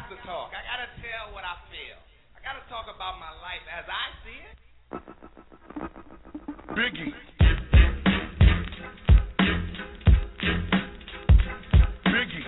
to talk. I got to tell what I feel. I got to talk about my life as I see it. Biggie. Biggie.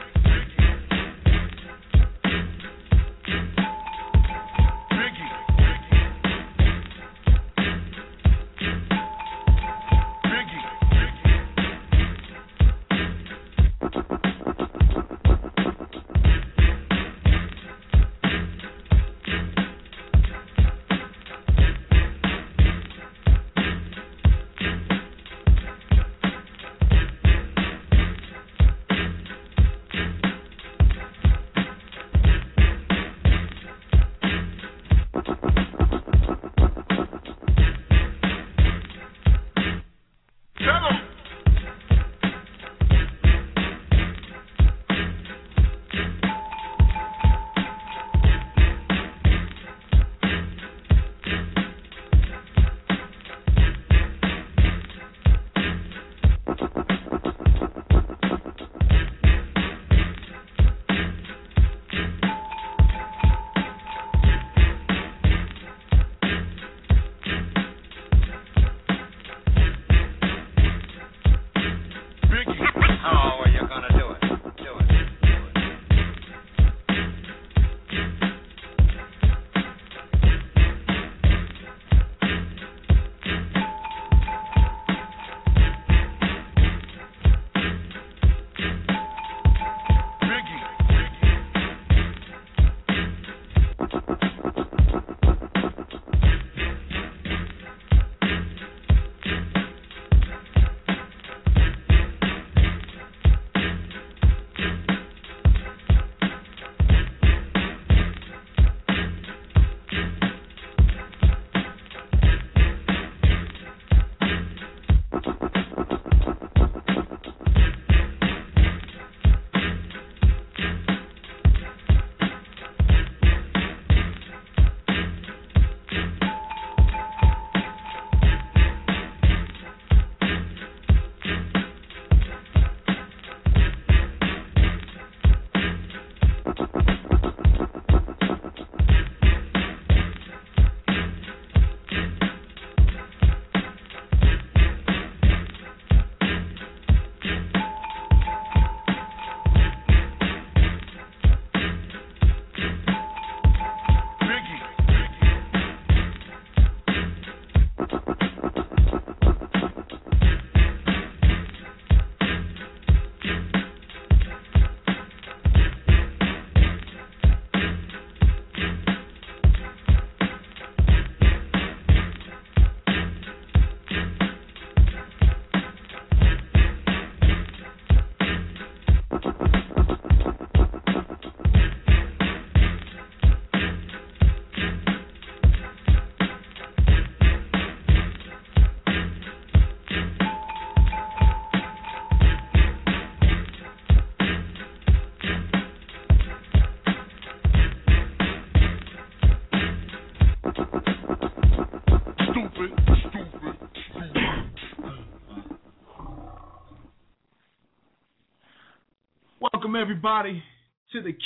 Welcome, everybody, to the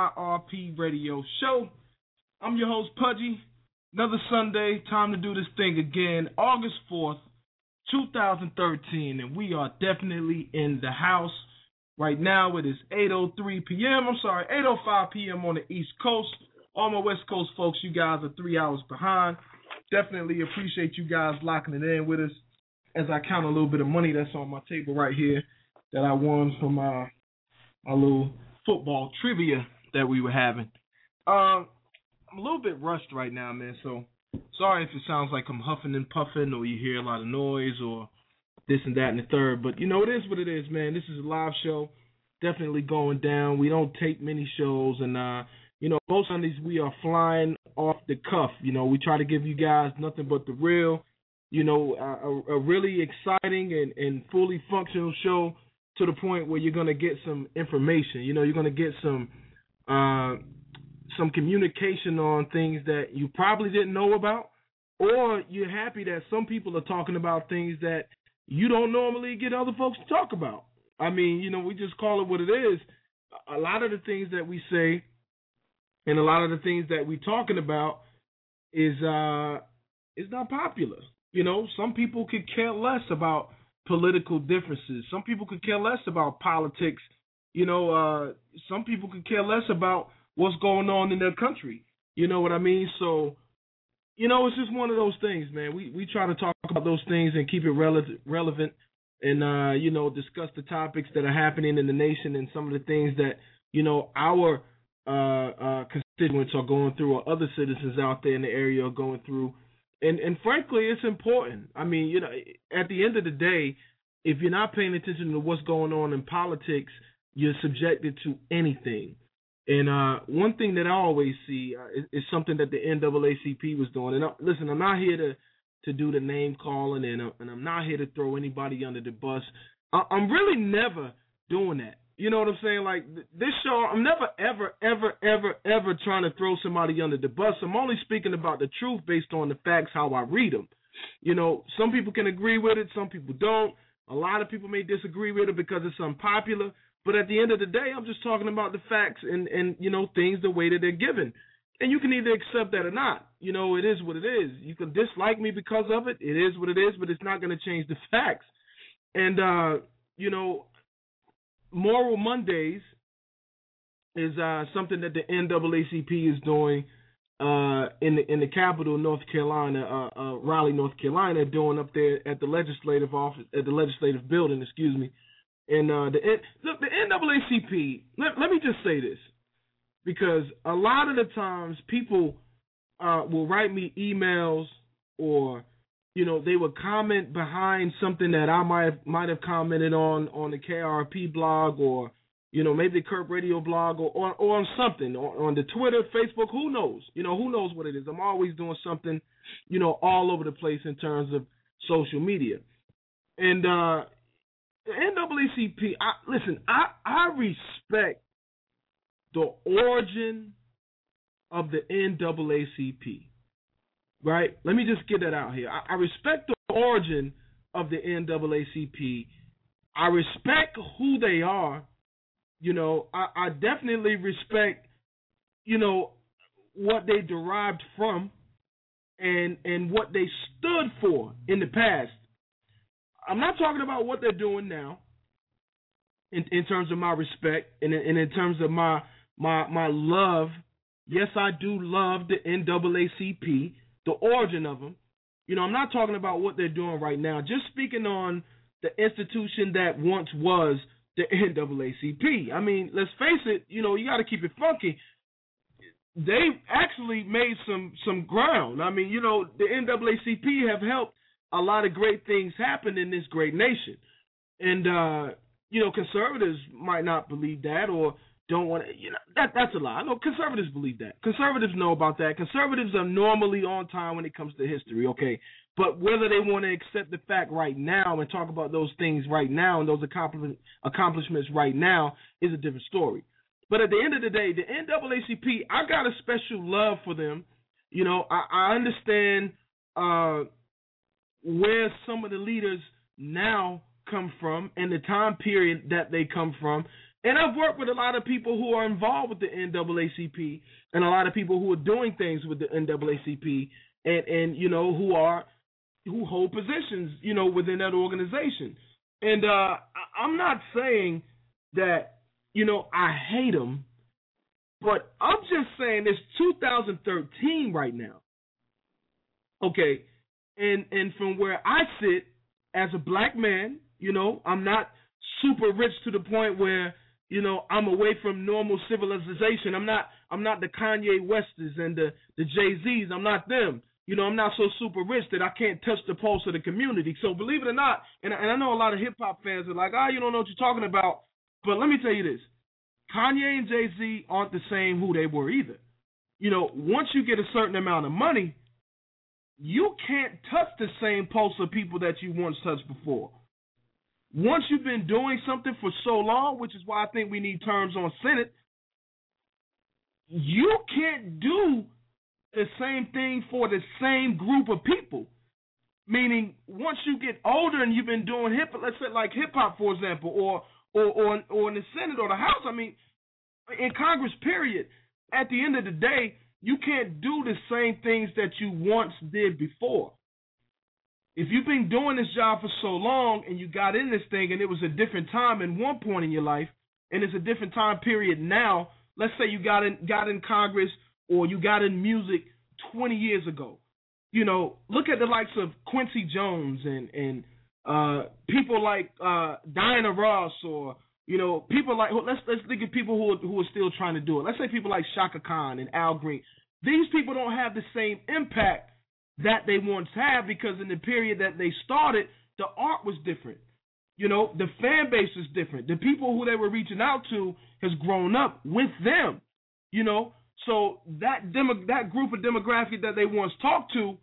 KIRP Radio Show. I'm your host, Pudgy. Another Sunday, time to do this thing again. August 4th, 2013, and we are definitely in the house. Right now, it is 8:03 p.m. I'm sorry, 8:05 p.m. on the East Coast. All my West Coast folks, you guys are 3 hours behind. Definitely appreciate you guys locking it in with us as I count a little bit of money that's on my table right here that I won from our little football trivia that we were having. I'm a little bit rushed right now, man, so sorry if it sounds like I'm huffing and puffing or you hear a lot of noise or this and that and the third, but you know, it is what it is, man. This is a live show, definitely going down. We don't tape many shows, and you know, most Sundays we are flying off the cuff. You know, we try to give you guys nothing but the real, you know, a really exciting and fully functional show to the point where you're going to get some information. You know, you're going to get some communication on things that you probably didn't know about, or you're happy that some people are talking about things that you don't normally get other folks to talk about. I mean, you know, we just call it what it is. A lot of the things that we say And a lot of the things that we're talking about is not popular. You know, some people could care less about political differences. Some people could care less about politics. You know, some people could care less about what's going on in their country. You know what I mean? So, you know, it's just one of those things, man. We try to talk about those things and keep it relevant and, you know, discuss the topics that are happening in the nation and some of the things that, you know, our constituents are going through or other citizens out there in the area are going through. And frankly, it's important. I mean, you know, at the end of the day, if you're not paying attention to what's going on in politics, you're subjected to anything. And one thing that I always see is something that the NAACP was doing. And listen, I'm not here to do the name calling, and I'm not here to throw anybody under the bus. I'm really never doing that. You know what I'm saying? Like, this show, I'm never, ever trying to throw somebody under the bus. I'm only speaking about the truth based on the facts, how I read them. You know, some people can agree with it, some people don't. A lot of people may disagree with it because it's unpopular. But at the end of the day, I'm just talking about the facts and you know, things the way that they're given. And you can either accept that or not. You know, it is what it is. You can dislike me because of it. It is what it is, but it's not going to change the facts. And, you know, Moral Mondays is something that the NAACP is doing in the capital, North Carolina, Raleigh, North Carolina, doing up there at the legislative office, at the legislative building, excuse me. And look, the NAACP. Let me just say this, because a lot of the times people will write me emails, or you know, they would comment behind something that I might have commented on the KRP blog, or you know, maybe the Curb Radio blog, or on something on the Twitter, Facebook. Who knows? You know, who knows what it is? I'm always doing something, you know, all over the place in terms of social media. And the NAACP, I respect the origin of the NAACP, right? Let me just get that out here. I respect the origin of the NAACP. I respect who they are. You know, I definitely respect, you know, what they derived from and what they stood for in the past. I'm not talking about what they're doing now in terms of my respect and in terms of my love. Yes, I do love the NAACP, the origin of them. You know, I'm not talking about what they're doing right now. Just speaking on the institution that once was the NAACP. I mean, let's face it, you know, you got to keep it funky. They actually made some ground. I mean, you know, the NAACP have helped a lot of great things happen in this great nation. And, you know, conservatives might not believe that or don't want to, you know, that's a lie. I know conservatives believe that. Conservatives know about that. Conservatives are normally on time when it comes to history, okay? But whether they want to accept the fact right now and talk about those things right now and those accomplishments right now is a different story. But at the end of the day, the NAACP, I got a special love for them. You know, I understand where some of the leaders now come from and the time period that they come from. And I've worked with a lot of people who are involved with the NAACP and a lot of people who are doing things with the NAACP and you know, who hold positions, you know, within that organization. And I'm not saying that, you know, I hate them, but I'm just saying it's 2013 right now. Okay. And from where I sit as a black man, you know, I'm not super rich to the point where, you know, I'm away from normal civilization. I'm not the Kanye Wests and the Jay-Z's. I'm not them. You know, I'm not so super rich that I can't touch the pulse of the community. So believe it or not, and I know a lot of hip-hop fans are like, you don't know what you're talking about. But let me tell you this. Kanye and Jay-Z aren't the same who they were either. You know, once you get a certain amount of money, you can't touch the same pulse of people that you once touched before. Once you've been doing something for so long, which is why I think we need terms on Senate, you can't do the same thing for the same group of people. Meaning, once you get older and you've been doing let's say like hip hop, for example, or in the Senate or the House. I mean, in Congress, period. at the end of the day, you can't do the same things that you once did before. If you've been doing this job for so long and you got in this thing and it was a different time in one point in your life and it's a different time period now, let's say you got in Congress or you got in music 20 years ago. You know, look at the likes of Quincy Jones and people like Diana Ross, or you know, people like, let's think of people who are still trying to do it. Let's say people like Shaka Khan and Al Green. These people don't have the same impact that they once had, because in the period that they started, the art was different. You know, the fan base is different. The people who they were reaching out to has grown up with them. You know, so that group of demographic that they once talked to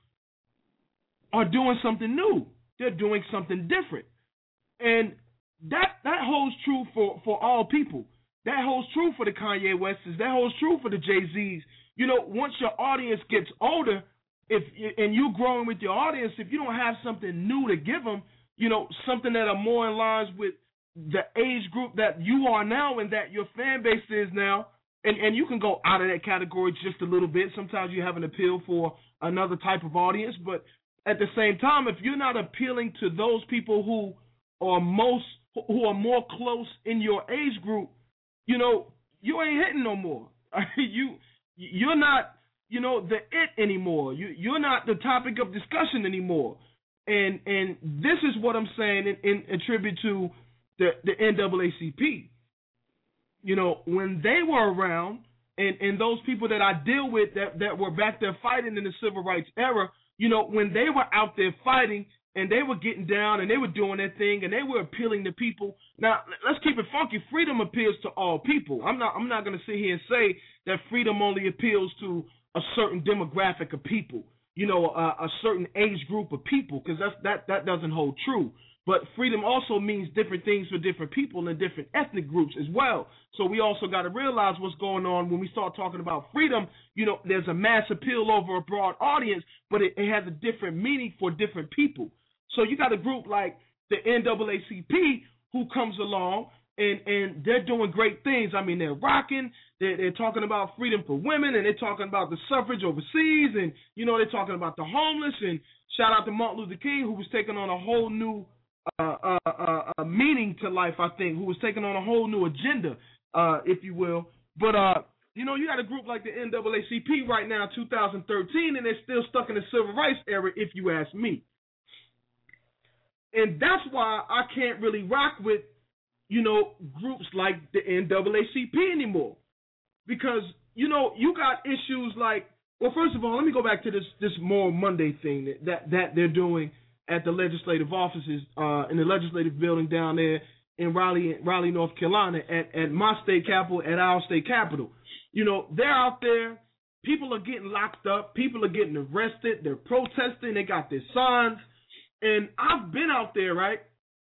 are doing something new. They're doing something different, and that holds true for all people. That holds true for the Kanye Wests. That holds true for the Jay-Z's. You know, once your audience gets older, and you're growing with your audience, if you don't have something new to give them, you know, something that are more in line with the age group that you are now and that your fan base is now, and you can go out of that category just a little bit. Sometimes you have an appeal for another type of audience, but at the same time, if you're not appealing to those people who are more close in your age group, you know, you ain't hitting no more. You're not, you know, the it anymore. You're not the topic of discussion anymore. And this is what I'm saying in tribute to the NAACP. You know, when they were around, and those people that I deal with that were back there fighting in the civil rights era, you know, when they were out there fighting and they were getting down and they were doing their thing and they were appealing to people. Now, let's keep it funky. Freedom appeals to all people. I'm not going to sit here and say that freedom only appeals to a certain demographic of people, you know, a certain age group of people, because that doesn't hold true. But freedom also means different things for different people and different ethnic groups as well. So we also got to realize what's going on when we start talking about freedom. You know, there's a mass appeal over a broad audience, but it has a different meaning for different people. So you got a group like the NAACP who comes along and they're doing great things. I mean, they're rocking. They're talking about freedom for women, and they're talking about the suffrage overseas, and, you know, they're talking about the homeless. And shout out to Martin Luther King, who was taking on a whole new meaning to life, I think, who was taking on a whole new agenda, if you will. But, you know, you got a group like the NAACP right now, 2013, and they're still stuck in the civil rights era, if you ask me. And that's why I can't really rock with, you know, groups like the NAACP anymore. Because, you know, you got issues like, well, first of all, let me go back to this Moral Monday thing that they're doing at the legislative offices, in the legislative building down there in Raleigh, North Carolina, at my state capital, at our state capital. You know, they're out there. People are getting locked up. People are getting arrested. They're protesting. They got their signs. And I've been out there, right?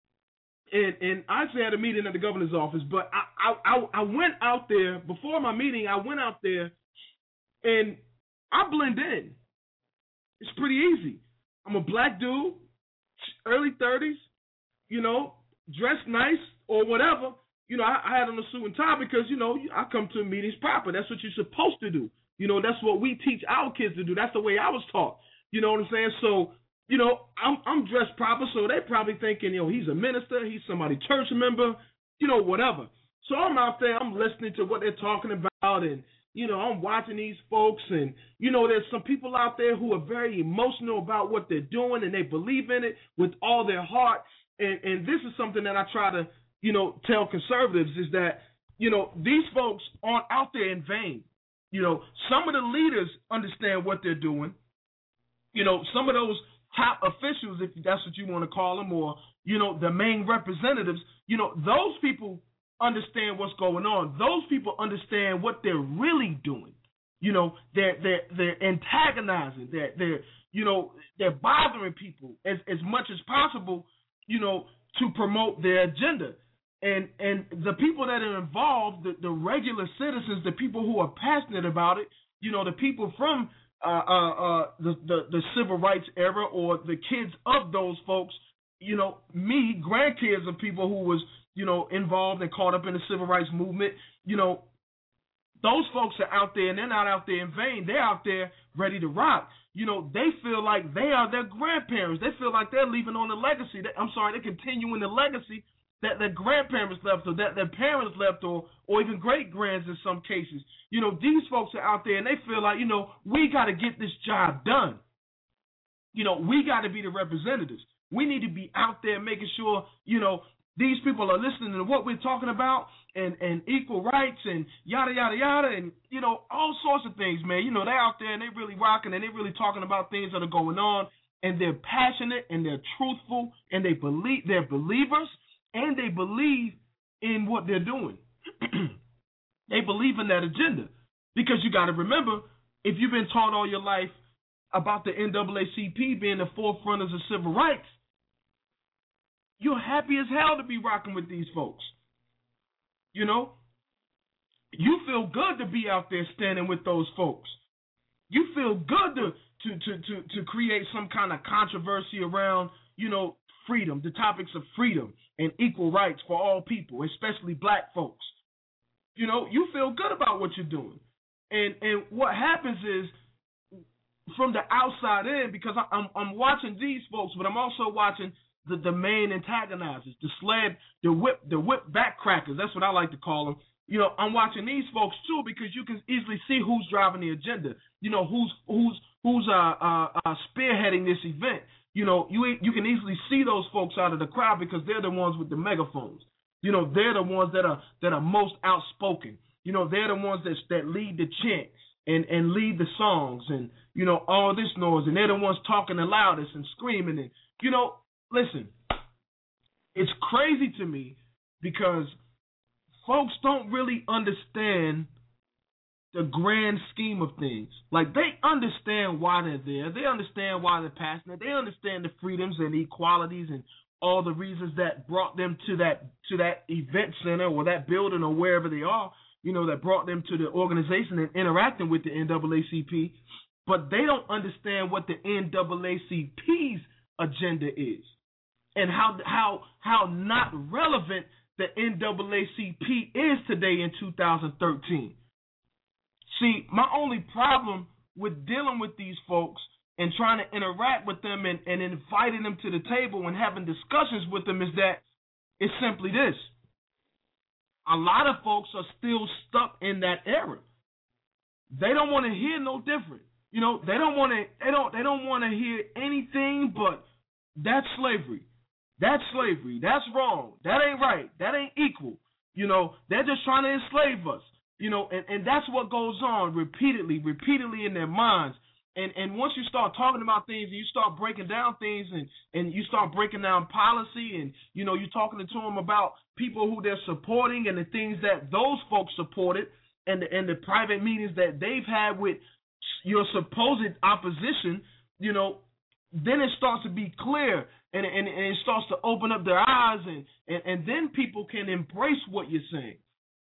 And I actually had a meeting at the governor's office, but I went out there, before my meeting, I went out there, and I blend in. It's pretty easy. I'm a black dude, early 30s, you know, dressed nice or whatever. You know, I had on a suit and tie because, you know, I come to meetings proper. That's what you're supposed to do. You know, that's what we teach our kids to do. That's the way I was taught. You know what I'm saying? So, you know, I'm dressed proper, so they probably thinking, you know, he's a minister, he's somebody church member, you know, whatever. So I'm out there, I'm listening to what they're talking about, and, you know, I'm watching these folks, and, you know, there's some people out there who are very emotional about what they're doing, and they believe in it with all their heart. And this is something that I try to, you know, tell conservatives is that, you know, these folks aren't out there in vain. You know, some of the leaders understand what they're doing. You know, some of those top officials, if that's what you want to call them, or, you know, the main representatives, you know, those people understand what's going on. Those people understand what they're really doing. You know, they're antagonizing. They're you know, they're bothering people as much as possible, you know, to promote their agenda. And the people that are involved, the regular citizens, the people who are passionate about it, you know, the people from the civil rights era, or the kids of those folks, you know, me, grandkids of people who was, you know, involved and caught up in the civil rights movement, you know, those folks are out there, and they're not out there in vain. They're out there ready to rock. They feel like they are their grandparents. They feel like they're leaving on the legacy. They're continuing the legacy that their grandparents left, or that their parents left, or even great-grands in some cases. These folks are out there, and they feel like, we got to get this job done. We got to be the representatives. We need to be out there making sure, these people are listening to what we're talking about, and equal rights and yada, yada, yada, and, all sorts of things, man. They're out there and they're really rocking and they're really talking about things that are going on, and they're passionate and they're truthful, and they're believers, and they believe in what they're doing. They believe in that agenda, because you got to remember, if you've been taught all your life about the NAACP being the forerunners of civil rights, you're happy as hell to be rocking with these folks. You feel good to be out there standing with those folks. You feel good to create some kind of controversy around, freedom, the topics of freedom and equal rights for all people, especially black folks. You feel good about what you're doing. And what happens is, from the outside in, because I'm watching these folks, but I'm also watching the main antagonizers, the whip backcrackers. That's what I like to call them. I'm watching these folks too, because you can easily see who's driving the agenda. Who's spearheading this event. You can easily see those folks out of the crowd, because they're the ones with the megaphones. They're the ones that are most outspoken. They're the ones that lead the chant and lead the songs and all this noise, and they're the ones talking the loudest and screaming. And listen, it's crazy to me, because folks don't really understand the grand scheme of things. Like, they understand why they're there. They understand why they're passionate. They understand the freedoms and equalities and all the reasons that brought them to that event center or that building or wherever they are, that brought them to the organization and interacting with the NAACP. But they don't understand what the NAACP's agenda is, and how not relevant the NAACP is today in 2013. See, my only problem with dealing with these folks and trying to interact with them and inviting them to the table and having discussions with them is that it's simply this. A lot of folks are still stuck in that era. They don't want to hear no different. They don't want to hear anything but that's slavery. That's slavery. That's wrong. That ain't right. That ain't equal. They're just trying to enslave us. And that's what goes on repeatedly in their minds. And once you start talking about things and you start breaking down things and you start breaking down policy and, you're talking to them about people who they're supporting and the things that those folks supported and the private meetings that they've had with your supposed opposition, then it starts to be clear and it starts to open up their eyes and then people can embrace what you're saying,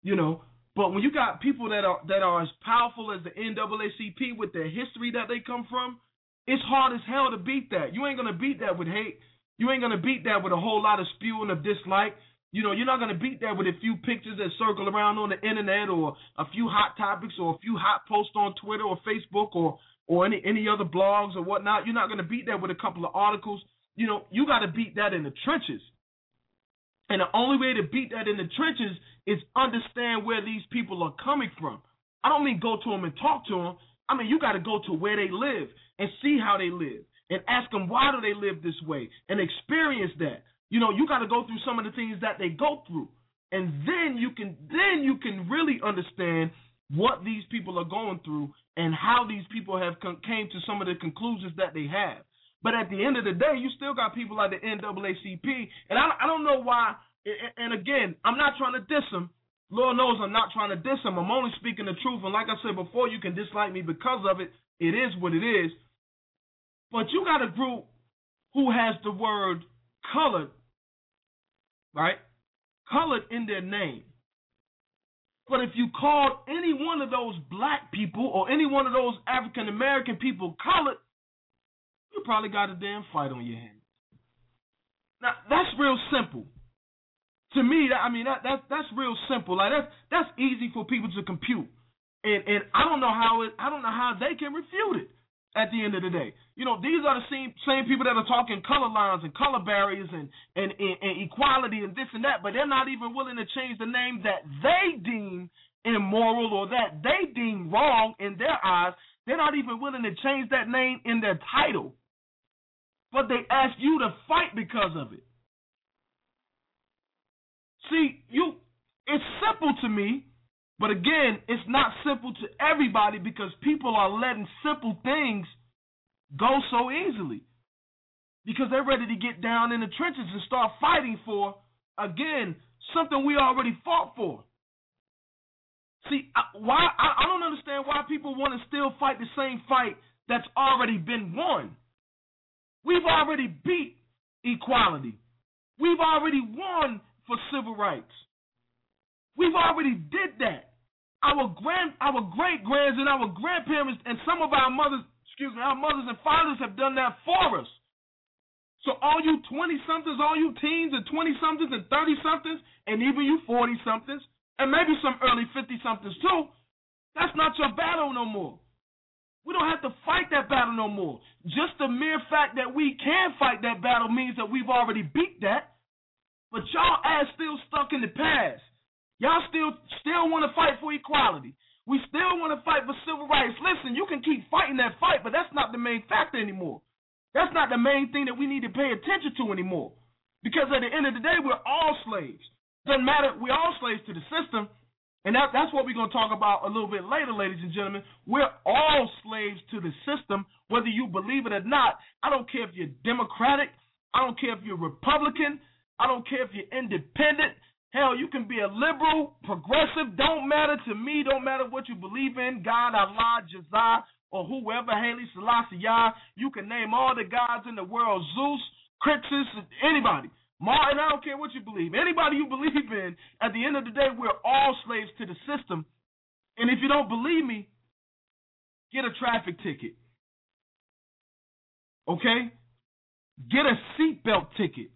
But when you got people that are as powerful as the NAACP with their history that they come from, it's hard as hell to beat that. You ain't gonna beat that with hate. You ain't gonna beat that with a whole lot of spewing of dislike. You're not gonna beat that with a few pictures that circle around on the internet or a few hot topics or a few hot posts on Twitter or Facebook or any other blogs or whatnot. You're not gonna beat that with a couple of articles. You got to beat that in the trenches. And the only way to beat that in the trenches is understand where these people are coming from. I don't mean go to them and talk to them. I mean, you got to go to where they live and see how they live and ask them why do they live this way and experience that. You got to go through some of the things that they go through. And then you can really understand what these people are going through and how these people have came to some of the conclusions that they have. But at the end of the day, you still got people like the NAACP, and I don't know why. And again, I'm not trying to diss them. Lord knows I'm not trying to diss them. I'm only speaking the truth. And like I said before, you can dislike me because of it. It is what it is. But you got a group who has the word colored, right? Colored in their name. But if you called any one of those black people or any one of those African American people colored, you probably got a damn fight on your hands. Now that's real simple. To me, that's real simple. Like that's easy for people to compute. And I don't know how they can refute it at the end of the day. You know, these are the same people that are talking color lines and color barriers and equality and this and that, but they're not even willing to change the name that they deem immoral or that they deem wrong in their eyes. They're not even willing to change that name in their title. But they ask you to fight because of it. See, it's simple to me, but again, it's not simple to everybody because people are letting simple things go so easily. Because they're ready to get down in the trenches and start fighting for, again, something we already fought for. See, I don't understand why people want to still fight the same fight that's already been won. We've already beat equality. We've already won for civil rights. We've already did that. Our great-grands and our grandparents and some of our mothers and fathers have done that for us. So all you 20-somethings, all you teens and 20-somethings and 30-somethings, and even you 40-somethings, and maybe some early 50-somethings too, that's not your battle no more. We don't have to fight that battle no more. Just the mere fact that we can fight that battle means that we've already beat that. But y'all ass still stuck in the past. Y'all still want to fight for equality. We still want to fight for civil rights. Listen, you can keep fighting that fight, but that's not the main factor anymore. That's not the main thing that we need to pay attention to anymore. Because at the end of the day, we're all slaves. Doesn't matter. We're all slaves to the system. And that's what we're going to talk about a little bit later, ladies and gentlemen. We're all slaves to the system, whether you believe it or not. I don't care if you're Democratic. I don't care if you're Republican. I don't care if you're independent. Hell, you can be a liberal, progressive. Don't matter to me. Don't matter what you believe in. God, Allah, Jazah, or whoever, Haile Selassie, Yah. You can name all the gods in the world, Zeus, Crixus, anybody. Martin, I don't care what you believe. Anybody you believe in, at the end of the day, we're all slaves to the system. And if you don't believe me, get a traffic ticket. Okay? Get a seatbelt ticket.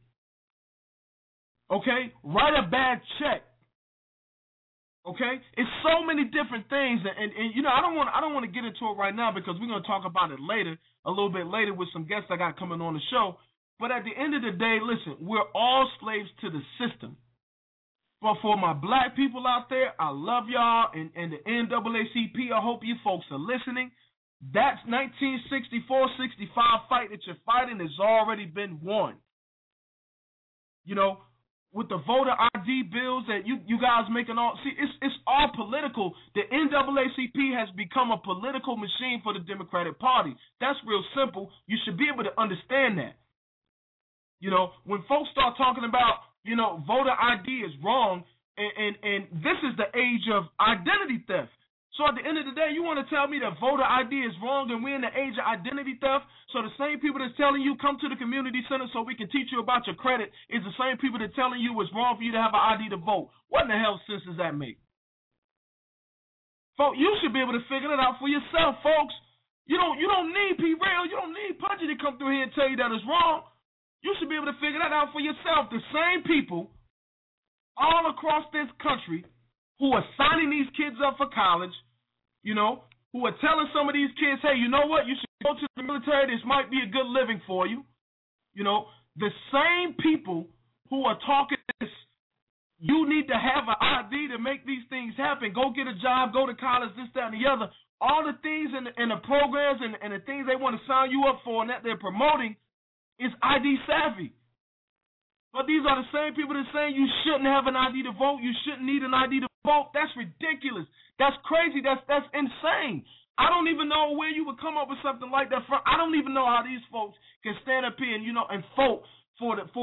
Okay? Write a bad check. Okay? It's so many different things, and you know, I don't want to get into it right now because we're going to talk about it later, a little bit later with some guests I got coming on the show. But at the end of the day, listen, we're all slaves to the system. But for my black people out there, I love y'all, and the NAACP, I hope you folks are listening. That 1964-65 fight that you're fighting has already been won. You know, with the voter ID bills that you guys making all, see, it's all political. The NAACP has become a political machine for the Democratic Party. That's real simple. You should be able to understand that. You know, when folks start talking about, you know, voter ID is wrong, and this is the age of identity theft. So at the end of the day, you want to tell me that voter ID is wrong and we're in the age of identity theft? So the same people that's telling you come to the community center so we can teach you about your credit is the same people that's telling you it's wrong for you to have an ID to vote. What in the hell sense does that make? Folks, you should be able to figure it out for yourself, folks. You don't need P-Rail, you don't need Pudgy to come through here and tell you that it's wrong. You should be able to figure that out for yourself. The same people all across this country who are signing these kids up for college, you know, who are telling some of these kids, hey, you know what, you should go to the military, this might be a good living for you. You know, the same people who are talking this, you need to have an ID to make these things happen. Go get a job, go to college, this, that, and the other. All the things in the programs and the things they want to sign you up for and that they're promoting, is ID savvy. But these are the same people that are saying you shouldn't have an ID to vote, you shouldn't need an ID to vote. That's ridiculous. That's crazy. That's insane. I don't even know where you would come up with something like that from. I don't even know how these folks can stand up here and, you know, and vote for the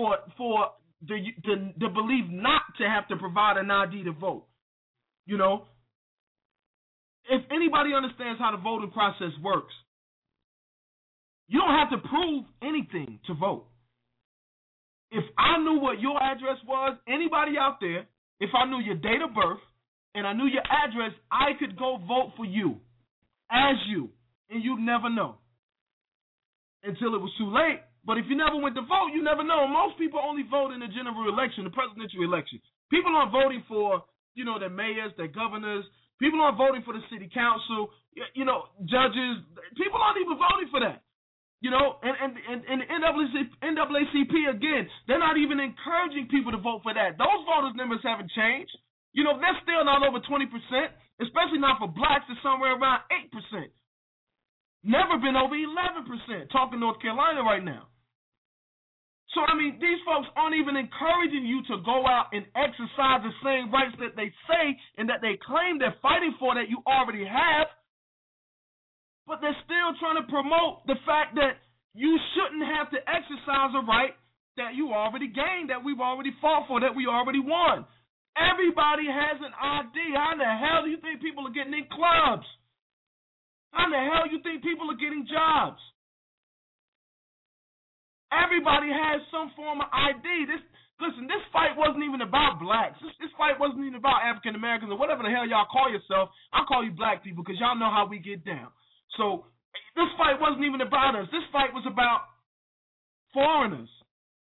belief not to have to provide an ID to vote. You know, if anybody understands how the voting process works, you don't have to prove anything to vote. If I knew what your address was, anybody out there, if I knew your date of birth and I knew your address, I could go vote for you as you, and you'd never know until it was too late. But if you never went to vote, you never know. Most people only vote in the general election, the presidential election. People aren't voting for, you know, their mayors, their governors, People aren't voting for the city council, judges. People aren't even voting for that. And the NAACP, again, they're not even encouraging people to vote for that. Those voters' numbers haven't changed. They're still not over 20%, especially not for blacks. It's somewhere around 8%. Never been over 11%, talking North Carolina right now. So, these folks aren't even encouraging you to go out and exercise the same rights that they say and that they claim they're fighting for that you already have. But they're still trying to promote the fact that you shouldn't have to exercise a right that you already gained, that we've already fought for, that we already won. Everybody has an ID. How in the hell do you think people are getting in clubs? How in the hell do you think people are getting jobs? Everybody has some form of ID. This fight wasn't even about blacks. This fight wasn't even about African Americans or whatever the hell y'all call yourself. I call you black people because y'all know how we get down. So this fight wasn't even about us. This fight was about foreigners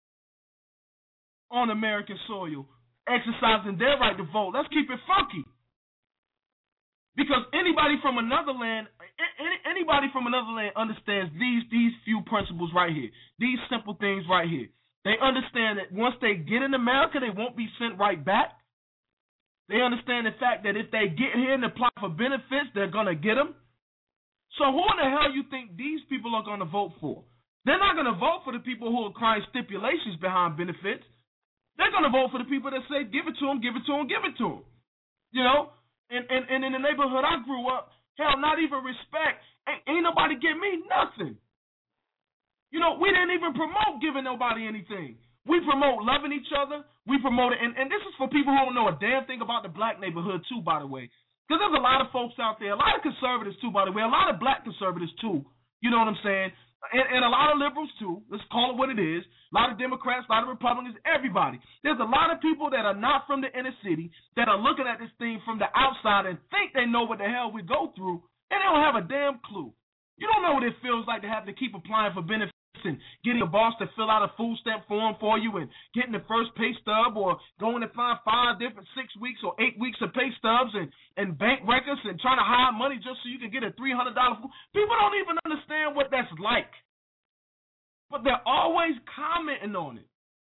on American soil exercising their right to vote. Let's keep it funky. Because anybody from another land understands these few principles right here. These simple things right here. They understand that once they get in America, they won't be sent right back. They understand the fact that if they get here and apply for benefits, they're going to get them. So who in the hell you think these people are going to vote for? They're not going to vote for the people who are crying stipulations behind benefits. They're going to vote for the people that say, give it to them, give it to them, give it to them. And in the neighborhood I grew up, hell, not even respect. Ain't nobody give me nothing. We didn't even promote giving nobody anything. We promote loving each other. We promote it. And this is for people who don't know a damn thing about the black neighborhood, too, by the way. Because there's a lot of folks out there, a lot of conservatives, too, by the way, a lot of black conservatives, too. You know what I'm saying? And a lot of liberals, too. Let's call it what it is. A lot of Democrats, a lot of Republicans, everybody. There's a lot of people that are not from the inner city that are looking at this thing from the outside and think they know what the hell we go through, and they don't have a damn clue. You don't know what it feels like to have to keep applying for benefits and getting a boss to fill out a food stamp form for you and getting the first pay stub or going to find 5 different 6 weeks or 8 weeks of pay stubs and bank records and trying to hide money just so you can get a $300 food. People don't even understand what that's like. But they're always commenting on it.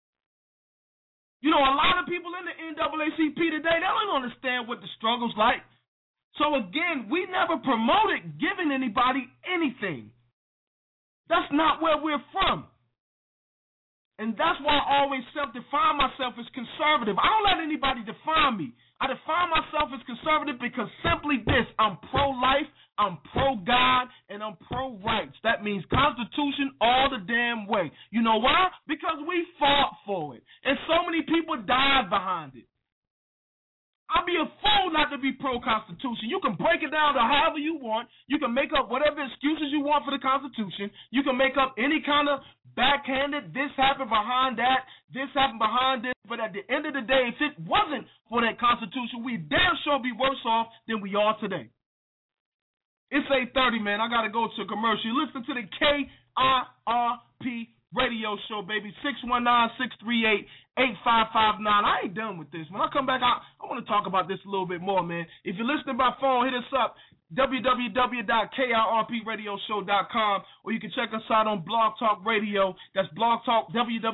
A lot of people in the NAACP today, they don't understand what the struggle's like. So again, we never promoted giving anybody anything. That's not where we're from. And that's why I always self-define myself as conservative. I don't let anybody define me. I define myself as conservative because simply this, I'm pro-life, I'm pro-God, and I'm pro-rights. That means Constitution all the damn way. You know why? Because we fought for it. And so many people died behind it. I'd be a fool not to be pro-Constitution. You can break it down to however you want. You can make up whatever excuses you want for the Constitution. You can make up any kind of backhanded, this happened behind that, this happened behind this. But at the end of the day, if it wasn't for that Constitution, we'd damn sure be worse off than we are today. It's 8:30, man. I got to go to a commercial. You listen to the KIRP radio show, baby. 619-638-8559. I ain't done with this. When I come back, I want to talk about this a little bit more, man. If you're listening by phone, hit us up, www.kirpradioshow.com, or you can check us out on Blog Talk Radio. That's Blog Talk,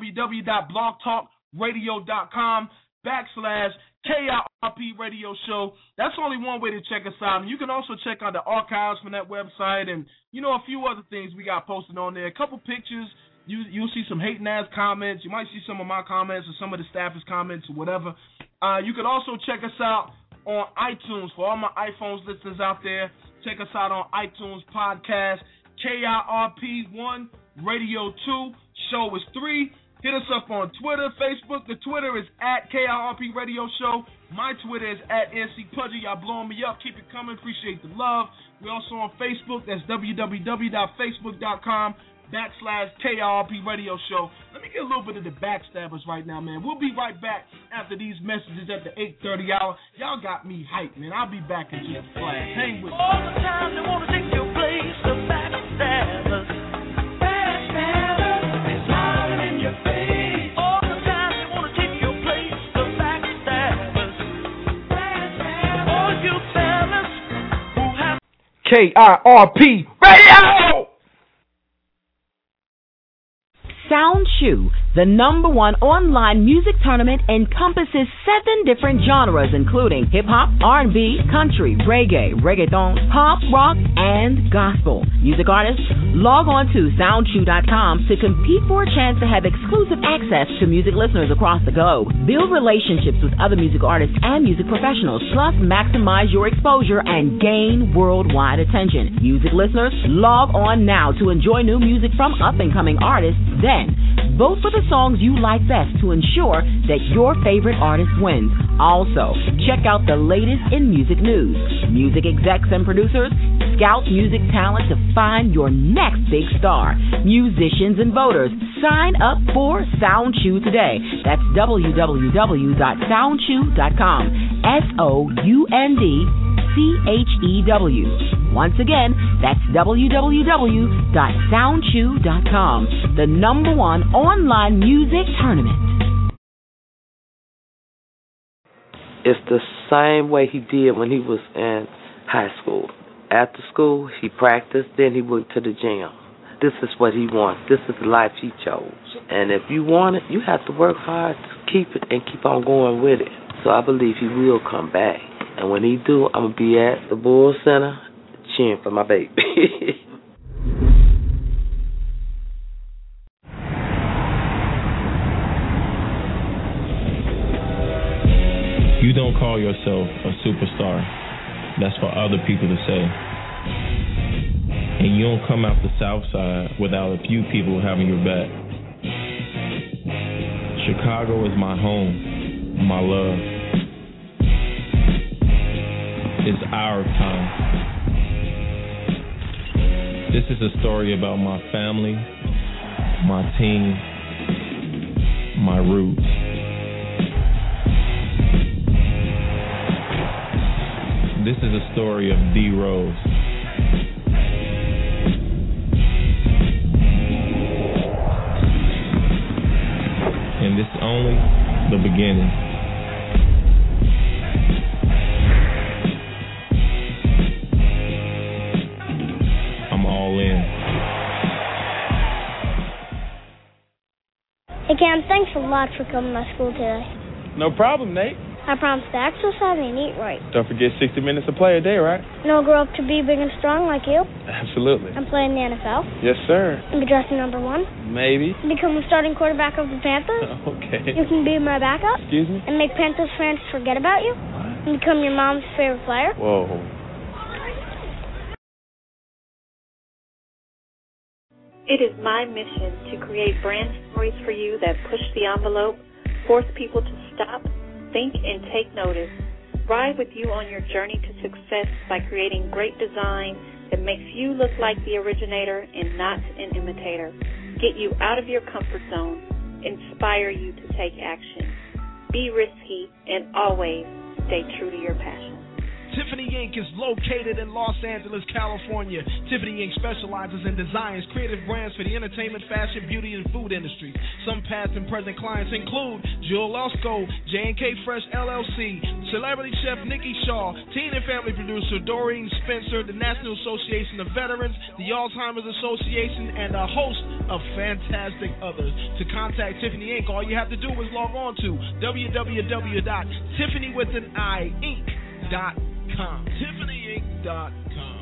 www.blogtalkradio.com/KIRP Radio Show. That's only one way to check us out. And you can also check out the archives from that website and, a few other things we got posted on there. A couple pictures. You'll see some hating ass comments. You might see some of my comments or some of the staff's comments or whatever. You can also check us out on iTunes. For all my iPhones listeners out there, check us out on iTunes podcast. KIRP 1, Radio 2, Show is 3. Hit us up on Twitter, Facebook. The Twitter is at KIRP Radio Show. My Twitter is at NC Pudgy. Y'all blowing me up. Keep it coming. Appreciate the love. We're also on Facebook. That's www.facebook.com/KIRP Radio Show. Let me get a little bit of the backstabbers right now, man. We'll be right back after these messages at the 8:30 hour. Y'all got me hyped, man. I'll be back in just a flash. Hang with me. All the time they want to take your place, the backstabbers. Backstabbers, they smiling in your face. All the time they want to take your place, the backstabbers. Backstabbers. All you fellas KIRP Radio! Sound Chew, the #1 online music tournament, encompasses 7 different genres, including hip-hop, R&B, country, reggae, reggaeton, pop, rock, and gospel. Music artists, log on to soundchew.com to compete for a chance to have exclusive access to music listeners across the globe. Build relationships with other music artists and music professionals, plus maximize your exposure and gain worldwide attention. Music listeners, log on now to enjoy new music from up-and-coming artists. Then, vote for the songs you like best to ensure that your favorite artist wins. Also, check out the latest in music news. Music execs and producers, scout music talent to find your next big star. Musicians and voters, sign up for Sound Chew today. That's www.soundchew.com. SOUNDCHEW. Once again, that's www.soundchew.com, the #1 online music tournament. It's the same way he did when he was in high school. After school, he practiced, then he went to the gym. This is what he wants. This is the life he chose. And if you want it, you have to work hard to keep it and keep on going with it. So I believe he will come back. And when he do, I'm going to be at the Bull Center cheering for my baby. You don't call yourself a superstar. That's for other people to say. And you don't come out the South Side without a few people having your back. Chicago is my home, my love. It's our time. This is a story about my family, my team, my roots. This is a story of D. Rose. And this is only the beginning. I'm all in. Hey Cam, thanks a lot for coming to my school today. No problem, Nate. I promise to exercise and eat right. Don't forget 60 minutes of play a day, right? And I'll grow up to be big and strong like you. Absolutely. And play in the NFL. Yes, sir. And be drafted #1. Maybe. And become the starting quarterback of the Panthers. Okay. You can be my backup. Excuse me? And make Panthers fans forget about you. And become your mom's favorite player. Whoa. It is my mission to create brand stories for you that push the envelope, force people to stop, think, and take notice. Ride with you on your journey to success by creating great design that makes you look like the originator and not an imitator. Get you out of your comfort zone. Inspire you to take action. Be risky and always stay true to your passion. Tiffany Inc. is located in Los Angeles, California. Tiffany Inc. specializes in designs, creative brands for the entertainment, fashion, beauty, and food industry. Some past and present clients include Jill Lusco, J&K Fresh LLC, celebrity chef Nikki Shaw, teen and family producer Doreen Spencer, the National Association of Veterans, the Alzheimer's Association, and a host of fantastic others. To contact Tiffany Inc., all you have to do is log on to www.tiffanyWithAnI.com. TiffanyInc.com.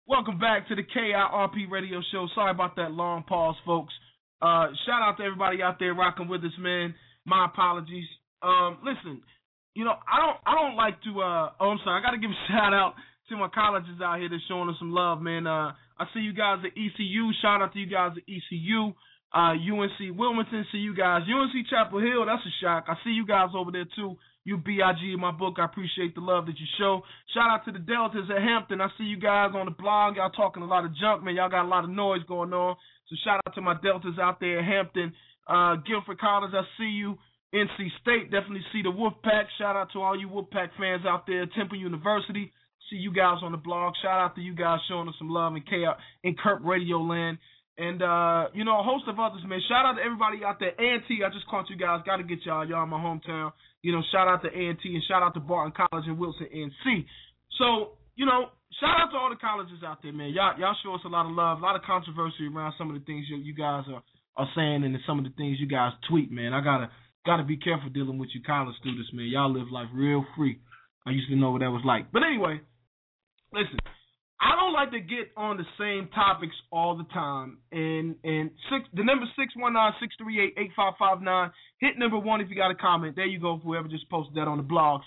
Welcome back to the KIRP Radio Show. Sorry about that long pause, folks. Shout out to everybody out there rocking with us, man. My apologies. Listen, you know, I don't like to. I'm sorry. I got to give a shout out to my colleges out here that's showing us some love, man. I see you guys at ECU. Shout out to you guys at ECU. UNC Wilmington, see you guys. UNC Chapel Hill, that's a shock. I see you guys over there too. You BIG in my book. I appreciate the love that you show. Shout out to the Deltas at Hampton. I see you guys on the blog. Y'all talking a lot of junk, man. Y'all got a lot of noise going on. So shout out to my Deltas out there at Hampton. Guilford College, I see you. NC State, definitely see the Wolfpack. Shout out to all you Wolfpack fans out there. Temple University, see you guys on the blog. Shout out to you guys showing us some love in Kerp Radio Land. And, you know, a host of others, man. Shout out to everybody out there. A&T, I just caught you guys. Got to get y'all. Y'all in my hometown. You know, shout out to A&T and shout out to Barton College and Wilson NC. So, you know, shout out to all the colleges out there, man. Y'all show us a lot of love, a lot of controversy around some of the things you guys are saying and some of the things you guys tweet, man. I gotta be careful dealing with you college students, man. Y'all live life real free. I used to know what that was like. But anyway, listen. I don't like to get on the same topics all the time. And the number 619-638-8559. Hit number 1 if you got a comment. There you go, whoever just posted that on the blog.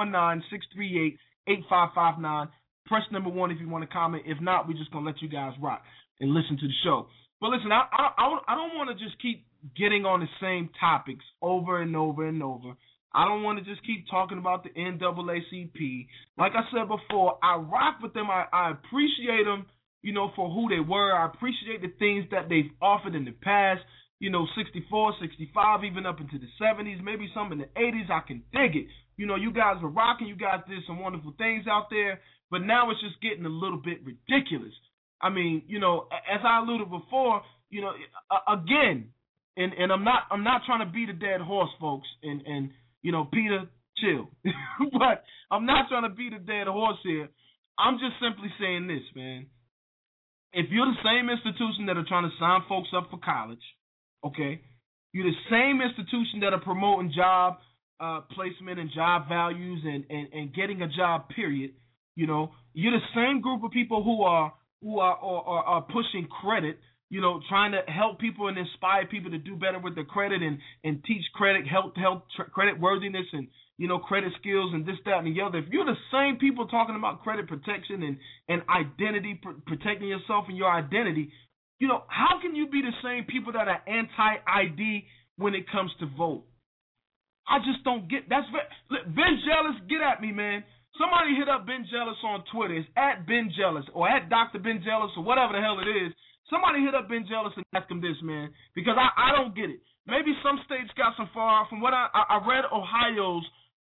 619-638-8559. Press number 1 if you want to comment. If not, we're just going to let you guys rock and listen to the show. But listen, I don't want to just keep getting on the same topics over and over and over. I don't want to just keep talking about the NAACP. Like I said before, I rock with them. I appreciate them, you know, for who they were. I appreciate the things that they've offered in the past, you know, 64, 65, even up into the 70s, maybe some in the 80s. I can dig it. You know, you guys were rocking. You guys did some wonderful things out there. But now it's just getting a little bit ridiculous. I mean, you know, as I alluded before, you know, again, and I'm not trying to beat a dead horse, folks, and you know, Peter, chill. But I'm not trying to beat a dead horse here. I'm just simply saying this, man. If you're the same institution that are trying to sign folks up for college, okay, you're the same institution that are promoting job placement and job values and getting a job, period, you know, you're the same group of people who are pushing credit, you know, trying to help people and inspire people to do better with their credit and teach credit, credit worthiness and, you know, credit skills and this, that, and the other. If you're the same people talking about credit protection and identity, protecting yourself and your identity, you know, how can you be the same people that are anti-ID when it comes to vote? I just don't get that's Ben Jealous, get at me, man. Somebody hit up Ben Jealous on Twitter. It's at Ben Jealous or at Dr. Ben Jealous or whatever the hell it is. Somebody hit up Ben Jealous and ask him this, man, because I don't get it. Maybe some states got some far from what I read Ohio's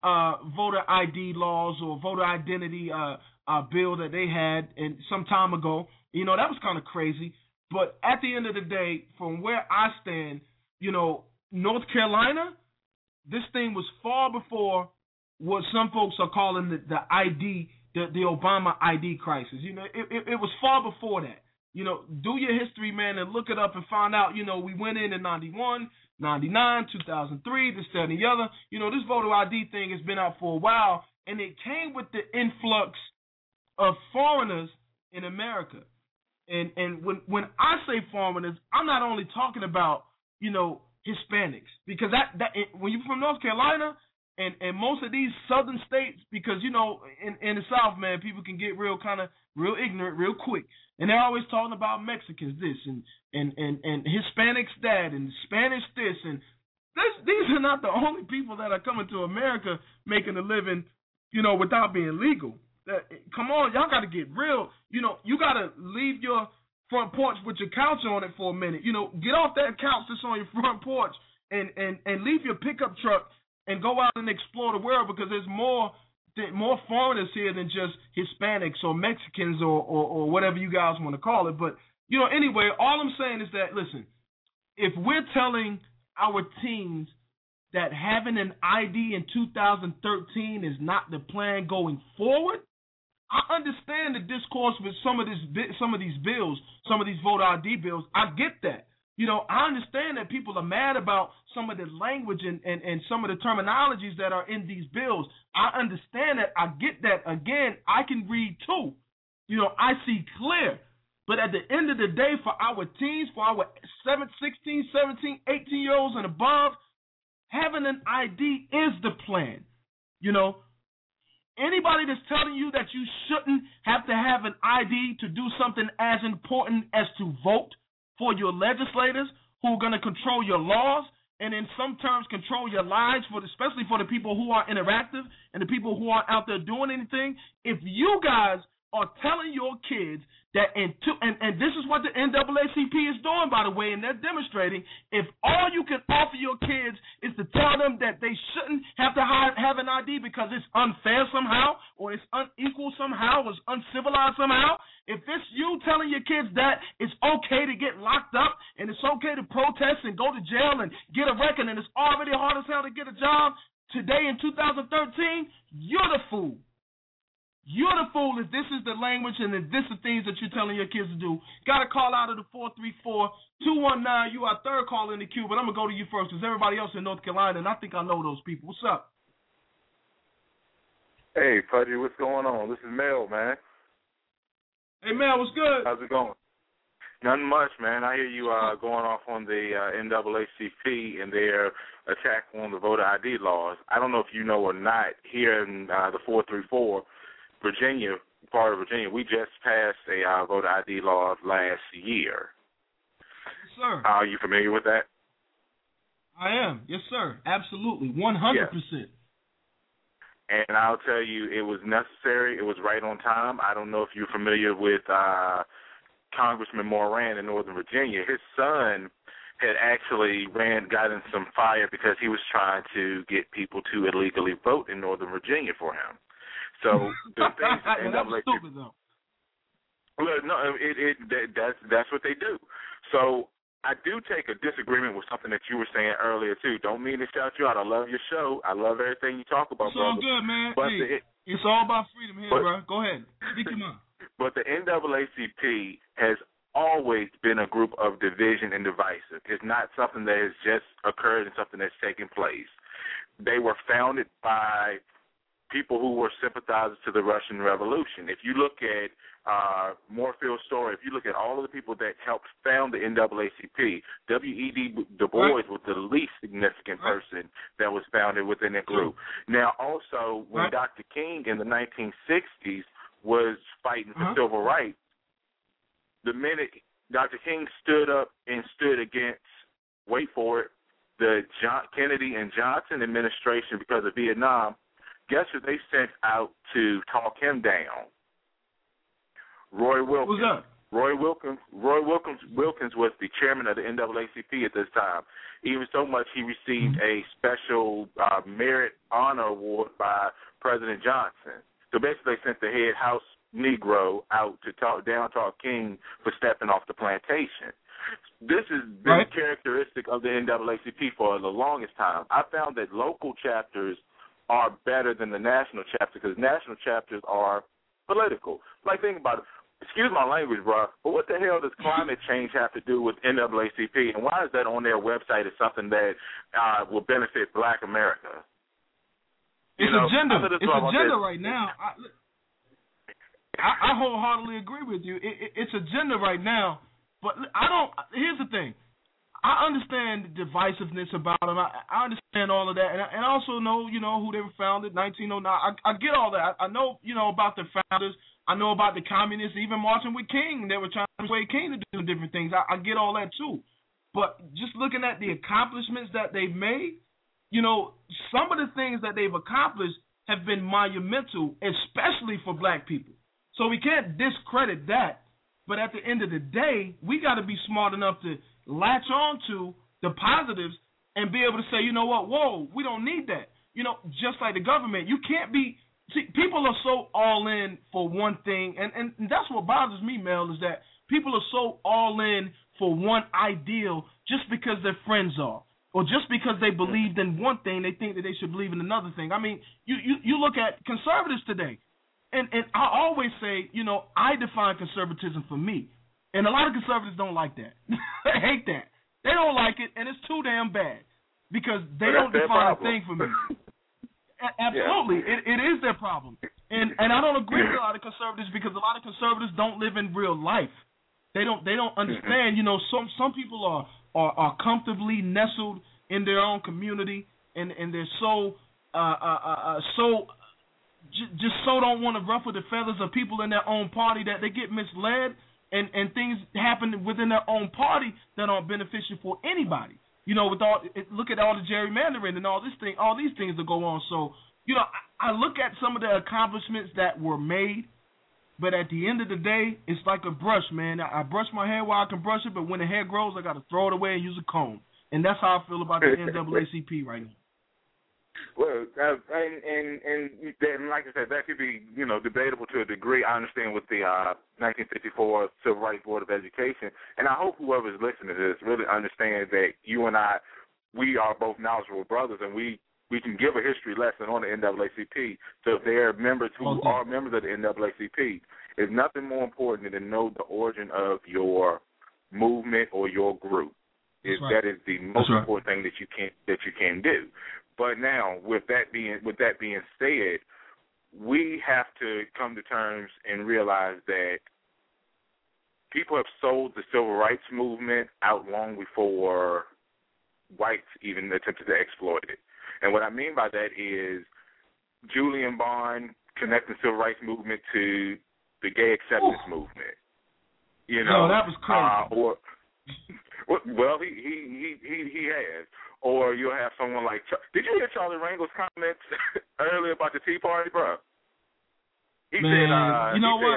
voter ID laws or voter identity bill that they had some time ago. You know, that was kind of crazy. But at the end of the day, from where I stand, you know, North Carolina, this thing was far before what some folks are calling the ID, the Obama ID crisis. You know, it was far before that. You know, do your history, man, and look it up and find out, you know, we went in 91, 99, 2003, this, that, and the other. You know, this voter ID thing has been out for a while, and it came with the influx of foreigners in America. And when I say foreigners, I'm not only talking about, you know, Hispanics, because that when you're from North Carolina and most of these southern states, because, you know, in the South, man, people can get real ignorant real quick. And they're always talking about Mexicans this and Hispanics that and Spanish this. And these are not the only people that are coming to America making a living, you know, without being legal. Come on, y'all got to get real. You know, you got to leave your front porch with your couch on it for a minute. You know, get off that couch that's on your front porch and leave your pickup truck and go out and explore the world, because there's more foreigners here than just Hispanics or Mexicans or whatever you guys want to call it. But, you know, anyway, all I'm saying is that, listen, if we're telling our teens that having an ID in 2013 is not the plan going forward, I understand the discourse with some of these bills, some of these voter ID bills. I get that. You know, I understand that people are mad about some of the language and some of the terminologies that are in these bills. I understand that. I get that. Again, I can read too. I see clear. But at the end of the day, for our teens, for our 16, 17, 18-year-olds and above, having an ID is the plan. Anybody that's telling you that you shouldn't have to have an ID to do something as important as to vote for your legislators who are going to control your laws and in some terms control your lives, especially for the people who are interactive and the people who aren't out there doing anything, if you guys are telling your kids that and this is what the NAACP is doing, by the way, and they're demonstrating, if all you can offer your kids is to tell them that they shouldn't have to have an ID because it's unfair somehow or it's unequal somehow or it's uncivilized somehow, if it's you telling your kids that it's okay to get locked up and it's okay to protest and go to jail and get a record and it's already hard as hell to get a job today in 2013, you're the fool. You're the fool if this is the language and if this is the things that you're telling your kids to do. Got a call out of the 434-219. You are third caller in the queue, but I'm going to go to you first because everybody else in North Carolina, and I think I know those people. What's up? Hey, Pudgy, what's going on? This is Mel, man. Hey, Mel, what's good? How's it going? Nothing much, man. I hear you going off on the NAACP and their attack on the voter ID laws. I don't know if you know or not, here in the 434, Virginia, part of Virginia, we just passed a voter ID law last year. Yes, sir. Are you familiar with that? I am. Yes, sir. Absolutely. 100%. Yes. And I'll tell you, it was necessary. It was right on time. I don't know if you're familiar with Congressman Moran in Northern Virginia. His son had actually got in some fire because he was trying to get people to illegally vote in Northern Virginia for him. So the things that that's stupid, though. Well, no, that's what they do. So I do take a disagreement with something that you were saying earlier too. Don't mean to shout you out. I love your show. I love everything you talk about, it's all brother. Good, man. But hey, it's all about freedom here, bro. Go ahead. Speak your mind. But the NAACP has always been a group of division and divisive. It's not something that has just occurred and something that's taken place. They were founded by people who were sympathizers to the Russian Revolution. If you look at Morfield's story, if you look at all of the people that helped found the NAACP, W.E.B. Du Bois was the least significant person that was founded within that group. Now, also, when Dr. King in the 1960s was fighting for civil rights, the minute Dr. King stood up and stood against, wait for it, the Kennedy and Johnson administration because of Vietnam, guess who they sent out to talk him down? Roy Wilkins. Who's that? Roy Wilkins was the chairman of the NAACP at this time. Even so much, he received a special merit honor award by President Johnson. So basically, they sent the head House Negro out to talk King for stepping off the plantation. This has been characteristic of the NAACP for the longest time. I found that local chapters are better than the national chapter because national chapters are political. Like, think about it. Excuse my language, bro, but what the hell does climate change have to do with NAACP, and why is that on their website as something that will benefit Black America? It's agenda. It's agenda right now. I wholeheartedly agree with you. It's agenda right now, but here's the thing. I understand the divisiveness about them. I understand all of that, and I also know, who they were founded, 1909. I get all that. I know, about the founders. I know about the communists, even marching with King. They were trying to persuade King to do different things. I get all that too. But just looking at the accomplishments that they've made, some of the things that they've accomplished have been monumental, especially for Black people. So we can't discredit that. But at the end of the day, we got to be smart enough to latch on to the positives and be able to say, whoa, we don't need that. Just like the government, you can't be. See, people are so all in for one thing, and that's what bothers me, Mel, is that people are so all in for one ideal just because their friends are, or just because they believed in one thing, they think that they should believe in another thing. I mean, you look at conservatives today, and I always say, I define conservatism for me, and a lot of conservatives don't like that. They hate that. They don't like it, and it's too damn bad because they don't define a thing for me. Absolutely, it is their problem. And I don't agree with a lot of conservatives because a lot of conservatives don't live in real life. They don't understand. You know, some people are comfortably nestled in their own community, and they're so just don't want to ruffle the feathers of people in their own party that they get misled, and things happen within their own party that aren't beneficial for anybody. You know, look at all the gerrymandering and all these things that go on. So, you know, I look at some of the accomplishments that were made, but at the end of the day, it's like a brush, man. I brush my hair while I can brush it, but when the hair grows, I got to throw it away and use a comb. And that's how I feel about the NAACP right now. Well, and like I said, that could be, you know, debatable to a degree. I understand with the 1954 Civil Rights Board of Education, and I hope whoever is listening to this really understands that you and I, we are both knowledgeable brothers, and we can give a history lesson on the NAACP. So if there are members who are members of the NAACP, there's nothing more important than to know the origin of your movement or your group. That is the most important thing that you can do. But now, with that being said, we have to come to terms and realize that people have sold the civil rights movement out long before whites even attempted to exploit it. And what I mean by that is Julian Bond connecting the civil rights movement to the gay acceptance movement. You know, that was crazy. Well, he has. Or you'll have someone like did you hear Charlie Rangel's comments earlier about the Tea Party, bro? He said, you know what?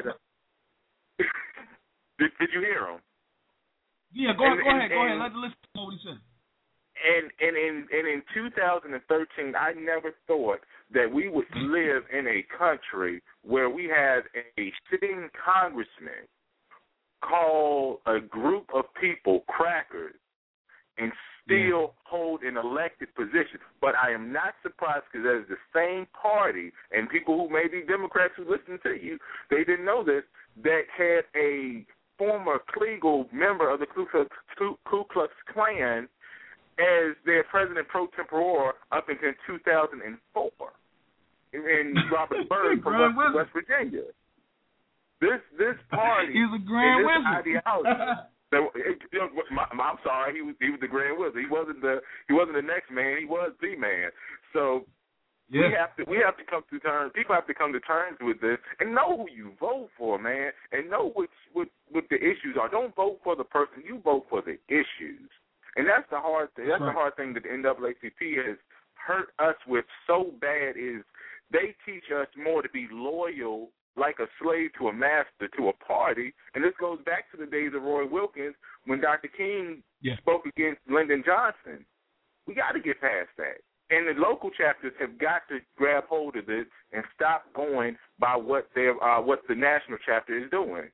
Did you hear him? Yeah, go ahead. Let's listen to what he said. And in 2013, I never thought that we would live in a country where we have a sitting congressman call a group of people crackers and still hold an elected position. But I am not surprised because that is the same party, and people who may be Democrats who listen to you, they didn't know this, that had a former Kleagle member of the Ku Klux Klan as their president pro tempore up until 2004 in Robert Byrd from West Virginia. This party, he's a grand wizard. Ideology. I'm sorry, he was the Grand Wizard. He wasn't the next man. He was the man. So we have to come to terms. People have to come to terms with this and know who you vote for, man, and know what the issues are. Don't vote for the person. You vote for the issues, and that's the hard thing. That's the hard thing that the NAACP has hurt us with so bad is they teach us more to be loyal like a slave to a master, to a party. And this goes back to the days of Roy Wilkins when Dr. King spoke against Lyndon Johnson. We got to get past that. And the local chapters have got to grab hold of this and stop going by what the national chapter is doing.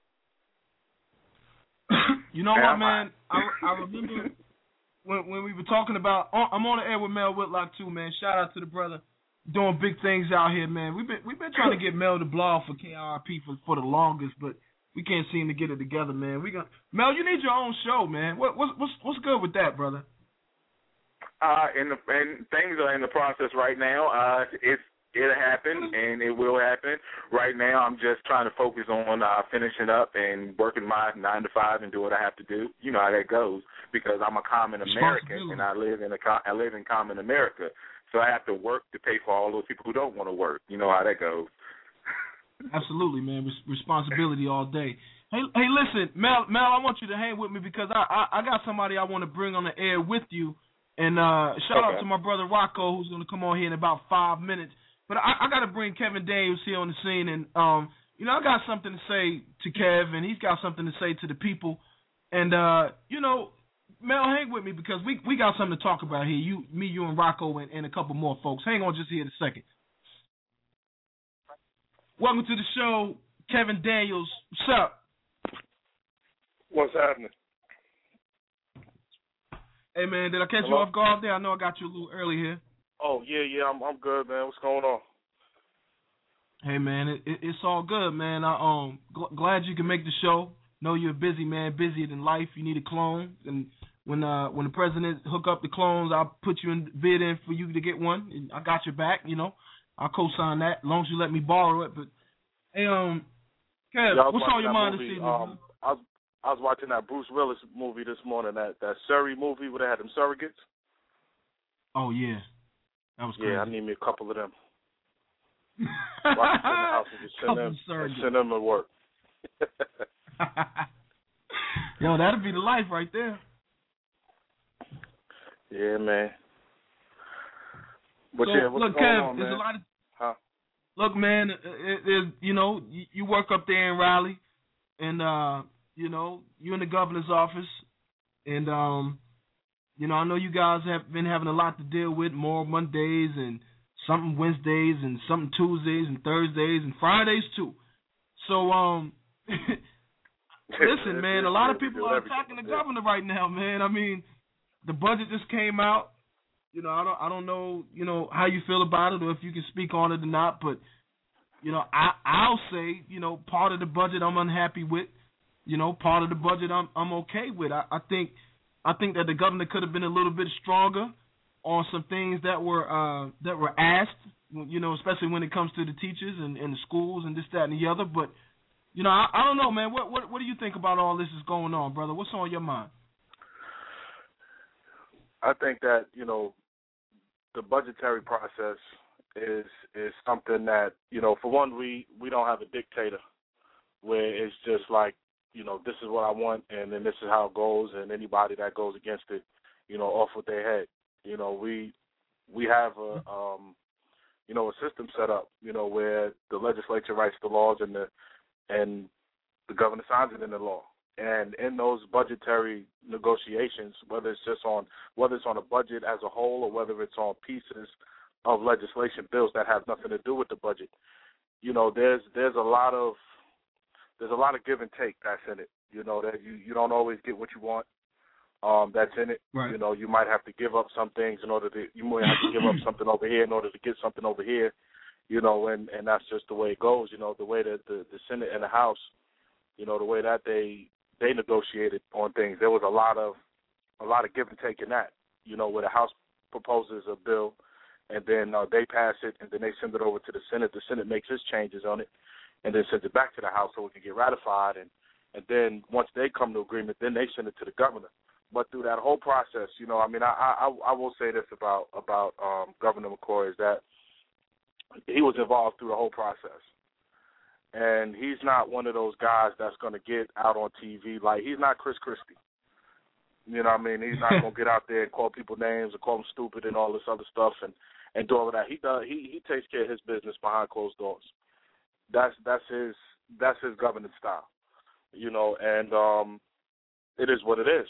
You know what, man? I remember when we were talking about, I'm on the air with Mel Whitlock too, man. Shout out to the brother. Doing big things out here, man. We've been trying to get Mel to blog for KIRP for the longest, but we can't seem to get it together, man. Mel, you need your own show, man. What's good with that, brother? And things are in the process right now. It'll happen and it will happen. Right now, I'm just trying to focus on finishing up and working my 9 to 5 and do what I have to do. You know how that goes because I'm a common American and I live in common America. So I have to work to pay for all those people who don't want to work. You know how that goes. Absolutely, man. Responsibility all day. Hey, listen, Mel, I want you to hang with me because I got somebody I want to bring on the air with you. And shout out to my brother Rocco, who's going to come on here in about 5 minutes. But I got to bring Kevin Daniels here on the scene. And, you know, I got something to say to Kev, and he's got something to say to the people. And, you know, Mel, hang with me because we got something to talk about here. You, and Rocco, and a couple more folks. Hang on just here a second. Welcome to the show, Kevin Daniels. What's up? What's happening? Hey, man, did I catch you off guard there? I know I got you a little early here. Oh, yeah, I'm good, man. What's going on? Hey, man, it's all good, man. I'm glad you can make the show. Know you're busy, man, busier than life. You need a clone, and when the president hook up the clones, I'll put you in bid in for you to get one. And I got your back, you know. I'll co-sign that as long as you let me borrow it. But hey, Kev, what's on your mind this evening? I was watching that Bruce Willis movie this morning, that Surrey movie where they had them surrogates. Oh yeah, that was crazy. Yeah, I need me a couple of them. Watch them in the house and just send them to work. Yo, that'd be the life right there. Yeah, man. But so, yeah, what's look, going Kev, on, there's man? a lot of. Huh? Look, man, you work up there in Raleigh, and you're in the governor's office, and I know you guys have been having a lot to deal with, more Mondays and something Wednesdays and something Tuesdays and Thursdays and Fridays too. So listen, man, a lot of people are attacking the governor right now, man. I mean, the budget just came out. I don't know, how you feel about it or if you can speak on it or not, but, I'll say, part of the budget I'm unhappy with, part of the budget I'm okay with. I think that the governor could have been a little bit stronger on some things that were asked, especially when it comes to the teachers and the schools and this, that, and the other. But, I don't know, man. What do you think about all this is going on, brother? What's on your mind? I think that, the budgetary process is something that, for one, we don't have a dictator where it's just like, this is what I want and then this is how it goes, and anybody that goes against it, off with their head. We have a system set up, where the legislature writes the laws and the governor signs it into law. And in those budgetary negotiations, whether it's on a budget as a whole or whether it's on pieces of legislation, bills that have nothing to do with the budget, there's a lot of give and take that's in it. That you don't always get what you want. That's in it. Right. You might have to give up some things you might have to give up something over here in order to get something over here. And that's just the way it goes. The way that the Senate and the House, the way that they negotiated on things, there was a lot of give and take in that. Where the House proposes a bill, and then they pass it, and then they send it over to the Senate. The Senate makes its changes on it, and then sends it back to the House so it can get ratified. And then once they come to agreement, then they send it to the governor. But through that whole process, I will say this about Governor McCoy is that he was involved through the whole process. And he's not one of those guys that's going to get out on TV. Like, he's not Chris Christie. He's not going to get out there and call people names and call them stupid and all this other stuff and do all of that. He takes care of his business behind closed doors. That's his governance style. And it is what it is.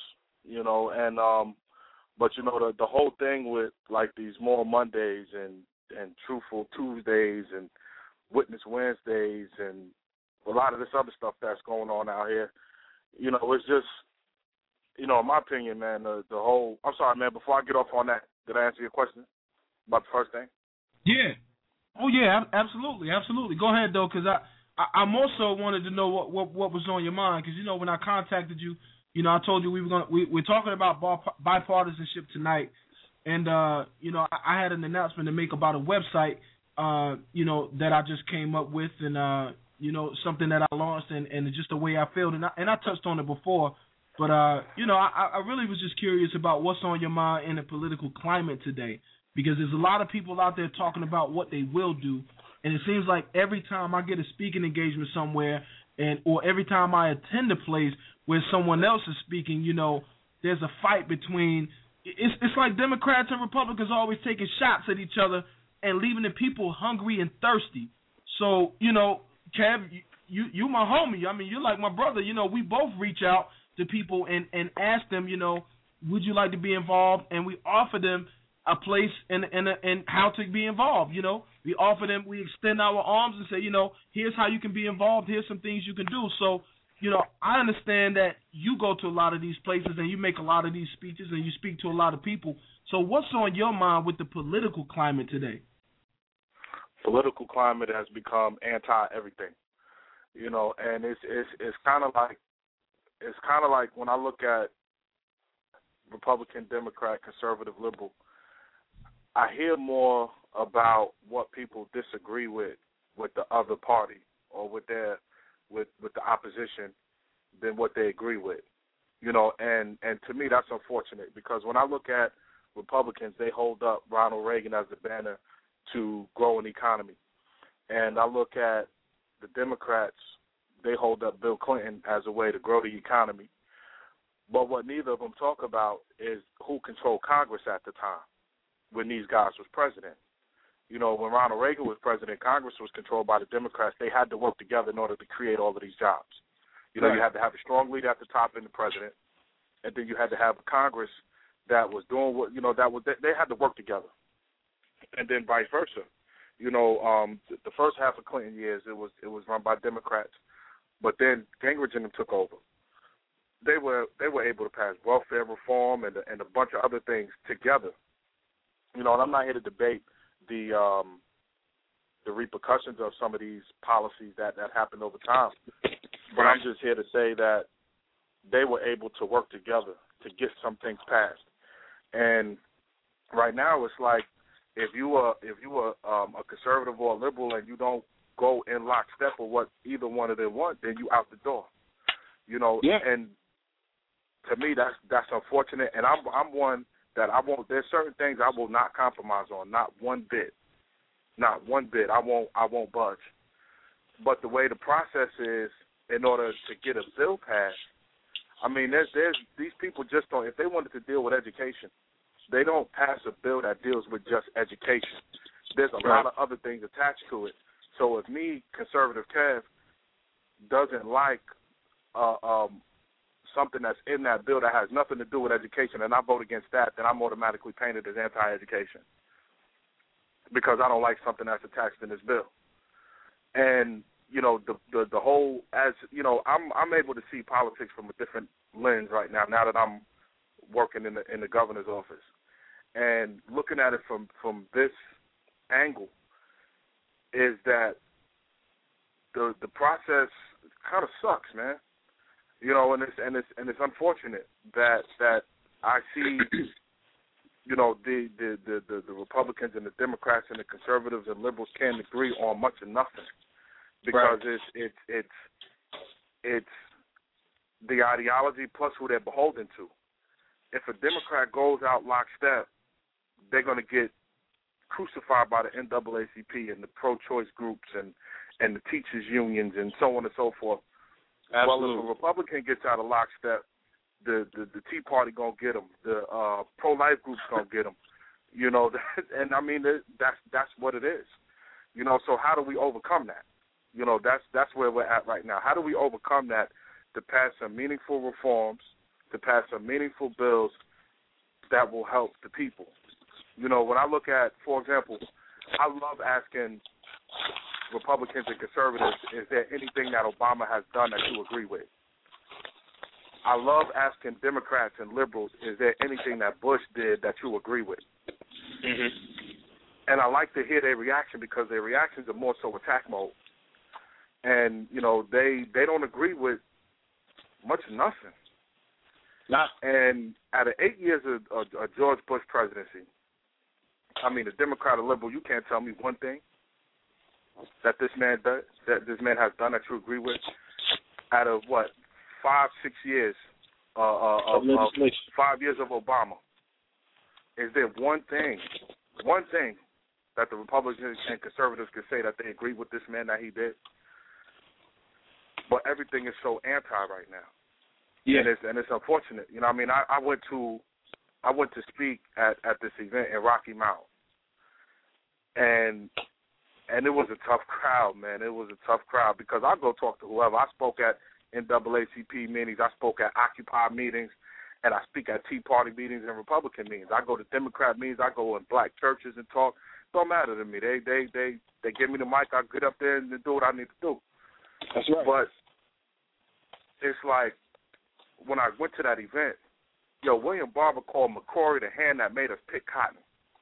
But the whole thing with like these more Mondays and Truthful Tuesdays and Witness Wednesdays and a lot of this other stuff that's going on out here, it's just, in my opinion, man, the whole, I'm sorry, man, before I get off on that, did I answer your question about the first thing? Yeah. Oh, yeah, absolutely. Go ahead, though, because I'm also wanted to know what was on your mind, because, when I contacted you, I told you we're talking about bipartisanship tonight, and, I had an announcement to make about a website, that I just came up with, and, something that I launched, and just the way I felt, and I touched on it before, but, I really was just curious about what's on your mind in the political climate today, because there's a lot of people out there talking about what they will do, and it seems like every time I get a speaking engagement somewhere, or every time I attend a place where someone else is speaking, there's a fight between, it's like Democrats and Republicans always taking shots at each other and leaving the people hungry and thirsty. So, Kev, you my homie. I mean, you're like my brother. We both reach out to people and ask them, would you like to be involved? And we offer them a place and how to be involved. We offer them, we extend our arms and say, here's how you can be involved. Here's some things you can do. So, I understand that you go to a lot of these places and you make a lot of these speeches and you speak to a lot of people. So what's on your mind with the political climate today? Political climate has become anti-everything, and it's kind of like when I look at Republican, Democrat, conservative, liberal, I hear more about what people disagree with the other party or with the opposition than what they agree with. You know, and to me that's unfortunate, because when I look at Republicans, they hold up Ronald Reagan as the banner to grow an economy. And I look at the Democrats, they hold up Bill Clinton as a way to grow the economy. But what neither of them talk about is who controlled Congress at the time when these guys was president. You know, when Ronald Reagan was president, Congress was controlled by the Democrats. They had to work together in order to create all of these jobs. You know, you had to have a strong leader at the top in the president, and then you had to have a Congress that was doing what, you know, they had to work together. And then vice versa. You know, the first half of Clinton years, it was run by Democrats, but then Gingrich and them took over. They were able to pass welfare reform and a bunch of other things together. You know, and I'm not here to debate the repercussions of some of these policies that happened over time, but I'm just here to say that they were able to work together to get some things passed. And right now, it's like if you are a conservative or a liberal and you don't go in lockstep with what either one of them want, then you out the door. You know, and to me that's unfortunate. And I'm one that I won't. There's certain things I will not compromise on, not one bit. Not one bit. I won't budge. But the way the process is, in order to get a bill passed, I mean, there's these people just don't. If they wanted to deal with education, they don't pass a bill that deals with just education. There's a lot of other things attached to it. So if me, conservative Kev, doesn't like something that's in that bill that has nothing to do with education, and I vote against that, then I'm automatically painted as anti-education, because I don't like something that's attached in this bill. And you know, the whole, as you know, I'm able to see politics from a different lens right now. Now that I'm working in the governor's office, and looking at it from this angle, is that the process kind of sucks, man. You know, and it's unfortunate that I see, you know, the Republicans and the Democrats and the conservatives and liberals can't agree on much of nothing, because it's the ideology plus who they're beholden to. If a Democrat goes out lockstep, they're going to get crucified by the NAACP and the pro-choice groups and the teachers' unions and so on and so forth. Absolutely. Well, if a Republican gets out of lockstep, the Tea Party gonna get them. The pro-life groups gonna get them. You know, and I mean that's what it is. You know, so how do we overcome that? You know, that's where we're at right now. How do we overcome that to pass some meaningful reforms, to pass some meaningful bills that will help the people? You know, when I look at, for example, I love asking Republicans and conservatives, is there anything that Obama has done that you agree with? I love asking Democrats and liberals, is there anything that Bush did that you agree with? Mm-hmm. And I like to hear their reaction, because their reactions are more so attack mode. And, you know, they don't agree with much of nothing. And out of 8 years of George Bush presidency, I mean, a Democrat or liberal, you can't tell me one thing that this man has done that you agree with. Out of what, 5-6 years of 5 years of Obama, is there one thing that the Republicans and conservatives could say that they agree with this man that he did? But everything is so anti right now. Yeah. And it's unfortunate. You know, I mean, I went to speak at this event in Rocky Mount, and it was a tough crowd, man. It was a tough crowd, because I go talk to whoever. I spoke at NAACP meetings, I spoke at Occupy meetings, and I speak at Tea Party meetings and Republican meetings. I go to Democrat meetings, I go in black churches and talk. Don't matter to me. They give me the mic, I get up there and do what I need to do. That's right. But it's like, when I went to that event, William Barber called McCrory the hand that made us pick cotton.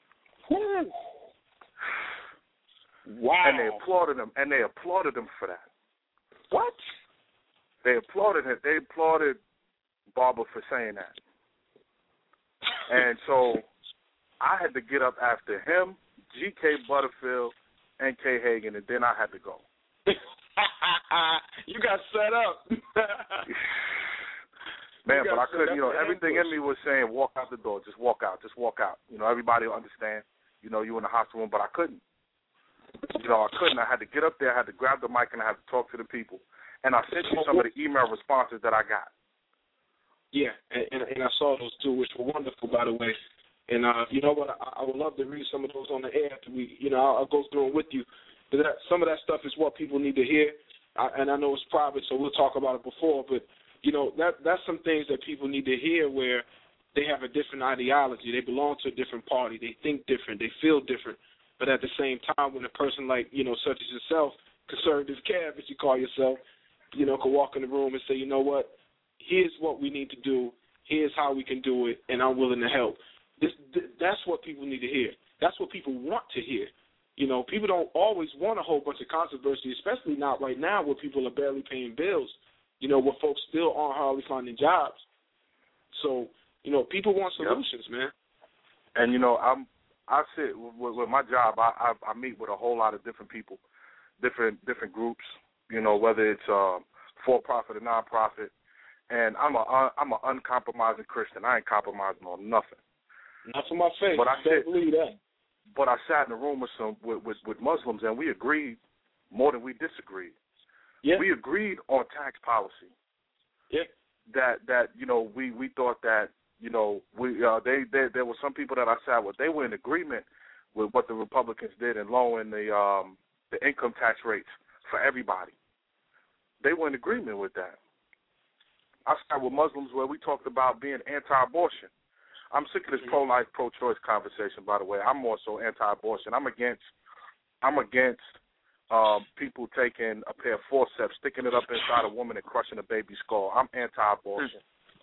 Wow. And they applauded him for that. What? They applauded him. They applauded Barber for saying that. And so I had to get up after him, G.K. Butterfield, N.K. Hagan, and then I had to go. You got set up. Man, but I couldn't, everything in me was saying, walk out the door, just walk out. Everybody will understand, you in the hospital room, but I couldn't. I couldn't. I had to get up there, I had to grab the mic, and I had to talk to the people. And I sent you some of the email responses that I got. Yeah, and I saw those too, which were wonderful, by the way. And you know what? I would love to read some of those on the air after we, I'll go through them with you. Some of that stuff is what people need to hear, and I know it's private, so we'll talk about it before. But that's some things that people need to hear where they have a different ideology, they belong to a different party, they think different, they feel different. But at the same time, when a person like such as yourself, conservative Kev, as you call yourself, can walk in the room and say, you know what, here's what we need to do, here's how we can do it, and I'm willing to help. That's what people need to hear. That's what people want to hear. People don't always want a whole bunch of controversy, especially not right now where people are barely paying bills, where folks still aren't hardly finding jobs. So, people want solutions, man. And, I sit with my job, I meet with a whole lot of different people, different groups, whether it's for-profit or non-profit. And I'm an uncompromising Christian. I ain't compromising on nothing. Not for my faith. But I believe that. But I sat in a room with Muslims, and we agreed more than we disagreed. Yeah. We agreed on tax policy. Yeah. That we thought that there were some people that I sat with. They were in agreement with what the Republicans did in lowering the income tax rates for everybody. They were in agreement with that. I sat with Muslims where we talked about being anti-abortion. I'm sick of this pro-life, pro-choice conversation, by the way. I'm more so anti-abortion. I'm against people taking a pair of forceps, sticking it up inside a woman and crushing a baby's skull. I'm anti-abortion.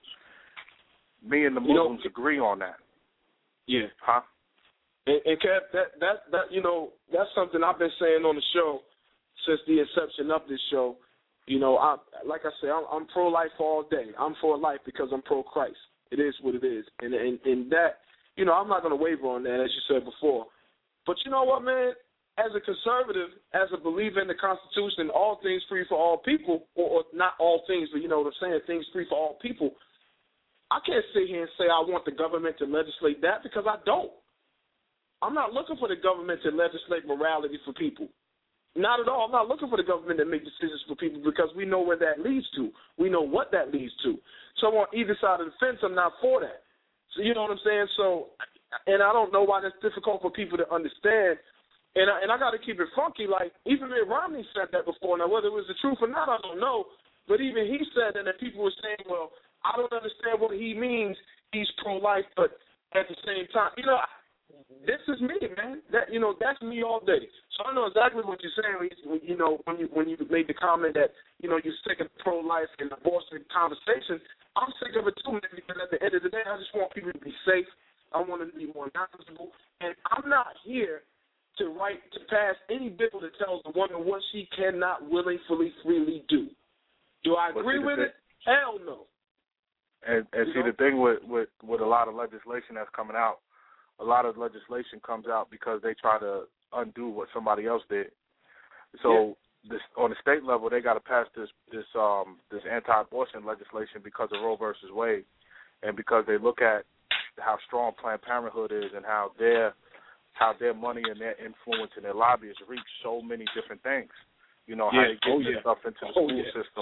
Me and the Muslims agree on that. Yeah. Huh? And Kev, that's something I've been saying on the show since the inception of this show. Like I say, I'm pro-life all day. I'm for life because I'm pro-Christ. It is what it is. And that, I'm not going to waver on that, as you said before. But you know what, man? As a conservative, as a believer in the Constitution, all things free for all people, or not all things, but you know what I'm saying, things free for all people, I can't sit here and say I want the government to legislate that because I don't. I'm not looking for the government to legislate morality for people. Not at all. I'm not looking for the government to make decisions for people because we know where that leads to. We know what that leads to. So on either side of the fence, I'm not for that. So you know what I'm saying? So, and I don't know why that's difficult for people to understand. And I got to keep it funky. Like, even Mitt Romney said that before. Now, whether it was the truth or not, I don't know. But even he said that, and people were saying, well, I don't understand what he means. He's pro-life, but at the same time, this is me, man. That's me all day. So I know exactly what you're saying. When you made the comment that you're sick of pro-life and abortion conversation, I'm sick of it too, man. Because at the end of the day, I just want people to be safe. I want them to be more knowledgeable, and I'm not here to pass any bill that tells the woman what she cannot willingly, freely do. Do I agree with it? Hell no. And see, the thing with a lot of legislation that's coming out, a lot of legislation comes out because they try to undo what somebody else did. So on the state level, they got to pass this anti-abortion legislation because of Roe versus Wade, and because they look at how strong Planned Parenthood is and how their money and their influence and their lobbyists reach so many different things. How they get this stuff into the school system.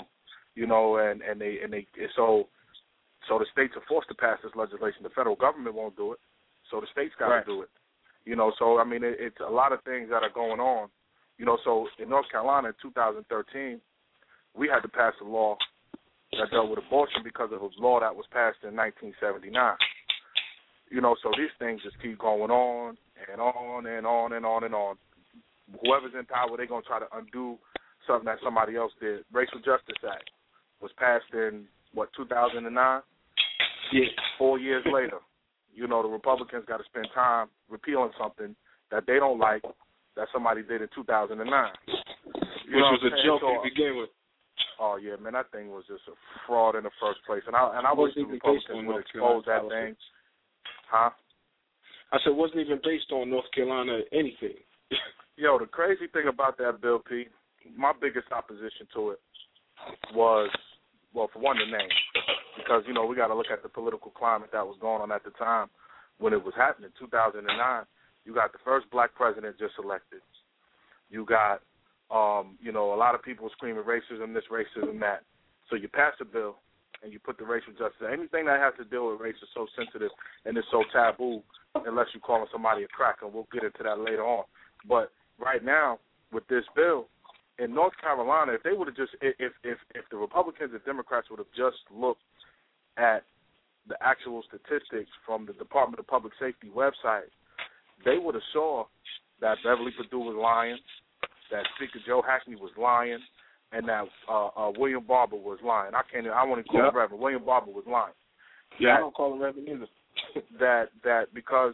So the states are forced to pass this legislation. The federal government won't do it. So the states got to do it. So, I mean, it's a lot of things that are going on. So in North Carolina in 2013, we had to pass a law that dealt with abortion because of a law that was passed in 1979. So these things just keep going on and on and on and on and on. Whoever's in power, they're going to try to undo something that somebody else did. Racial Justice Act was passed in, 2009? Yeah. 4 years later. The Republicans got to spend time repealing something that they don't like that somebody did in 2009. Which was a joke to begin with. Oh, yeah, man, that thing was just a fraud in the first place. And I wish the Republicans would expose that thing. Huh? I said, it wasn't even based on North Carolina anything. Yo, the crazy thing about that bill, P, my biggest opposition to it was, well, for one, the name. Because, you know, we got to look at the political climate that was going on at the time when it was happening. 2009, you got the first black president just elected. You got, you know, a lot of people screaming racism this, racism that. So you pass a bill and you put the racial justice. Anything that has to deal with race is so sensitive and it's so taboo unless you're calling somebody a cracker. And we'll get into that later on. But right now, with this bill, in North Carolina, if they would have just, if the Republicans and Democrats would have just looked at the actual statistics from the Department of Public Safety website, they would have saw that Beverly Perdue was lying, that Speaker Joe Hackney was lying, and that William Barber was lying. I want to call him Reverend. William Barber was lying. Yeah, I don't call him Reverend either. that because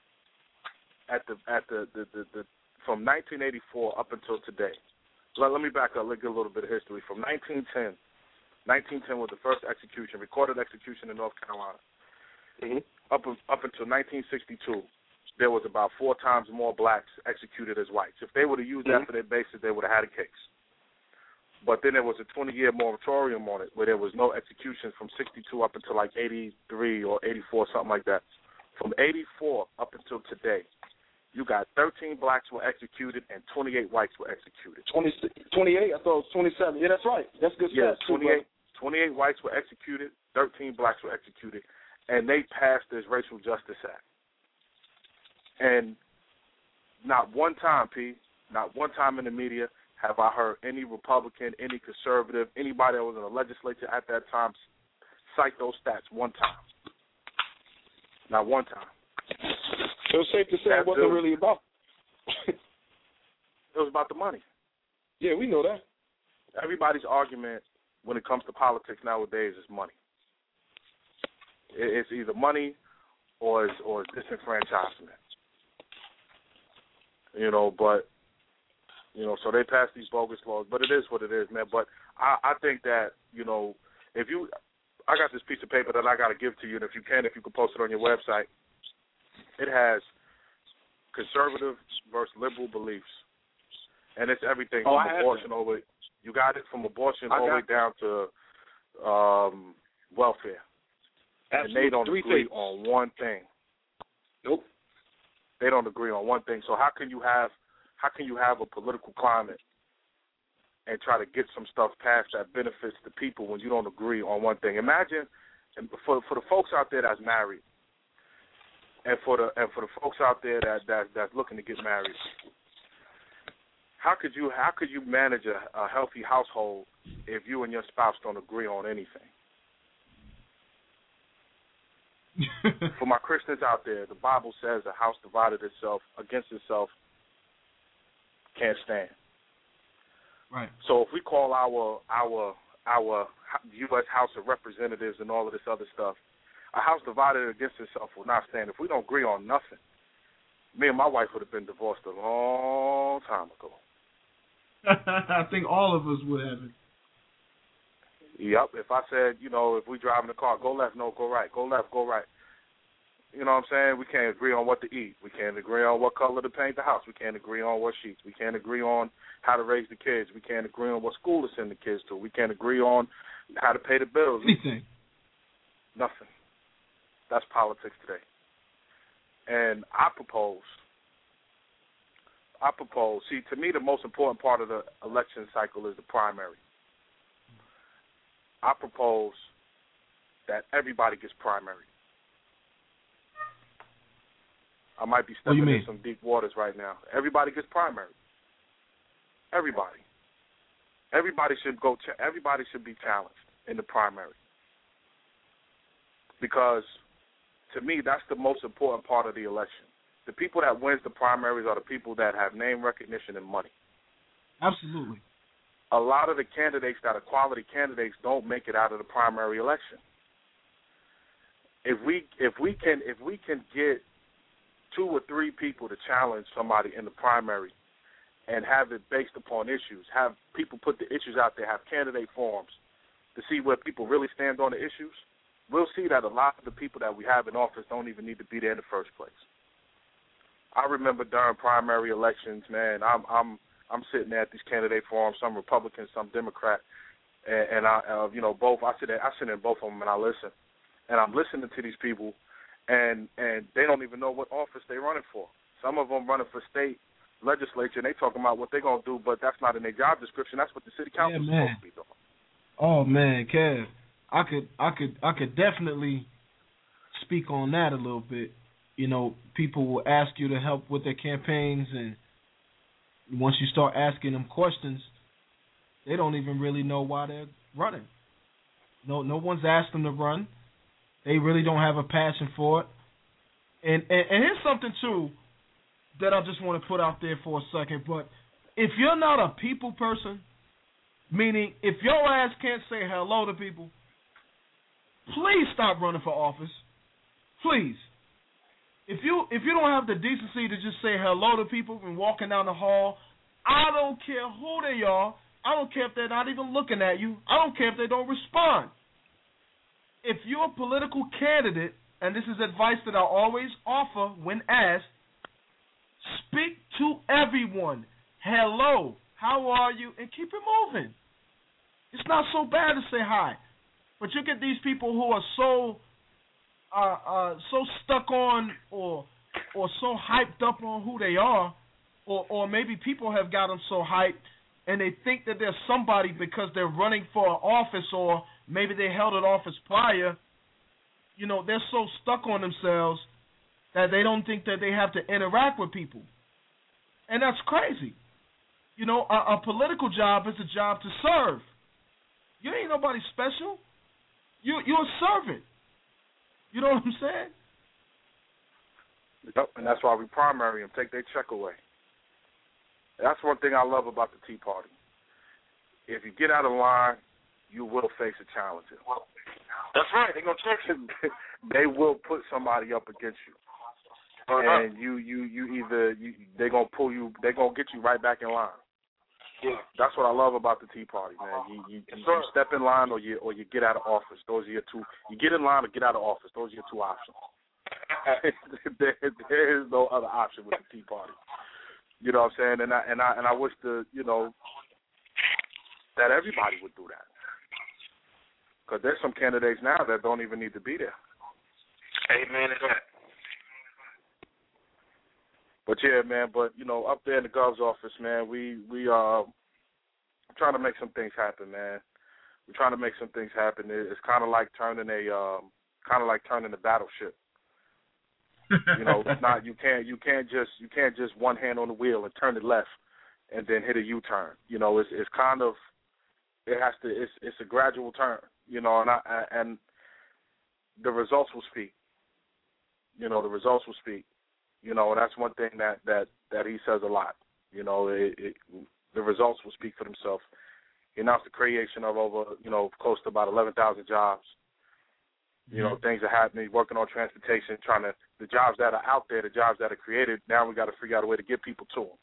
at the from 1984 up until today. Let me back up. Let's get a little bit of history. From 1910 was the first execution, recorded execution in North Carolina. Mm-hmm. Up until 1962, there was about 4 times more blacks executed as whites. If they would have used that for their basis, they would have had a case. But then there was a 20-year moratorium on it where there was no executions from 62 up until like 83 or 84, something like that. From 84 up until today, you got 13 blacks were executed and 28 whites were executed. 28? I thought it was 27. Yeah, that's right. That's good stuff. Yeah, 28 whites were executed, 13 blacks were executed, and they passed this Racial Justice Act. And not one time, P, not one time in the media have I heard any Republican, any conservative, anybody that was in the legislature at that time cite those stats one time. Not one time. So it's safe to say it wasn't really about. It was about the money. Yeah, we know that. Everybody's argument when it comes to politics nowadays is money. It's either money or it's disenfranchisement. You know, but, you know, so they passed these bogus laws. But it is what it is, man. But I think that, you know, I got this piece of paper that I got to give to you, and if you can post it on your website. It has conservative versus liberal beliefs, and it's everything from abortion over. You got it from abortion all the way down to welfare, and they don't agree on one thing. Nope, they don't agree on one thing. So how can you have a political climate and try to get some stuff passed that benefits the people when you don't agree on one thing? Imagine, and for the folks out there that's married. And for the folks out there that's looking to get married, how could you manage a healthy household if you and your spouse don't agree on anything? For my Christians out there, the Bible says a house divided against itself can't stand. Right. So if we call our U.S. House of Representatives and all of this other stuff, a house divided against itself will not stand. If we don't agree on nothing, me and my wife would have been divorced a long time ago. I think all of us would have it. Yep. If I said, you know, if we drive in the car, go left, no, go right, go left, go right. You know what I'm saying? We can't agree on what to eat. We can't agree on what color to paint the house. We can't agree on what sheets. We can't agree on how to raise the kids. We can't agree on what school to send the kids to. We can't agree on how to pay the bills. Anything. Nothing. That's politics today. And I propose, see, to me the most important part of the election cycle is the primary. I propose that everybody gets primary. I might be stepping in some deep waters right now. Everybody gets primary. Everybody. Everybody should be challenged in the primary. Because to me, that's the most important part of the election. The people that wins the primaries are the people that have name recognition and money. Absolutely. A lot of the candidates that are quality candidates don't make it out of the primary election. If we can get 2 or 3 people to challenge somebody in the primary and have it based upon issues, have people put the issues out there, have candidate forums to see where people really stand on the issues, we'll see that a lot of the people that we have in office don't even need to be there in the first place. I remember during primary elections, man, I'm sitting there at these candidate forums, some Republican, some Democrat, and I, both. I sit in both of them and I listen, and I'm listening to these people, and they don't even know what office they're running for. Some of them running for state legislature, and they talking about what they're gonna do, but that's not in their job description. That's what the city council is supposed to be doing. Oh man, Kev, I could definitely speak on that a little bit. You know, people will ask you to help with their campaigns, and once you start asking them questions, they don't even really know why they're running. No one's asked them to run. They really don't have a passion for it. And here's something too that I just want to put out there for a second. But if you're not a people person, meaning if your ass can't say hello to people, please stop running for office. Please. If you don't have the decency to just say hello to people when walking down the hall, I don't care who they are. I don't care if they're not even looking at you. I don't care if they don't respond. If you're a political candidate, and this is advice that I always offer when asked, speak to everyone. Hello, how are you? And keep it moving. It's not so bad to say hi. But you get these people who are so stuck on or so hyped up on who they are, or maybe people have got them so hyped and they think that they're somebody because they're running for an office, or maybe they held an office prior. You know, they're so stuck on themselves that they don't think that they have to interact with people. And that's crazy. You know, a political job is a job to serve. You ain't nobody special. You're a servant. You know what I'm saying? Yep, and that's why we primary them, take their check away. That's one thing I love about the Tea Party. If you get out of line, you will face a challenge. That's right. They're gonna check you. They will put somebody up against you, and they're gonna pull you. They're gonna get you right back in line. Yeah, that's what I love about the Tea Party, man. You step in line or you get out of office. Those are your two. You get in line or get out of office. Those are your two options. there is no other option with the Tea Party. You know what I'm saying? And I wish that everybody would do that. Because there's some candidates now that don't even need to be there. Amen to that. But yeah, man. But up there in the Gov's office, man, we are trying to make some things happen, man. We're trying to make some things happen. It's kind of like turning a battleship. It's not you can't just one hand on the wheel and turn it left and then hit a U-turn. It's kind of it's a gradual turn. And the results will speak. The results will speak. And that's one thing that he says a lot. The results will speak for themselves. He announced the creation of over, close to about 11,000 jobs. Things are happening, working on transportation, the jobs that are out there, the jobs that are created, now we got to figure out a way to get people to them.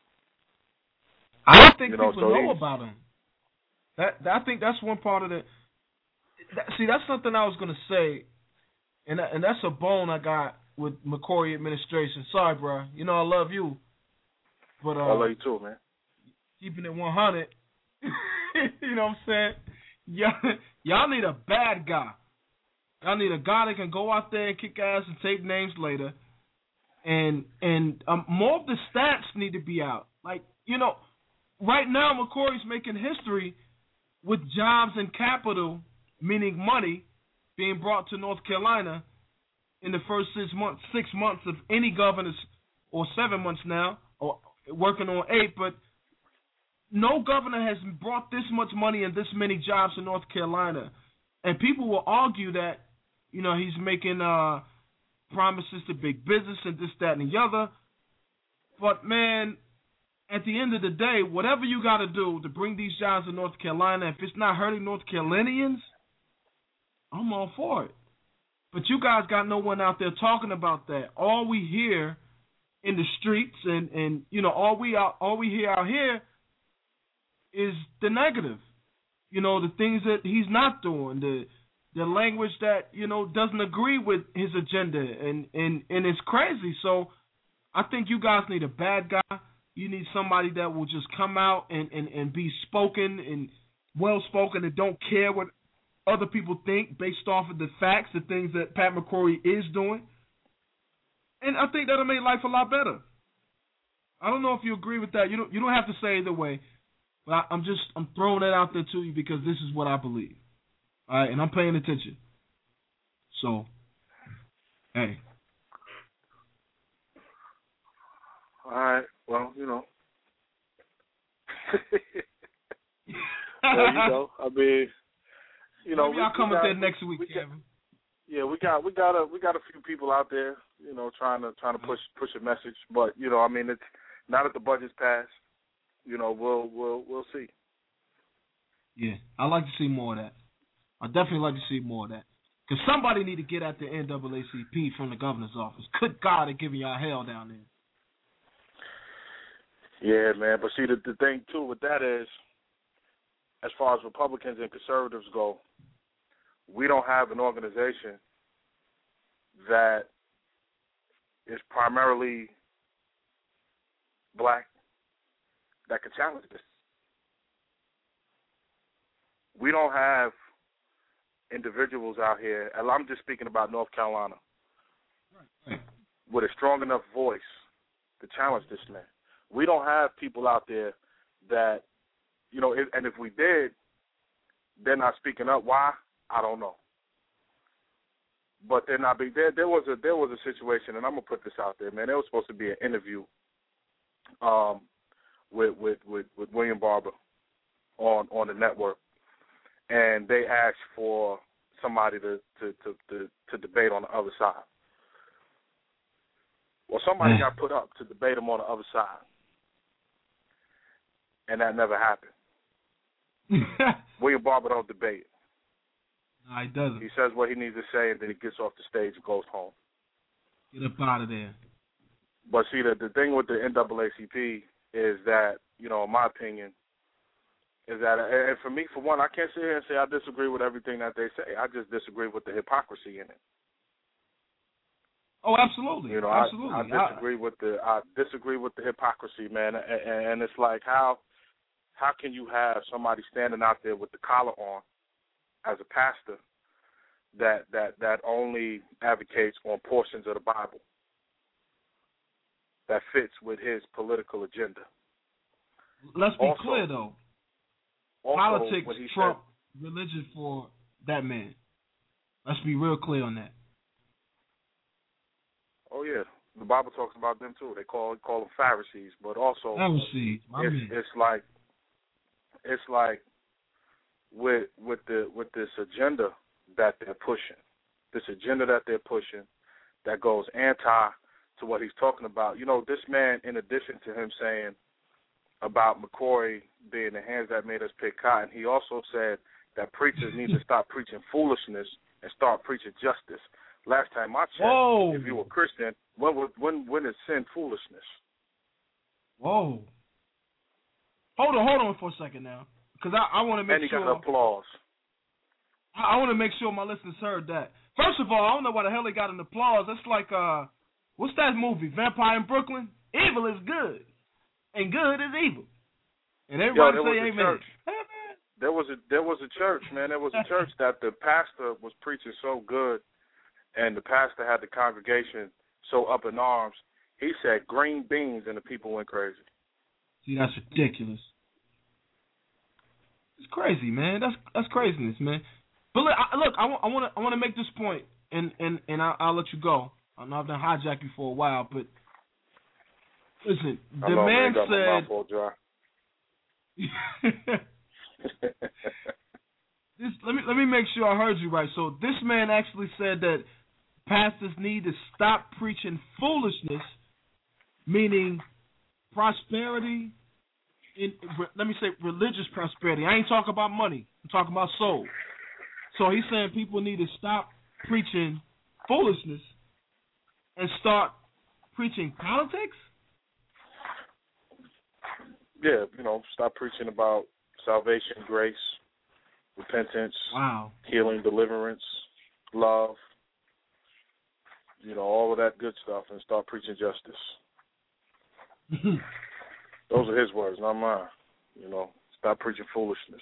I don't think people know about them. I think that's one part of that's something I was going to say, and that's a bone I got with McCrory administration. Sorry, bro. I love you. But I love you too, man. Keeping it 100, you know what I'm saying? Y'all need a bad guy. I need a guy that can go out there and kick ass and take names later. And more of the stats need to be out. Like, right now McCrory's making history with jobs and capital, meaning money, being brought to North Carolina in the first 6 months of any governor's, or 7 months now, or working on 8, but no governor has brought this much money and this many jobs to North Carolina. And people will argue that, he's making promises to big business and this, that, and the other. But, man, at the end of the day, whatever you got to do to bring these jobs to North Carolina, if it's not hurting North Carolinians, I'm all for it. But you guys got no one out there talking about that. All we hear in the streets and all we hear out here is the negative. The things that he's not doing, the language that, doesn't agree with his agenda, and it's crazy. So I think you guys need a bad guy. You need somebody that will just come out and be spoken and well-spoken and don't care what other people think based off of the facts, the things that Pat McCrory is doing. And I think that'll make life a lot better. I don't know if you agree with that. You don't have to say either way. But I'm throwing that out there to you because this is what I believe. All right, and I'm paying attention. So, hey. All right. Well, you know. I mean, you know, maybe I'll come with that next week, Kevin. Yeah, we got a few people out there, you know, trying to push a message, but you know, I mean, it's now that the budget's passed, you know, we'll see. Yeah, I like to see more of that. I definitely like to see more of that. Because somebody need to get at the NAACP from the governor's office. Good God, they're giving y'all hell down there. Yeah, man. But see, the thing, too, with that is, as far as Republicans and conservatives go, we don't have an organization that is primarily black that can challenge this. We don't have individuals out here, and I'm just speaking about North Carolina, with a strong enough voice to challenge this man. We don't have people out there that, you know, and if we did, they're not speaking up. Why? I don't know. But they're not big. There was a situation, and I'm gonna put this out there, man. There was supposed to be an interview with William Barber on the network, and they asked for somebody to debate on the other side. Well, somebody got put up to debate him on the other side, and that never happened. William Barber don't debate. No, he doesn't. He says what he needs to say, and then he gets off the stage and goes home. Get up out of there. But see, the thing with the NAACP is that, you know, in my opinion, is that, and for me, for one, I can't sit here and say I disagree with everything that they say. I just disagree with the hypocrisy in it. Oh, absolutely. You know, absolutely. I disagree with the hypocrisy, man. And it's like, how can you have somebody standing out there with the collar on as a pastor that only advocates on portions of the Bible that fits with his political agenda? Let's be clear, though. Politics trump said, religion for that man. Let's be real clear on that. Oh, yeah. The Bible talks about them, too. They call them Pharisees, but also Pharisees. It's like with this agenda that they're pushing, that goes anti to what he's talking about. You know, this man, in addition to him saying about McCrory being the hands that made us pick cotton, he also said that preachers need to stop preaching foolishness and start preaching justice. Last time I checked, if you were Christian, when is sin foolishness? Whoa. Hold on for a second now, because I want to make sure. And he got applause. I want to make sure my listeners heard that. First of all, I don't know why the hell they got an applause. That's like, what's that movie, Vampire in Brooklyn? Evil is good, and good is evil. And everybody say amen. There was a church, man. There was a church that the pastor was preaching so good, and the pastor had the congregation so up in arms. He said green beans, and the people went crazy. See, that's ridiculous. It's crazy, man. That's craziness, man. But look, I want to make this point, and I'll let you go. I know I've done hijacked you for a while, but listen, the man said. Let me make sure I heard you right. So this man actually said that pastors need to stop preaching foolishness, meaning prosperity. Let me say religious prosperity. I ain't talking about money. I'm talking about soul. So he's saying people need to stop preaching foolishness and start preaching politics? Yeah, you know, stop preaching about salvation, grace, repentance, healing, deliverance, love, you know, all of that good stuff, and start preaching justice. Those are his words, not mine. You know, stop preaching foolishness.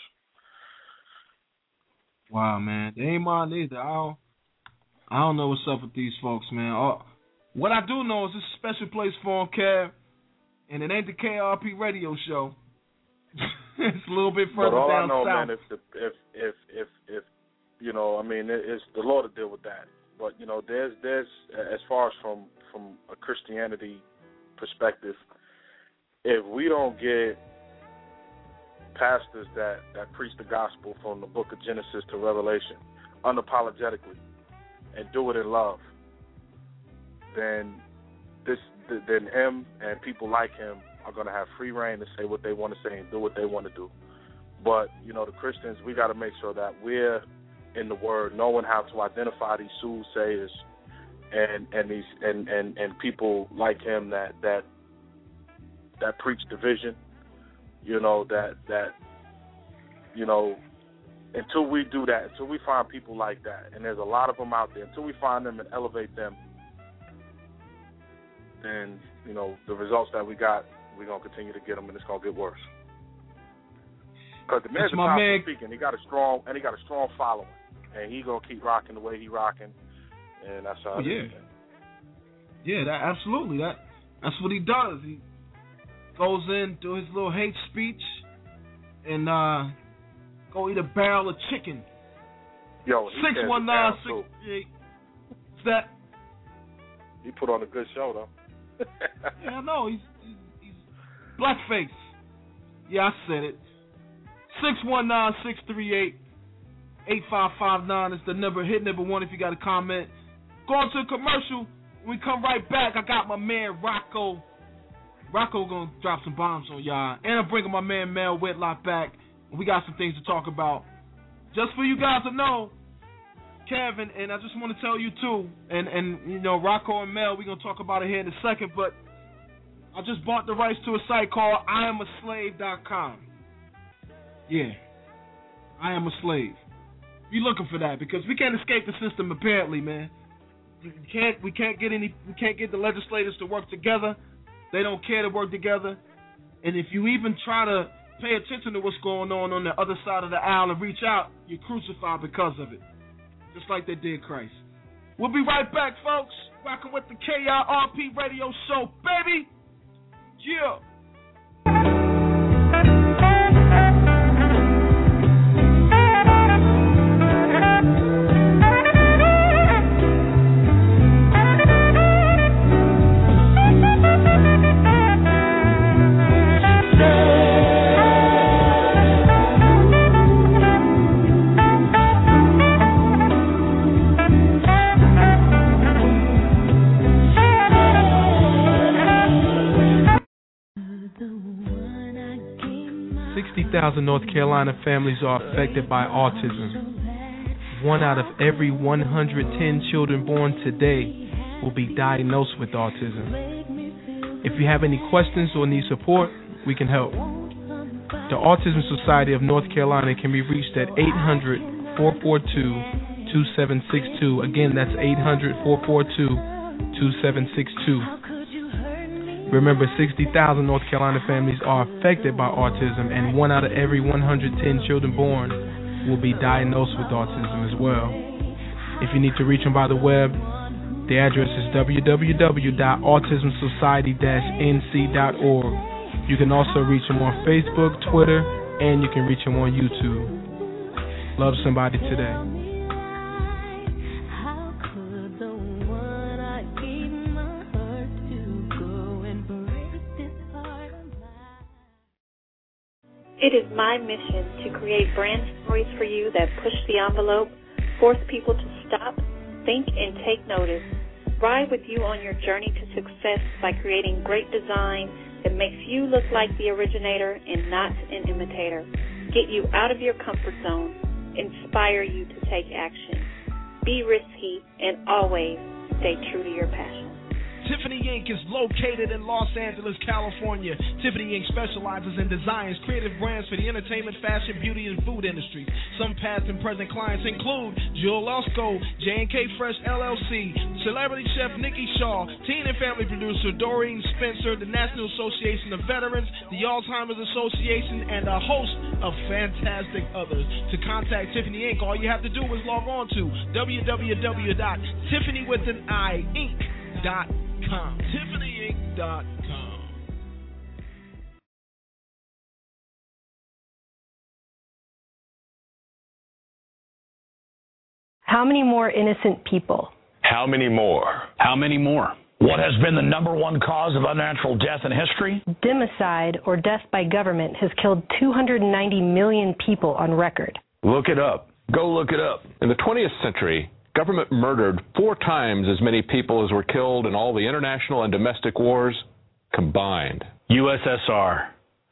Wow, man. They ain't mine either. I don't know what's up with these folks, man. What I do know is this is a special place for them, Kev, and it ain't the KRP radio show. It's a little bit further but all down I know, south. man, if you know, I mean, it's the Lord to deal with that. But you know, there's as far as from a Christianity perspective, if we don't get pastors that preach the gospel from the book of Genesis to Revelation unapologetically and do it in love, then him and people like him are going to have free reign to say what they want to say and do what they want to do. But, you know, the Christians, we got to make sure that we're in the Word, knowing how to identify these soothsayers and people like him that preach division. You know, that you know, until we do that, until we find people like that, and there's a lot of them out there, until we find them and elevate them, then, you know, the results that we got, we're going to continue to get them, and it's going to get worse. Because the man's speaking, he got a strong following, and he's going to keep rocking the way he's rocking, and that's how it is. Yeah, absolutely. That's what he does. He goes in, do his little hate speech, and go eat a barrel of chicken. Yo, 619-638. What's that? He put on a good show, though. Yeah, I know. He's blackface. Yeah, I said it. 619-638-8559 is the number. Hit number 1 if you got a comment. Going to a commercial. When we come right back, I got my man Rocco. Rocco gonna drop some bombs on y'all. And I'm bringing my man Mel Whitlock back. We got some things to talk about. Just for you guys to know, Kevin, and I just want to tell you too, and you know, Rocco and Mel, we're gonna talk about it here in a second, but I just bought the rights to a site called IamAslave.com. Yeah. I Am a Slave. Be looking for that because we can't escape the system apparently, man. We can't get the legislators to work together. They don't care to work together. And if you even try to pay attention to what's going on the other side of the aisle and reach out, you're crucified because of it. Just like they did Christ. We'll be right back, folks. Rocking with the KIRP radio show, baby. Yeah. 60,000 North Carolina families are affected by autism. 1 out of every 110 children born today will be diagnosed with autism. If you have any questions or need support, we can help. The Autism Society of North Carolina can be reached at 800-442-2762. Again, that's 800-442-2762. Remember, 60,000 North Carolina families are affected by autism, and 1 out of every 110 children born will be diagnosed with autism as well. If you need to reach them by the web, the address is www.autismsociety-nc.org. You can also reach them on Facebook, Twitter, and you can reach them on YouTube. Love somebody today. It is my mission to create brand stories for you that push the envelope, force people to stop, think, and take notice. Ride with you on your journey to success by creating great design that makes you look like the originator and not an imitator. Get you out of your comfort zone. Inspire you to take action. Be risky and always stay true to your passion. Tiffany Inc. is located in Los Angeles, California. Tiffany Inc. specializes in designs, creative brands for the entertainment, fashion, beauty, and food industry. Some past and present clients include Jewel Osco, J&K Fresh LLC, celebrity chef Nikki Shaw, teen and family producer Doreen Spencer, the National Association of Veterans, the Alzheimer's Association, and a host of fantastic others. To contact Tiffany Inc., all you have to do is log on to www.tiffanyWithAnI.Inc.com. TiffanyInc.com. How many more innocent people? How many more? How many more? What has been the number one cause of unnatural death in history? Democide, or death by government, has killed 290 million people on record. Look it up. Go look it up. In the 20th century, government murdered 4 times as many people as were killed in all the international and domestic wars combined. USSR,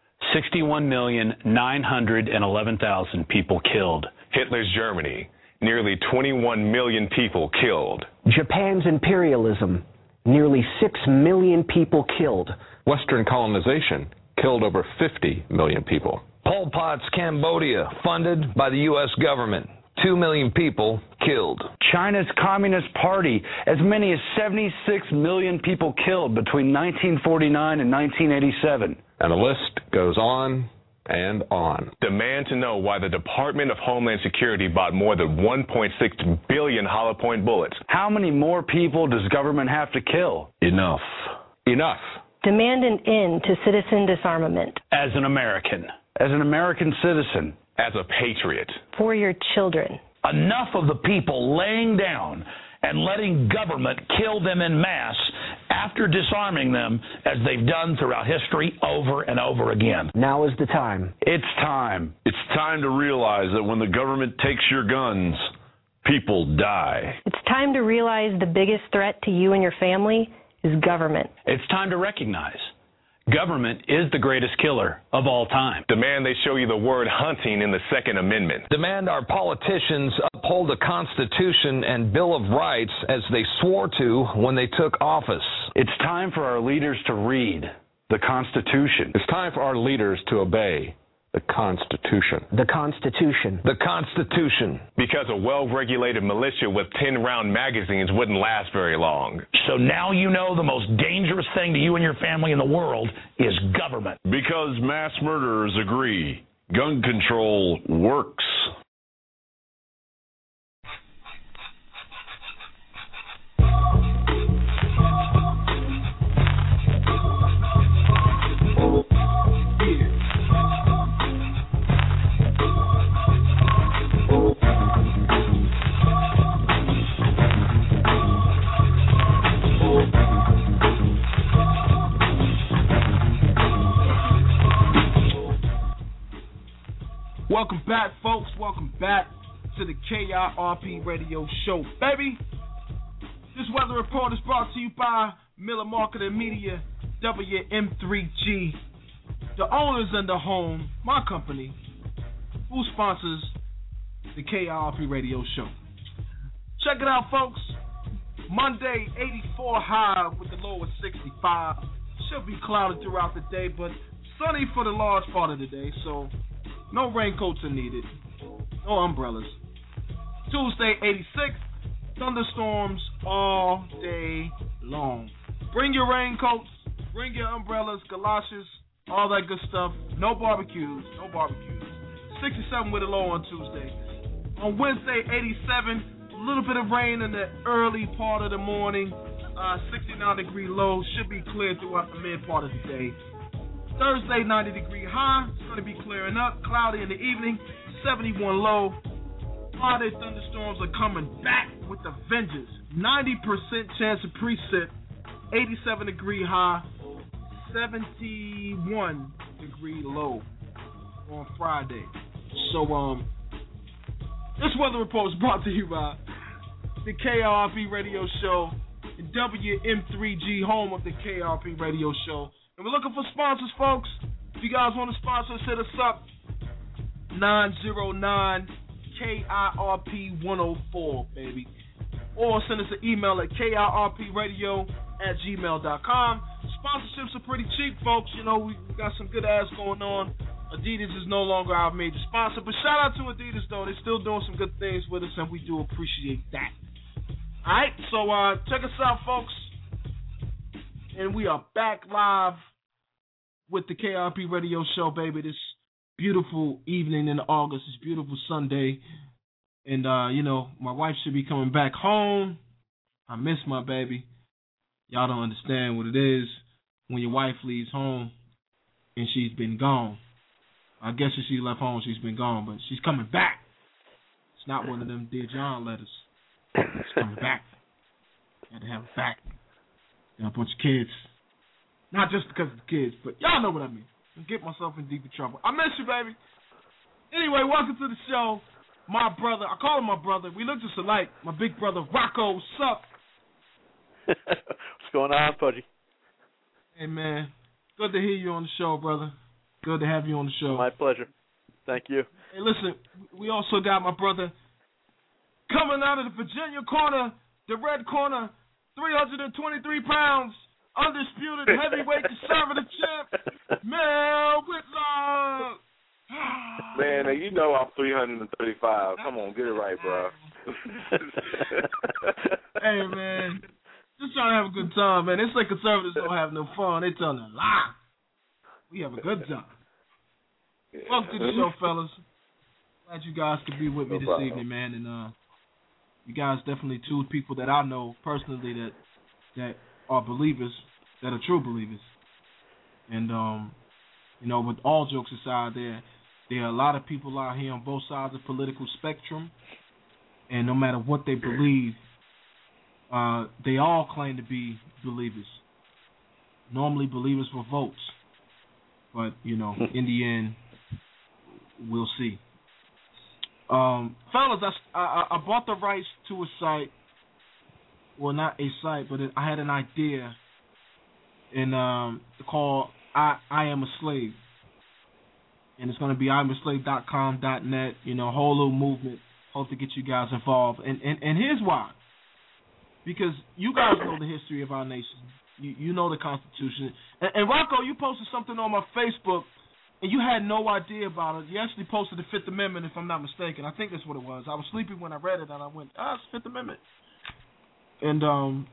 61,911,000 people killed. Hitler's Germany, nearly 21 million people killed. Japan's imperialism, nearly 6 million people killed. Western colonization killed over 50 million people. Pol Pot's Cambodia, funded by the U.S. government. 2 million people killed. China's Communist Party, as many as 76 million people killed between 1949 and 1987. And the list goes on and on. Demand to know why the Department of Homeland Security bought more than 1.6 billion hollow point bullets. How many more people does government have to kill? Enough. Enough. Demand an end to citizen disarmament. As an American citizen, as a patriot, for your children. Enough of the people laying down and letting government kill them en masse after disarming them, as they've done throughout history over and over again. Now is the time. It's time. It's time to realize that when the government takes your guns, people die. It's time to realize the biggest threat to you and your family is government. It's time to recognize government is the greatest killer of all time. Demand they show you the word hunting in the Second Amendment. Demand our politicians uphold the Constitution and Bill of Rights as they swore to when they took office. It's time for our leaders to read the Constitution. It's time for our leaders to obey the Constitution. The Constitution. The Constitution. Because a well-regulated militia with 10-round magazines wouldn't last very long. So now you know the most dangerous thing to you and your family in the world is government. Because mass murderers agree. Gun control works. Welcome back, folks. Welcome back to the KIRP Radio Show, baby. This weather report is brought to you by Miller Marketing Media, WM3G, the owners and the home, my company, who sponsors the KIRP Radio Show. Check it out, folks. Monday, 84 high with the low of 65. Should be cloudy throughout the day, but sunny for the large part of the day, so no raincoats are needed. No umbrellas. Tuesday, 86. Thunderstorms all day long. Bring your raincoats. Bring your umbrellas, galoshes, all that good stuff. No barbecues. 67 with a low on Tuesday. On Wednesday, 87. A little bit of rain in the early part of the morning. 69-degree low. Should be clear throughout the mid part of the day. Thursday, 90-degree high. It's going to be clearing up. Cloudy in the evening. 71 low. Friday, thunderstorms are coming back with a vengeance. 90% chance of precip. 87-degree high. 71-degree low on Friday. So, this weather report is brought to you by the KIRP Radio Show and WM3G, home of the KIRP Radio Show. And we're looking for sponsors, folks. If you guys want to sponsor us, hit us up. 909-KIRP104, baby. Or send us an email at KIRPradio KRPRadio@gmail.com. Sponsorships are pretty cheap, folks. You know, we got some good ads going on. Adidas is no longer our major sponsor, but shout out to Adidas, though. They're still doing some good things with us, and we do appreciate that. All right, so check us out, folks. And we are back live with the KRP Radio Show, baby. This beautiful evening in August. It's beautiful Sunday. And, you know, my wife should be coming back home. I miss my baby. Y'all don't understand what it is when your wife leaves home and she's been gone. I guess if she left home, she's been gone, but she's coming back. It's not one of them Dear John letters. It's coming back. Had to have her back. Got a bunch of kids. Not just because of the kids, but y'all know what I mean. I get myself in deeper trouble. I miss you, baby. Anyway, welcome to the show. My brother, I call him my brother. We look just alike. My big brother, Rocco. What's up? What's going on, Pudgy? Hey, man. Good to hear you on the show, brother. Good to have you on the show. My pleasure. Thank you. Hey, listen, we also got my brother coming out of the Virginia corner, the red corner, 323 pounds, undisputed heavyweight conservative champ, Mel Whitlock. Man, you know I'm 335. Come on, get it right, bro. Hey, man. Just trying to have a good time, man. It's like conservatives don't have no fun. They telling a lie. We have a good time. Yeah. Welcome to the show, fellas. Glad you guys could be with me this evening, man. And you guys definitely two people that I know personally that are believers, that are true believers. And, you know, with all jokes aside, there are a lot of people out here on both sides of the political spectrum. And no matter what they believe, they all claim to be believers. Normally believers for votes. But, you know, in the end, we'll see. Fellas, I bought the rights to a site. Well, not a site, but I had an idea called I Am a Slave. And it's going to be IamAslave.com.net, you know, whole little movement. Hope to get you guys involved. And here's why. Because you guys know the history of our nation. You know the Constitution. And Rocco, you posted something on my Facebook, and you had no idea about it. You actually posted the Fifth Amendment, if I'm not mistaken. I think that's what it was. I was sleeping when I read it, and I went, it's the Fifth Amendment. And,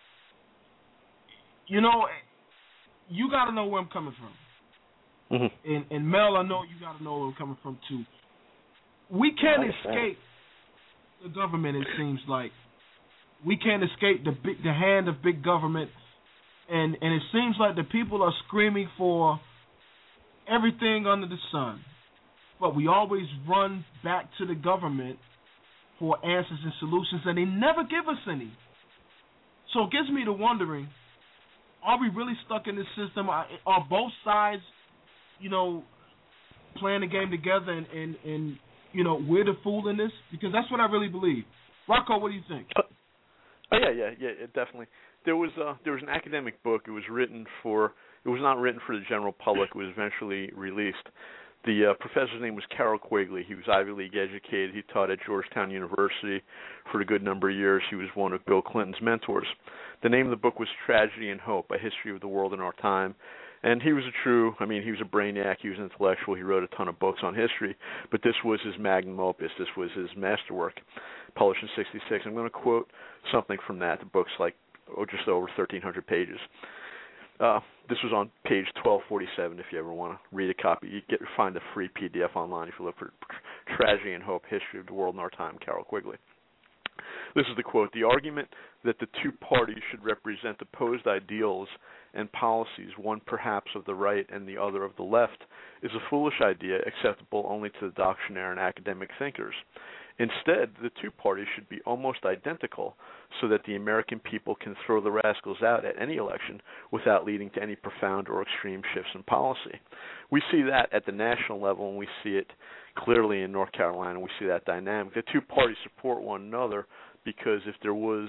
you know, you got to know where I'm coming from. Mm-hmm. And Mel, I know you got to know where I'm coming from, too. We can't escape the government, it seems like. We can't escape the hand of big government. And it seems like the people are screaming for everything under the sun. But we always run back to the government for answers and solutions, and they never give us any. So it gets me to wondering, are we really stuck in this system? Are both sides, you know, playing the game together and you know, we're the fool in this? Because that's what I really believe. Rocco, what do you think? Oh, yeah, definitely. There was an academic book. It was not written for the general public. It was eventually released. The professor's name was Carroll Quigley. He was Ivy League educated. He taught at Georgetown University for a good number of years. He was one of Bill Clinton's mentors. The name of the book was Tragedy and Hope, A History of the World in Our Time. And he was he was a brainiac. He was an intellectual. He wrote a ton of books on history. But this was his magnum opus. This was his masterwork, published in 1966. I'm going to quote something from that. The book's just over 1,300 pages. This was on page 1247 if you ever want to read a copy. You find a free PDF online if you look for Tragedy and Hope, History of the World in Our Time, Carroll Quigley. This is the quote. The argument that the two parties should represent opposed ideals and policies, one perhaps of the right and the other of the left, is a foolish idea acceptable only to the doctrinaire and academic thinkers. Instead, the two parties should be almost identical so that the American people can throw the rascals out at any election without leading to any profound or extreme shifts in policy. We see that at the national level, and we see it clearly in North Carolina. We see that dynamic. The two parties support one another because if there was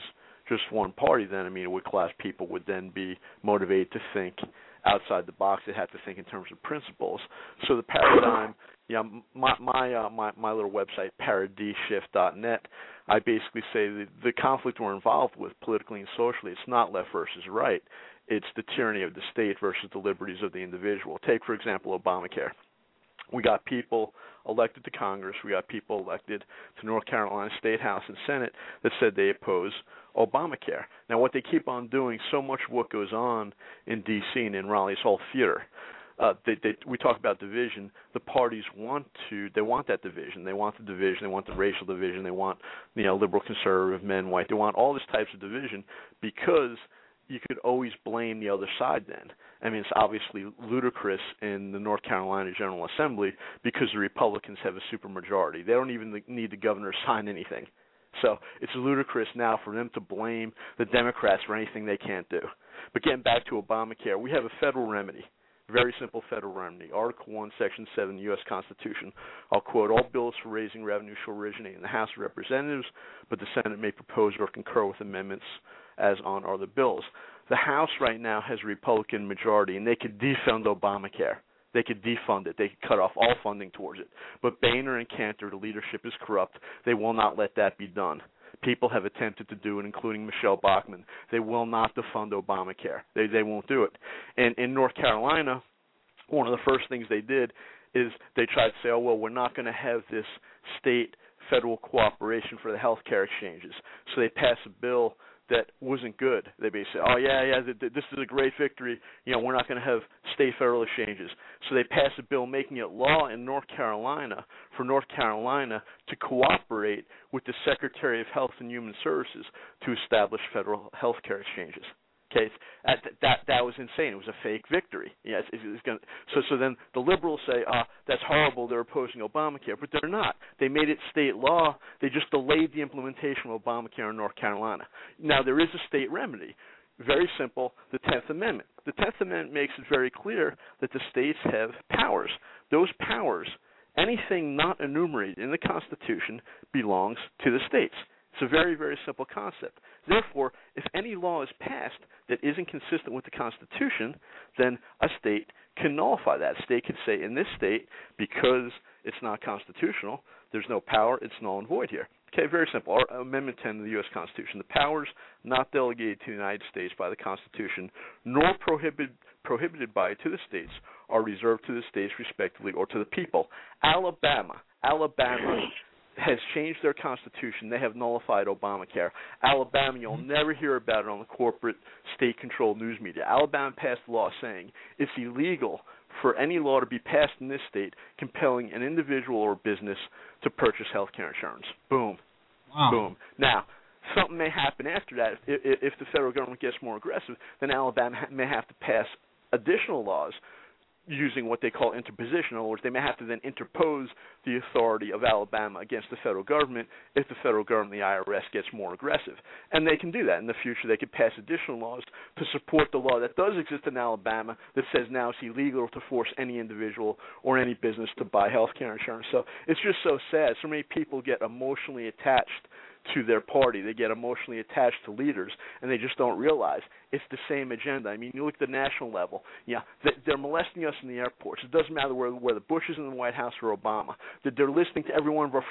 just one party, then, I mean, working-class people would then be motivated to think outside the box. They have to think in terms of principles. So the paradigm, my little website, paradishift.net, I basically say that the conflict we're involved with politically and socially, it's not left versus right. It's the tyranny of the state versus the liberties of the individual. Take, for example, Obamacare. We got people elected to Congress. We got people elected to North Carolina State House and Senate that said they oppose Obamacare. Now, what they keep on doing, so much of what goes on in D.C. and in Raleigh's whole theater, we talk about division. The parties want that division. They want the division. They want the racial division. They want, liberal, conservative, men, white. They want all this types of division because you could always blame the other side then. I mean, it's obviously ludicrous in the North Carolina General Assembly because the Republicans have a supermajority. They don't even need the governor to sign anything. So it's ludicrous now for them to blame the Democrats for anything they can't do. But getting back to Obamacare, we have a federal remedy. Very simple federal remedy. Article 1, Section 7, U.S. Constitution. I'll quote, all bills for raising revenue shall originate in the House of Representatives, but the Senate may propose or concur with amendments as on other bills. The House right now has a Republican majority, and they could defund Obamacare. They could defund it. They could cut off all funding towards it. But Boehner and Cantor, the leadership is corrupt. They will not let that be done. People have attempted to do it, including Michelle Bachmann. They will not defund Obamacare. They won't do it. And in North Carolina, one of the first things they did is they tried to say, oh, well, we're not going to have this state-federal cooperation for the health care exchanges. So they passed a bill that wasn't good. They basically said, oh, yeah, this is a great victory. We're not going to have state-federal exchanges. So they passed a bill making it law in North Carolina for North Carolina to cooperate with the Secretary of Health and Human Services to establish federal health care exchanges. Okay, that was insane. It was a fake victory. Yes, so then the liberals say, that's horrible. They're opposing Obamacare, but they're not. They made it state law. They just delayed the implementation of Obamacare in North Carolina. Now there is a state remedy. Very simple. The 10th Amendment. The 10th Amendment makes it very clear that the states have powers. Those powers, anything not enumerated in the Constitution, belongs to the states. It's a very, very simple concept. Therefore, if any law is passed that isn't consistent with the Constitution, then a state can nullify that. A state can say, in this state, because it's not constitutional, there's no power, it's null and void here. Okay, very simple. Amendment 10 of the U.S. Constitution. The powers not delegated to the United States by the Constitution, nor prohibited by it to the states, are reserved to the states respectively or to the people. Alabama has changed their constitution. They have nullified Obamacare. Alabama, you'll never hear about it on the corporate state-controlled news media. Alabama passed a law saying it's illegal for any law to be passed in this state compelling an individual or business to purchase health care insurance. Boom. Wow. Boom. Now, something may happen after that. If the federal government gets more aggressive, then Alabama may have to pass additional laws using what they call interposition. In other words, they may have to then interpose the authority of Alabama against the federal government if the federal government, the IRS, gets more aggressive. And they can do that. In the future, they could pass additional laws to support the law that does exist in Alabama that says now it's illegal to force any individual or any business to buy health care insurance. So it's just so sad. So many people get emotionally attached to their party. They get emotionally attached to leaders, and they just don't realize it's the same agenda. I mean, you look at the national level. Yeah, they're molesting us in the airports. It doesn't matter where the Bush is in the White House or Obama. They're listening to every one of our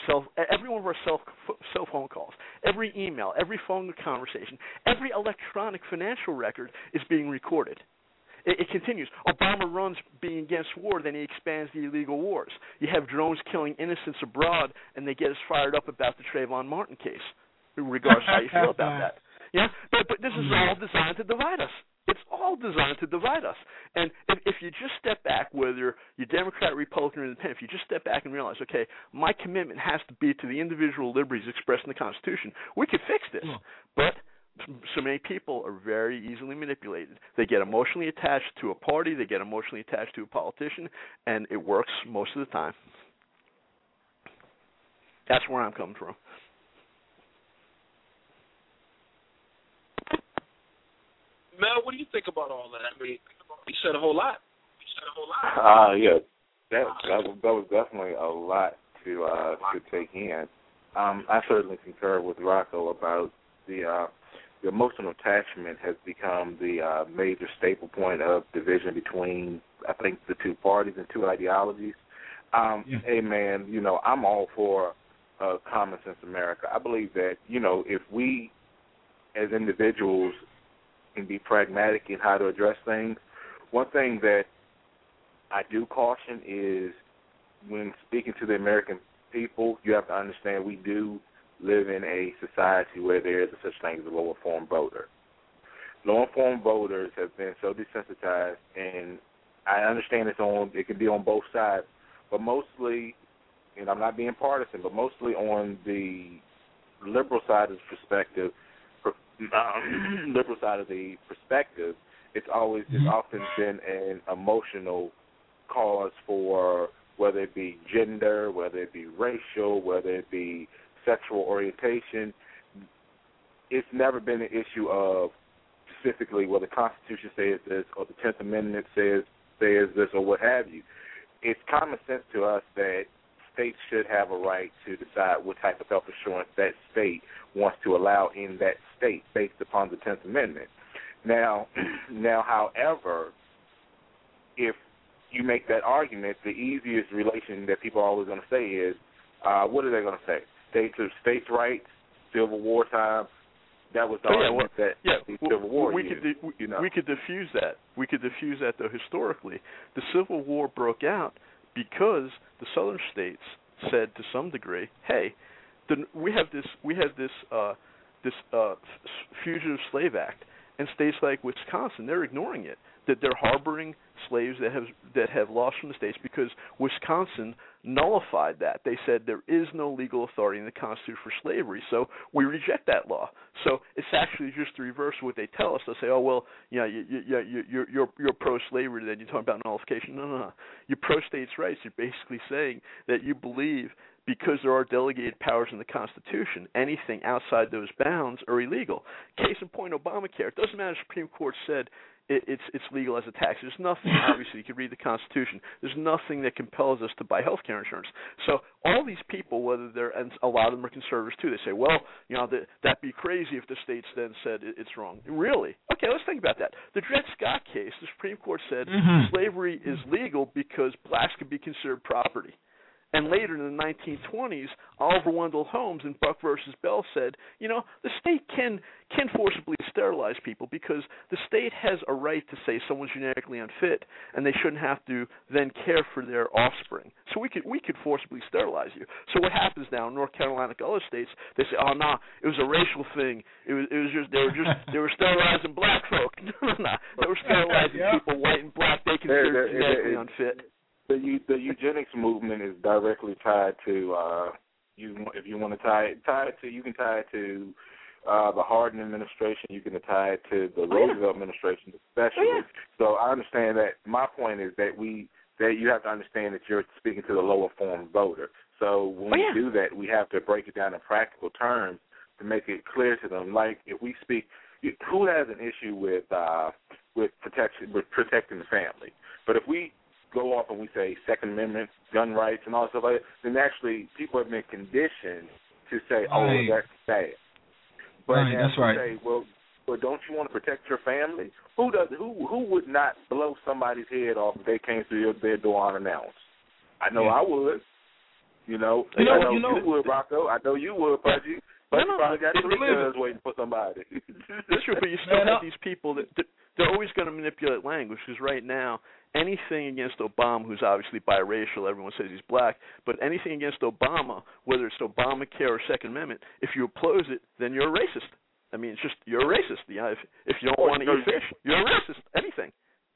cell phone calls, every email, every phone conversation, every electronic financial record is being recorded. It continues. Obama runs being against war, then he expands the illegal wars. You have drones killing innocents abroad, and they get us fired up about the Trayvon Martin case, regardless of how you feel about that. Yeah, but this is all designed to divide us. It's all designed to divide us. And if you just step back, whether you're Democrat, Republican, or Independent, if you just step back and realize, okay, my commitment has to be to the individual liberties expressed in the Constitution, we could fix this. But so many people are very easily manipulated. They get emotionally attached to a party, they get emotionally attached to a politician, and it works most of the time. That's where I'm coming from. Mel, what do you think about all that? I mean, you said a whole lot. Yeah, that was definitely a lot to take in. I certainly concur with Rocco about the the emotional attachment has become the major staple point of division between, I think, the two parties and two ideologies. Hey, man, you know, I'm all for common sense America. I believe that, you know, if we as individuals can be pragmatic in how to address things, one thing that I do caution is when speaking to the American people, you have to understand we do live in a society where there is a such thing as a lower form voter. Lower form voters have been so desensitized, and I understand it can be on both sides, but mostly, and I'm not being partisan, but mostly on the liberal side of the perspective, it's often been an emotional cause for whether it be gender, whether it be racial, whether it be sexual orientation. It's never been an issue of specifically, well, the Constitution says this or the 10th Amendment says this or what have you. It's common sense to us that states should have a right to decide what type of health insurance that state wants to allow in that state based upon the 10th Amendment. Now, however, if you make that argument, the easiest relation that people are always going to say is, what are they going to say? States' rights, Civil War time. That was the argument that the Civil War we could diffuse that. We could diffuse that, though. Historically, the Civil War broke out because the Southern states said, to some degree, "Hey, we have this Fugitive Slave Act, and states like Wisconsin, they're ignoring it. That they're harboring slaves that have lost from the states because Wisconsin nullified that. They said there is no legal authority in the Constitution for slavery, so we reject that law. So it's actually just the reverse of what they tell us. They'll say, oh, well, you're pro-slavery, then you're talking about nullification. No. You're pro-states' rights. You're basically saying that you believe because there are delegated powers in the Constitution, anything outside those bounds are illegal. Case in point, Obamacare. It doesn't matter if the Supreme Court said it's legal as a tax. There's nothing, obviously, you can read the Constitution. There's nothing that compels us to buy health care insurance. So all these people, whether they're, and a lot of them are conservatives too, they say, well, that'd be crazy if the states then said it's wrong. Really? Okay, let's think about that. The Dred Scott case, the Supreme Court said slavery is legal because blacks could be considered property. And later in the 1920s, Oliver Wendell Holmes in Buck versus Bell said, the state can forcibly sterilize people because the state has a right to say someone's genetically unfit, and they shouldn't have to then care for their offspring. So we could forcibly sterilize you. So what happens now in North Carolina and other states? They say, oh no, it was a racial thing. It was just they were sterilizing black folk. No, they were sterilizing people, white and black. They considered genetically unfit. The eugenics movement is directly tied to if you want to tie it to the Hardin administration. You can tie it to the Roosevelt administration, especially. So I understand that. My point is that you have to understand that you're speaking to the lower form voter. So when we do that, we have to break it down in practical terms to make it clear to them. Like if we speak, who has an issue with protecting the family? But if we go off and we say Second Amendment, gun rights, and all stuff like that, then actually people have been conditioned to say, oh, that's bad. But that's right. Say, well, don't you want to protect your family? Who would not blow somebody's head off if they came through their door unannounced? I know I would. I know you would, Rocco. I know you would, Pudgy. But you probably got 3 guns waiting for somebody. That's true, but you still have these people that they're always going to manipulate language because right now, anything against Obama, who's obviously biracial, everyone says he's black, but anything against Obama, whether it's Obamacare or Second Amendment, if you oppose it, then you're a racist. I mean, it's just, you're a racist. If you don't want to eat fish, you're a racist. Anything.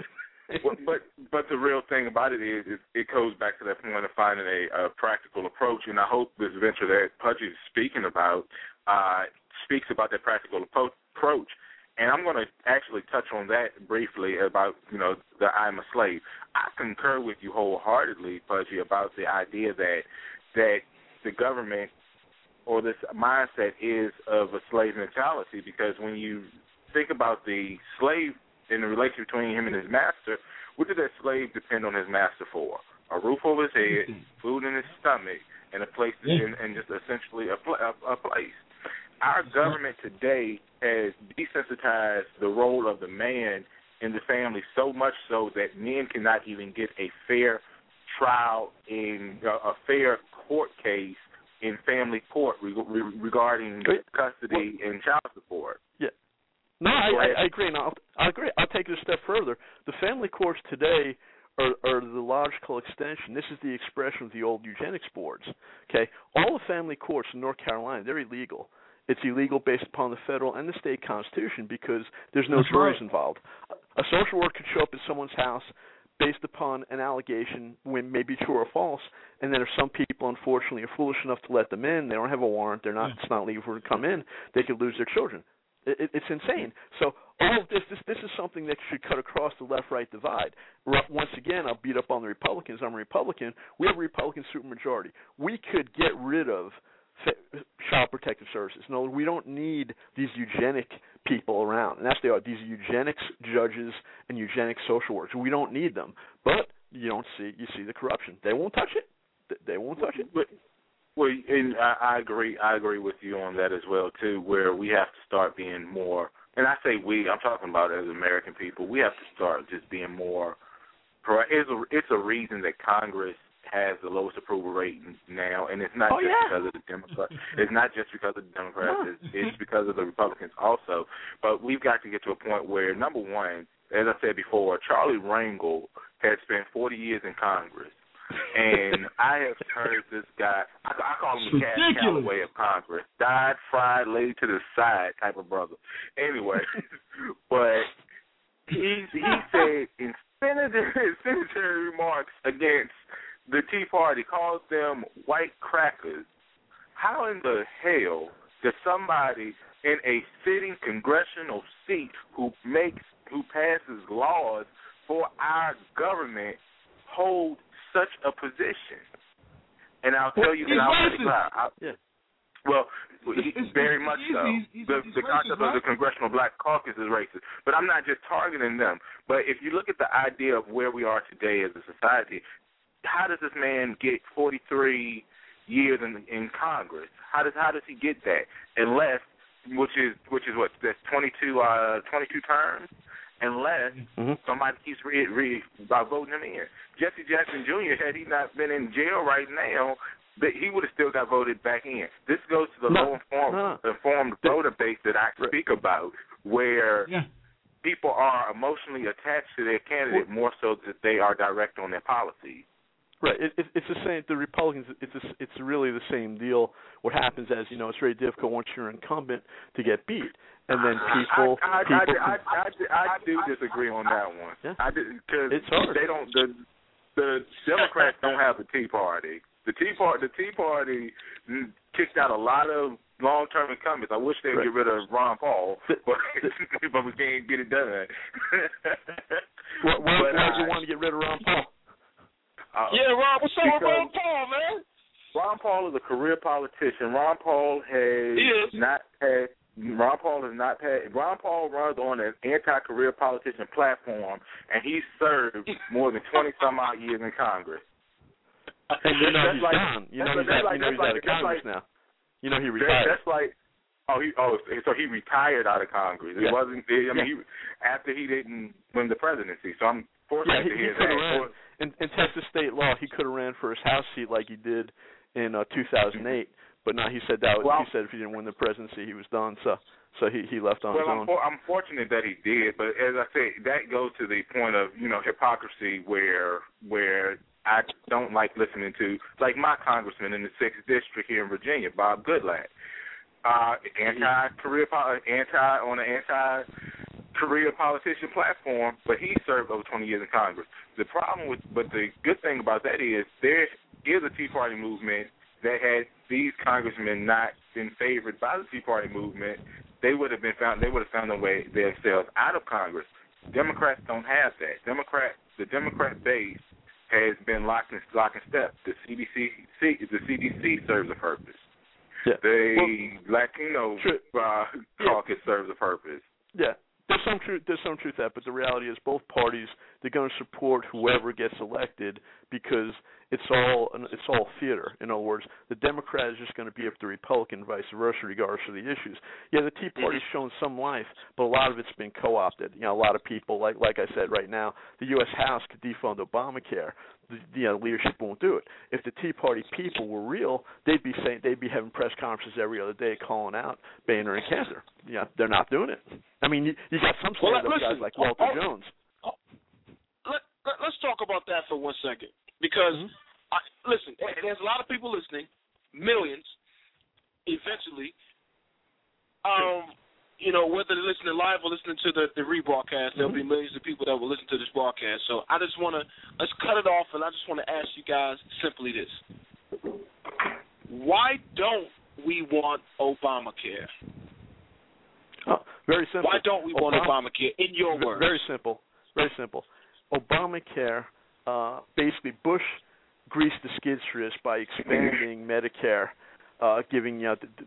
But the real thing about it is it goes back to that point of finding a practical approach, and I hope this venture that Pudgy is speaking about speaks about that practical approach. And I'm going to actually touch on that briefly about, the I'm a slave. I concur with you wholeheartedly, Pudgy, about the idea that the government or this mindset is of a slave mentality, because when you think about the slave in the relation between him and his master, what did that slave depend on his master for? A roof over his head, food in his stomach, and a place and just essentially a place. our government today has desensitized the role of the man in the family so much so that men cannot even get a fair trial in a fair court case in family court regarding custody and child support. Yeah. No, I agree. And I agree. I'll take it a step further. The family courts today are the logical extension. This is the expression of the old eugenics boards. Okay, all the family courts in North Carolina, they're illegal. It's illegal based upon the federal and the state constitution because there's no juries involved. A social worker could show up at someone's house based upon an allegation, when maybe true or false, and then if some people unfortunately are foolish enough to let them in, they don't have a warrant, it's not legal for them to come in, they could lose their children. It's insane. So all of this is something that should cut across the left-right divide. Once again, I'll beat up on the Republicans. I'm a Republican. We have a Republican supermajority. We could get rid of Child Protective Services. No, we don't need these eugenic people around. And that's they are. These eugenics judges and eugenics social workers. We don't need them. But you see the corruption. They won't touch it. They won't touch it. Well, and I agree. I agree with you on that as well too. Where we have to start being more, and I say we. I'm talking about as American people. We have to start just being more. It's a reason that Congress has the lowest approval rate now, and it's not because of the Democrats. It's not just because of the Democrats. It's because of the Republicans also. But we've got to get to a point where, number one, as I said before, Charlie Rangel had spent 40 years in Congress. And I have heard this guy, I call him the Cash Calloway of Congress, died, fried, laid to the side type of brother. Anyway, but he said in senator remarks against the Tea Party, calls them white crackers. How in the hell does somebody in a sitting congressional seat who passes laws for our government hold such a position? And I'll tell you, well, very much so. The concept of the Congressional Black Caucus is racist. But I'm not just targeting them. But if you look at the idea of where we are today as a society, how does this man get 43 years in Congress? How does he get that? Unless, which is what, that's 22 terms? Unless somebody keeps voting him in. Jesse Jackson Jr., had he not been in jail right now, he would have still got voted back in. This goes to the low-informed voter base that I speak about, where people are emotionally attached to their candidate more so that they are direct on their policies. Right. It's the same. The Republicans. It's really the same deal. What happens is, it's very difficult once you're incumbent to get beat, and then people. I do disagree on that one. Yeah. Because they don't. The Democrats don't have a Tea Party. The Tea Party kicked out a lot of long-term incumbents. I wish they'd get rid of Ron Paul, but we can't get it done. Why do you want to get rid of Ron Paul? Ron, what's up with Ron Paul, man? Ron Paul is a career politician. Ron Paul runs on an anti-career politician platform, and he's served more than 20-some-odd years in Congress. And he's done. He's out of Congress now. He retired. That's like, so he retired out of Congress. It wasn't. After he didn't win the presidency. So I'm fortunate to hear that. In Texas state law, he could have ran for his House seat like he did in 2008. But now he said he said if he didn't win the presidency, he was done. So he left on his own. I'm fortunate that he did. But as I said, that goes to the point of hypocrisy where I don't like listening to, like my congressman in the 6th district here in Virginia, Bob Goodlatte, anti-career politician platform, but he served over 20 years in Congress. But the good thing about that is there is a Tea Party movement that had these congressmen not been favored by the Tea Party movement, they would have found a way themselves out of Congress. Democrats don't have that. The Democrat base has been locked in step. The CDC serves a purpose. Yeah. The Latino caucus serves a purpose. Yeah. There's some truth to that, but the reality is both parties, they're going to support whoever gets elected because it's all theater. In other words, the Democrat is just going to be up the Republican, vice versa, regardless of the issues. Yeah, the Tea Party's shown some life, but a lot of it's been co-opted. A lot of people, like I said right now, the U.S. House could defund Obamacare. The leadership won't do it. If the Tea Party people were real, they'd be having press conferences every other day calling out Boehner and Cantor. They're not doing it. I mean, you got some guys like Walter Jones. Let's talk about that for 1 second, because listen, there's a lot of people listening, millions, eventually. Whether they're listening live or listening to the rebroadcast, there'll be millions of people that will listen to this broadcast. So I just want to, let's cut it off, and I just want to ask you guys simply this. Why don't we want Obamacare? Oh, very simple. Why don't we want Obamacare, in your words? Very simple. Very simple. Obamacare, basically Bush greased the skids for this by expanding Medicare, giving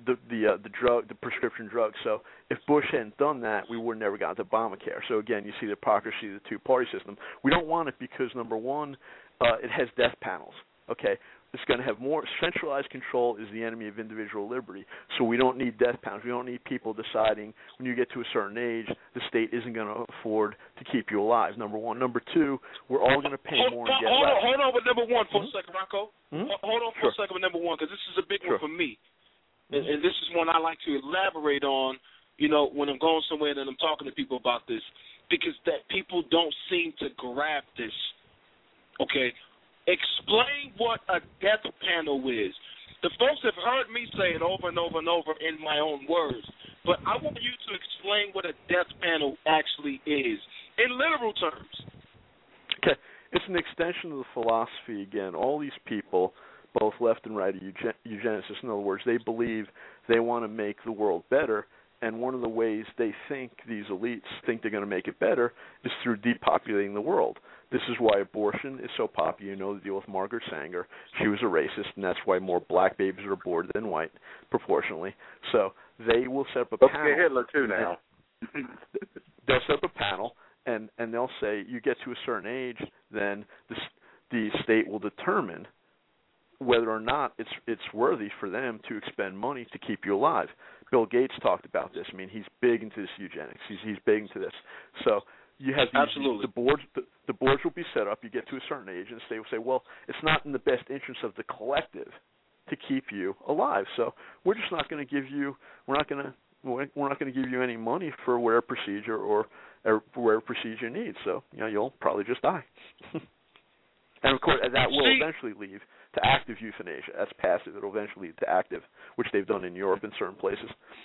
the prescription drugs. So if Bush hadn't done that, we would have never gotten to Obamacare. So again, you see the hypocrisy of the two-party system. We don't want it because, number one, it has death panels. Okay, it's going to have more centralized control. Is the enemy of individual liberty. So we don't need death panels. We don't need people deciding when you get to a certain age, the state isn't going to afford to keep you alive. Number one. Number two, we're all going to pay more and get less. Hold on with number one for a second, Rocco. Hold on for a second with number one, because this is a big one for me. And this is one I like to elaborate on, when I'm going somewhere and I'm talking to people about this, because that people don't seem to grab this. Okay? Explain what a death panel is. The folks have heard me say it over and over and over in my own words, but I want you to explain what a death panel actually is, in literal terms. Okay. It's an extension of the philosophy, again. All these people, both left and right, are eugenicists. In other words, they believe they want to make the world better, and one of the ways they think, these elites think they're going to make it better, is through depopulating the world. This is why abortion is so popular. The deal with Margaret Sanger. She was a racist, and that's why more black babies are aborted than white, proportionally. So they will set up a panel. Okay, Hitler too now. They'll set up a panel, and they'll say, you get to a certain age, then the state will determine whether or not it's worthy for them to expend money to keep you alive. Bill Gates talked about this. I mean, he's big into this eugenics. He's big into this. So you have the boards. The boards will be set up. You get to a certain age, and the state will say, well, it's not in the best interest of the collective to keep you alive. So we're just not going to give you. We're not going to give you any money for whatever procedure or for whatever procedure you need. So you'll probably just die. And of course, that will eventually lead to active euthanasia. That's passive. It'll eventually lead to active, which they've done in Europe in certain places.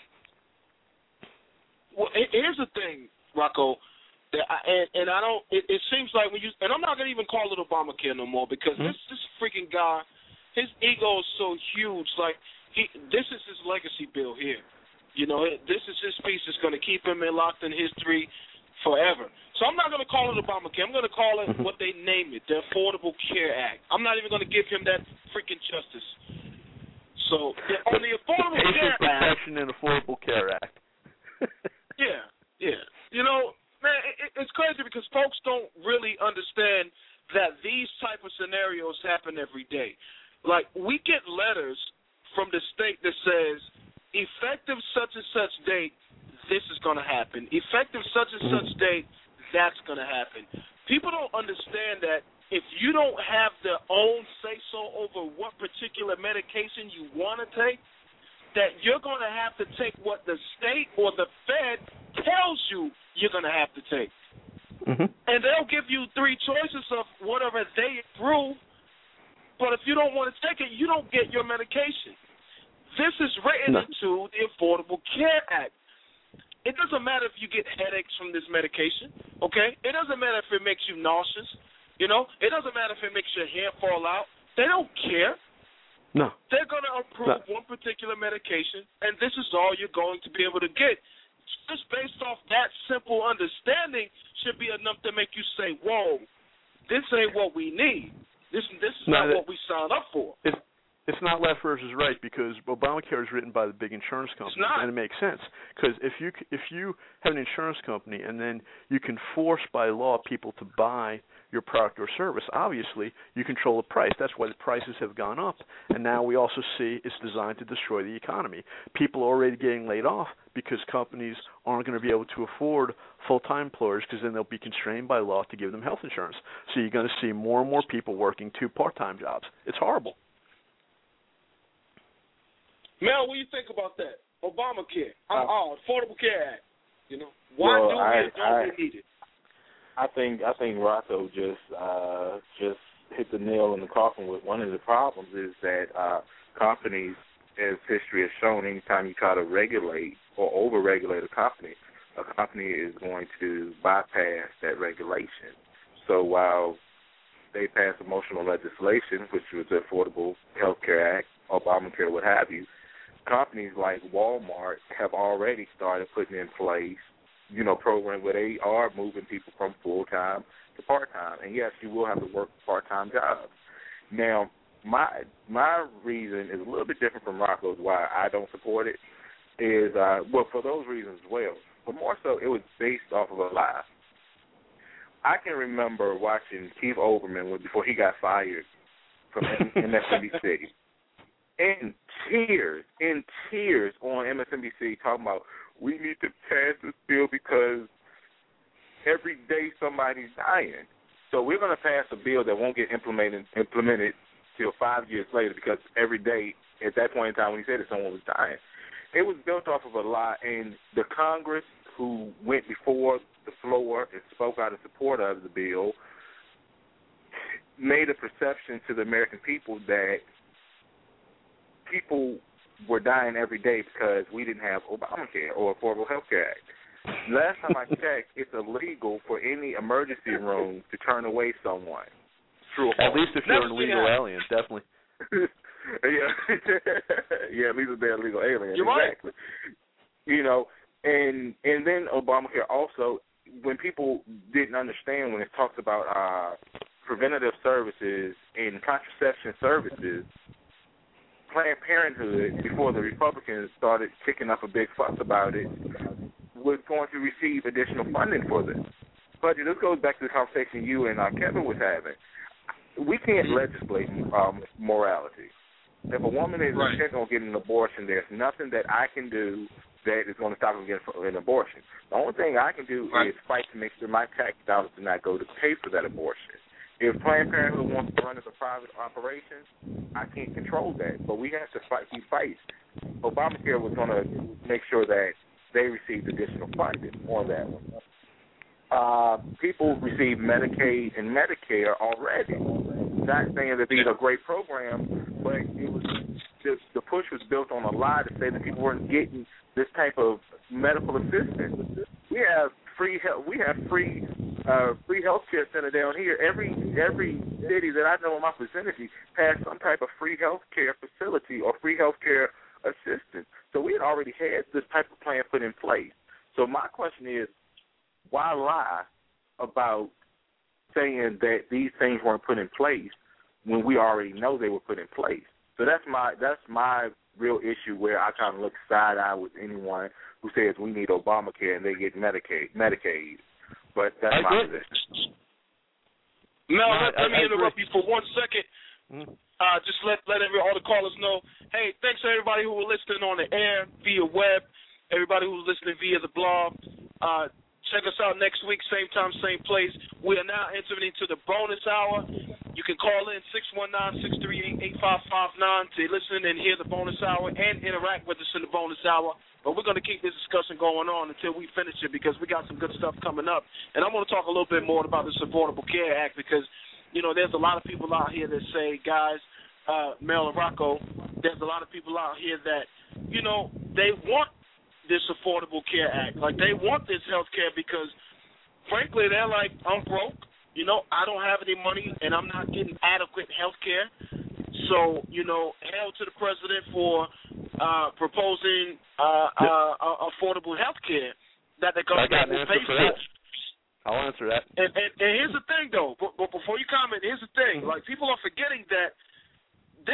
Well, here's the thing, Rocco, and I don't. It seems like when you, and I'm not gonna even call it Obamacare no more, because this freaking guy, his ego is so huge. Like this is his legacy bill here. This is his piece that's gonna keep him locked in history forever. So I'm not going to call it Obamacare. I'm going to call it what they name it, the Affordable Care Act. I'm not even going to give him that freaking justice. So on the Affordable Care Act, Protection and Affordable Care Act. yeah. Man, it's crazy because folks don't really understand that these type of scenarios happen every day. Like, we get letters from the state that says, effective such and such date, this is going to happen. Effective such and such date, that's going to happen. People don't understand that if you don't have their own say-so over what particular medication you want to take, that you're going to have to take what the state or the Fed tells you you're going to have to take. And they'll give you three choices of whatever they approve, but if you don't want to take it, you don't get your medication. This is written into the Affordable Care Act. It doesn't matter if you get headaches from this medication, okay? It doesn't matter if it makes you nauseous, It doesn't matter if it makes your hair fall out. They don't care. No. They're going to approve one particular medication, and this is all you're going to be able to get. Just based off that simple understanding should be enough to make you say, whoa, this ain't what we need. This is not what we signed up for. It's not left versus right because Obamacare is written by the big insurance companies, and it makes sense because if you have an insurance company and then you can force by law people to buy your product or service, obviously you control the price. That's why the prices have gone up, and now we also see it's designed to destroy the economy. People are already getting laid off because companies aren't going to be able to afford full-time employers because then they'll be constrained by law to give them health insurance. So you're going to see more and more people working 2 part-time jobs. It's horrible. Mel, what do you think about that? Obamacare, Affordable Care Act. You know, why don't we need it? I think Rocco just hit the nail in the coffin with one of the problems is that companies, as history has shown, anytime you try to regulate or over-regulate a company is going to bypass that regulation. So while they passed emotional legislation, which was the Affordable Health Care Act, Obamacare, what have you, companies like Walmart have already started putting in place, programs where they are moving people from full-time to part-time. And, yes, you will have to work part-time jobs. Now, my reason is a little bit different from Rocco's why I don't support it is, for those reasons as well. But more so, it was based off of a lie. I can remember watching Keith Olbermann before he got fired from MSNBC. In tears on MSNBC talking about we need to pass this bill because every day somebody's dying. So we're going to pass a bill that won't get implemented till 5 years later because every day at that point in time when he said it, someone was dying. It was built off of a lie, and the Congress who went before the floor and spoke out in support of the bill made a perception to the American people that people were dying every day because we didn't have Obamacare or Affordable Health Care Act. Last time I checked, it's illegal for any emergency room to turn away someone. At least if you're an illegal alien, definitely. Yeah, at least if they're illegal aliens. You're exactly. Right. And then Obamacare also, when people didn't understand when it talks about preventative services and contraception services, Planned Parenthood, before the Republicans started kicking up a big fuss about it, was going to receive additional funding for this. But this goes back to the conversation you and Kevin was having. We can't legislate morality. If a woman is intent on getting an abortion, there's nothing that I can do that is going to stop them getting an abortion. The only thing I can do is fight to make sure my tax dollars do not go to pay for that abortion. If Planned Parenthood wants to run as a private operation, I can't control that. But we have to keep fighting. Obamacare was going to make sure that they received additional funding on that one. People receive Medicaid and Medicare already. Not saying that these are great programs, but it was the push was built on a lie to say that people weren't getting this type of medical assistance. We have free health care center down here. Every city that I know in my vicinity has some type of free health care facility or free health care assistance. So we had already had this type of plan put in place. So my question is, why lie about saying that these things weren't put in place when we already know they were put in place? So that's my real issue where I kind of look side-eye with anyone who says we need Obamacare and they get Medicaid. But that's my position. Mel, let me interrupt you for 1 second. Just let all the callers know. Hey, thanks to everybody who was listening on the air via web, everybody who was listening via the blog. Check us out next week, same time, same place. We are now entering into the bonus hour. You can call in 619-638-8559 to listen and hear the bonus hour and interact with us in the bonus hour. But we're going to keep this discussion going on until we finish it because we got some good stuff coming up. And I'm going to talk a little bit more about this Affordable Care Act because, there's a lot of people out here that say, guys, Mel and Rocco, there's a lot of people out here that, they want this Affordable Care Act. Like, they want this health care because, frankly, they're like, I'm broke. I don't have any money, and I'm not getting adequate health care. So, hail to the president for proposing affordable health care that the government will pay for. I'll answer that. And here's the thing, though. But before you comment, here's the thing. Like, people are forgetting that this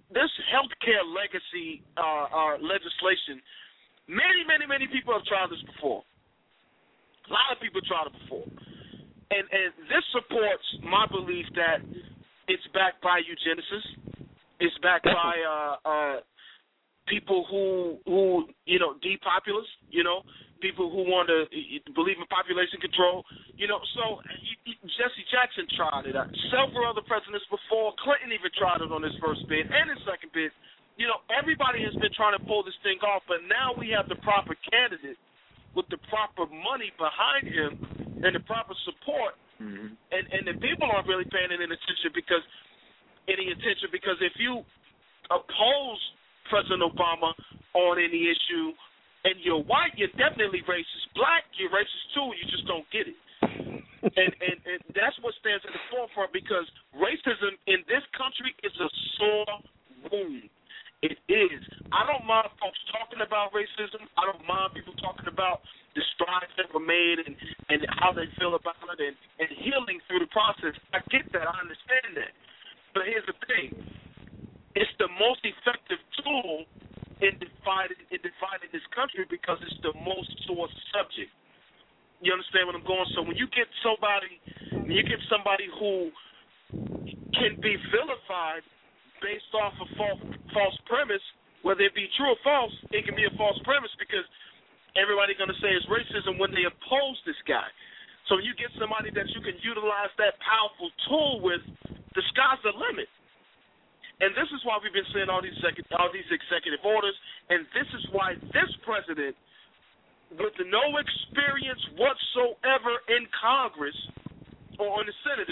this healthcare legacy legislation, many people have tried this before. A lot of people tried it before. And this supports my belief that it's backed by eugenicists. It's backed by people who depopulous, people who want to believe in population control, So Jesse Jackson tried it. Several other presidents before. Clinton even tried it on his first bid and his second bid. Everybody has been trying to pull this thing off, but now we have the proper candidate with the proper money behind him and the proper support, and the people aren't really paying any attention because if you oppose President Obama on any issue and you're white, you're definitely racist. Black, you're racist too. You just don't get it. And that's what stands at the forefront, because racism in this country is a sore wound. It is. I don't mind folks talking about racism. I don't mind people talking about the strides that were made and how they feel about it and healing through the process. I get that. I understand that. But here's the thing. It's the most effective tool in dividing this country because it's the most sore subject. You understand what I'm going? So when you get somebody who can be vilified based off a false premise, whether it be true or false, it can be a false premise because everybody's going to say it's racism when they oppose this guy. So you get somebody that you can utilize that powerful tool with, the sky's the limit. And this is why we've been seeing all these executive orders, and this is why this president, with no experience whatsoever in Congress, or in the Senate,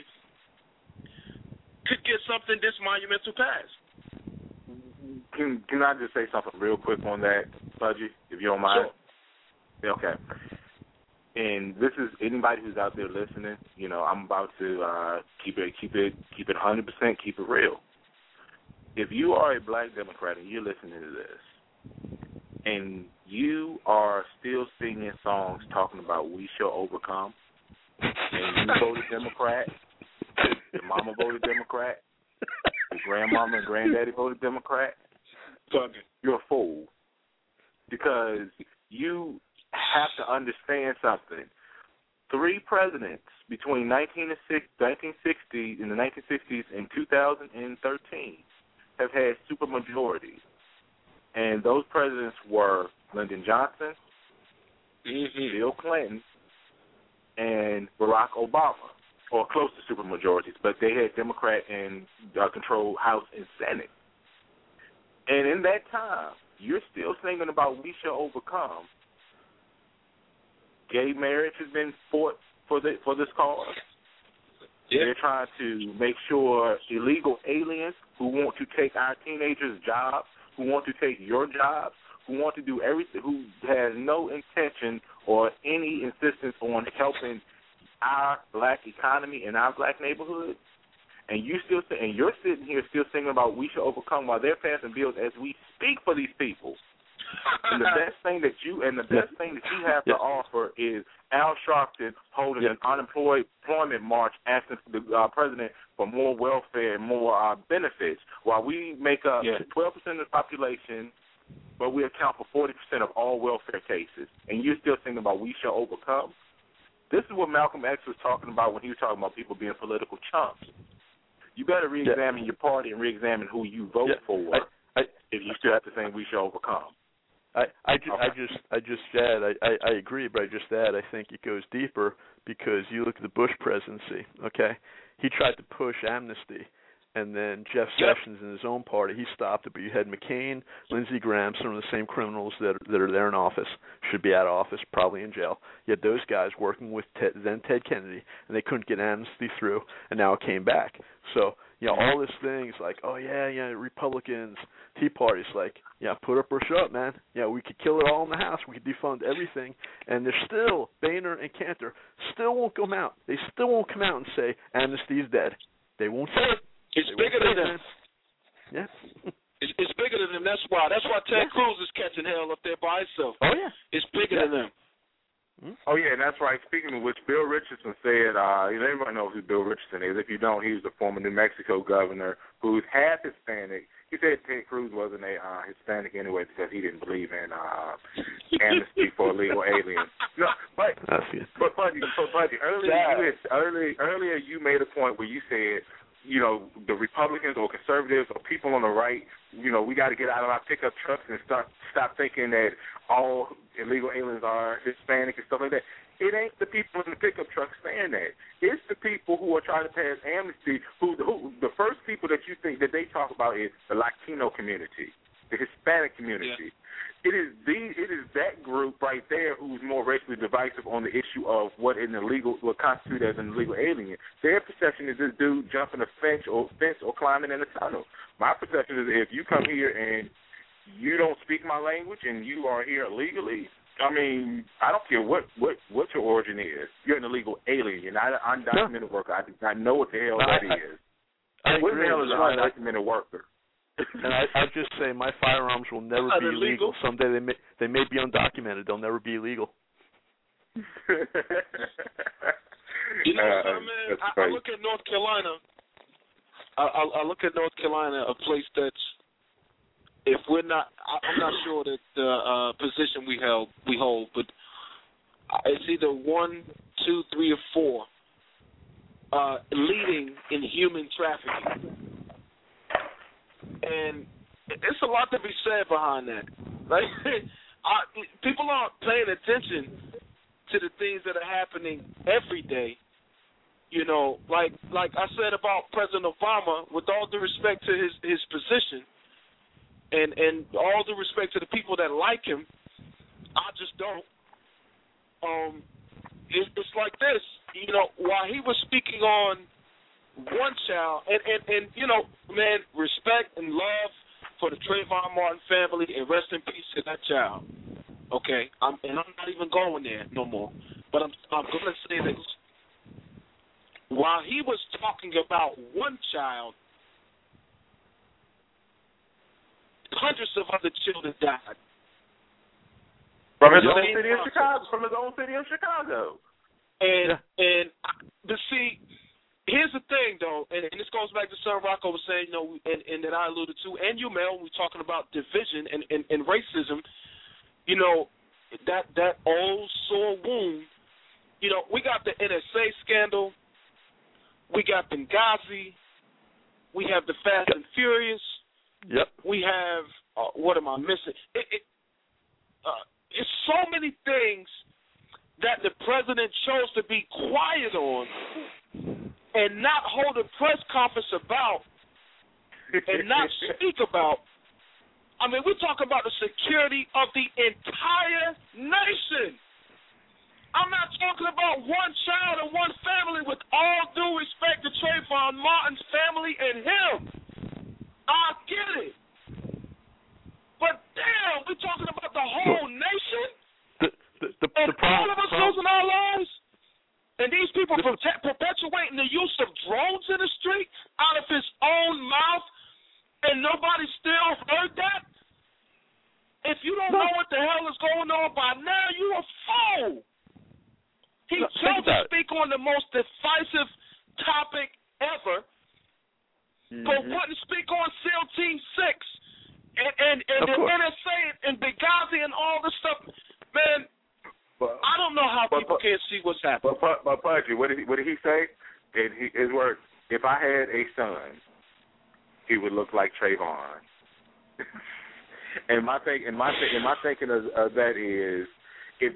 could get something this monumental passed. Can I just say something real quick on that, Pudgy, if you don't mind? Sure. Okay. And this is anybody who's out there listening. I'm about to keep it 100%, keep it real. If you are a black Democrat and you're listening to this, and you are still singing songs talking about "We Shall Overcome," and you voted Democrat, your mama voted Democrat, your grandmama and granddaddy voted Democrat, you're a fool. Because you have to understand something. 3 presidents between 1960 in the 1960s and 2013 have had supermajorities. And those presidents were Lyndon Johnson, Bill Clinton, and Barack Obama, or close to supermajorities, but they had Democrat and controlled House and Senate. And in that time, you're still singing about "We Shall Overcome." Gay marriage has been fought for this cause. Yeah. They're trying to make sure illegal aliens who want to take our teenagers' jobs, who want to take your jobs, who want to do everything, who has no intention or any insistence on helping our black economy and our black neighborhoods, and you're sitting here still singing about "We Shall Overcome" while they're passing bills as we speak for these people. And the best thing that you have to offer is Al Sharpton holding an unemployment march asking the president for more welfare and more benefits, while we make up 12% of the population, but we account for 40% of all welfare cases. And you're still thinking about "We Shall Overcome." This is what Malcolm X was talking about when he was talking about people being political chumps. You better re-examine your party and re-examine who you vote for if you still have to say "We shall overcome." I agree, but I just add I think it goes deeper because you look at the Bush presidency. Okay, he tried to push amnesty, and then Jeff Sessions in his own party he stopped it. But you had McCain, Lindsey Graham, some of the same criminals that are there in office, should be out of office, probably in jail. You had those guys working with then Ted Kennedy, and they couldn't get amnesty through, and now it came back. So all these things like, Republicans, Tea Party's like, put up or shut up, man. We could kill it all in the House. We could defund everything. And they're still, Boehner and Cantor, still won't come out. They still won't come out and say amnesty is dead. They won't say it. It's bigger than them. Yeah. It's bigger than them. That's why Ted Cruz is catching hell up there by himself. Oh, yeah. It's bigger than them. Oh, yeah, and that's right. Speaking of which, Bill Richardson said, everybody knows who Bill Richardson is. If you don't, he was the former New Mexico governor who's half Hispanic. He said Ted Cruz wasn't a Hispanic anyway because he didn't believe in amnesty for illegal aliens. No, but Buddy, earlier you made a point where you said, the Republicans or conservatives or people on the right, we got to get out of our pickup trucks and stop thinking that all illegal aliens are Hispanic and stuff like that. It ain't the people in the pickup trucks saying that. It's the people who are trying to pass amnesty, who the first people that you think that they talk about is the Latino community, the Hispanic community. Yeah. It is that group right there who's more racially divisive on the issue of what constitutes as an illegal alien. Their perception is this dude jumping a fence or climbing in a tunnel. My perception is if you come here and you don't speak my language and you are here illegally, I mean, I don't care what your origin is. You're an illegal alien. You're not an undocumented worker. I know what the hell that is. What the hell is an undocumented worker? And I just say my firearms will never be illegal. Someday they may be undocumented. They'll never be illegal. Man, I look at North Carolina. I look at North Carolina, a place that's, if we're not, I'm not sure that the position we hold, but it's either 1, 2, 3, or 4 leading in human trafficking. And it's a lot to be said behind that. Like, people aren't paying attention to the things that are happening every day. Like I said about President Obama, with all due respect to his position, and all due respect to the people that like him, I just don't. It's like this. While he was speaking on one child, and man, respect and love for the Trayvon Martin family, and rest in peace to that child. Okay, I'm not even going there no more. But I'm going to say this: while he was talking about one child, hundreds of other children died from his own city of Chicago. From his own city of Chicago. And see. Here's the thing, though, and this goes back to Sir Rocco was saying, and that I alluded to, and you, Mel, when we're talking about division and racism, that old sore wound. We got the NSA scandal, we got Benghazi, we have the Fast and Furious, we have, what am I missing? It's so many things that the president chose to be quiet on and not hold a press conference about and not speak about. I mean, we're talking about the security of the entire nation. I'm not talking about one child and one family, with all due respect to Trayvon Martin's family and him. I get it. But damn, we're talking about the whole nation? And all of us losing our lives? And these people perpetuating the use of drones in the street out of his own mouth, and nobody still heard that? If you don't know what the hell is going on by now, you're a fool. He chose to speak on the most divisive topic ever, but wouldn't speak on SEAL Team 6 and the NSA and Benghazi and all this stuff. Man, I don't know how people can't see what's happening. But Pudgy, what did he say? His words: if I had a son, he would look like Trayvon. And my thinking of that is, if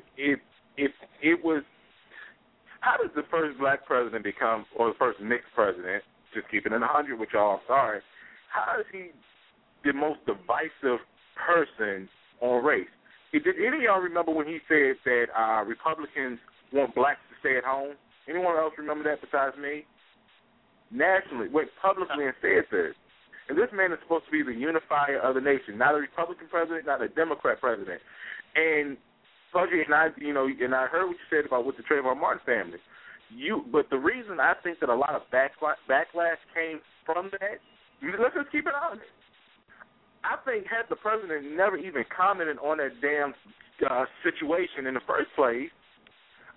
it was, how does the first black president become, or the first mixed president? Just keeping it 100 with y'all. Sorry. How is he the most divisive person on race? Did any of y'all remember when he said that Republicans want blacks to stay at home? Anyone else remember that besides me? Nationally, went publicly and said this. And this man is supposed to be the unifier of the nation, not a Republican president, not a Democrat president. And Pudgy, and I heard what you said about with the Trayvon Martin family. But the reason I think that a lot of backlash came from that, let's just keep it honest. I think had the president never even commented on that damn situation in the first place,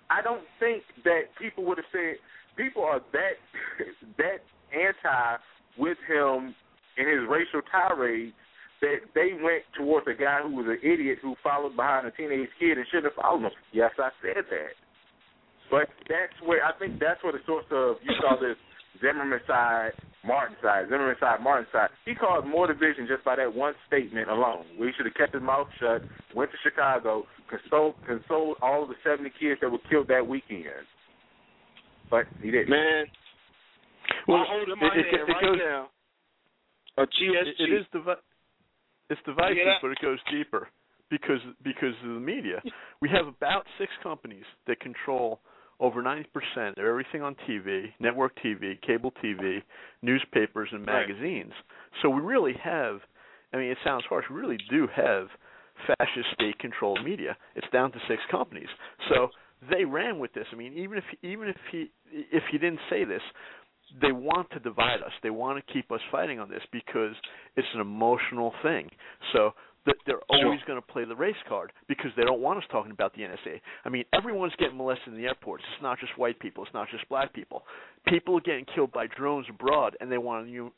I don't think that people would have said, people are that anti with him in his racial tirade that they went towards a guy who was an idiot who followed behind a teenage kid and shouldn't have followed him. Yes, I said that. But that's where the source of, you saw this Zimmerman side, Martin side, Zimmerman side, Martin side. He caused more division just by that one statement alone. We should have kept his mouth shut, went to Chicago, consoled all of the 70 kids that were killed that weekend. But he didn't. Man, well, I'll hold in my hand right now a GSG. It's divisive, but it goes deeper because of the media. We have about 6 companies that control over 90% of everything on TV, network TV, cable TV, newspapers, and magazines. Right. So we really have, I mean, it sounds harsh, we really do have fascist state-controlled media. It's down to 6 companies. So they ran with this. I mean, even if he didn't say this, they want to divide us. They want to keep us fighting on this because it's an emotional thing. So they're always going to play the race card because they don't want us talking about the NSA. I mean, everyone's getting molested in the airports. It's not just white people. It's not just black people. People are getting killed by drones abroad, and they want to use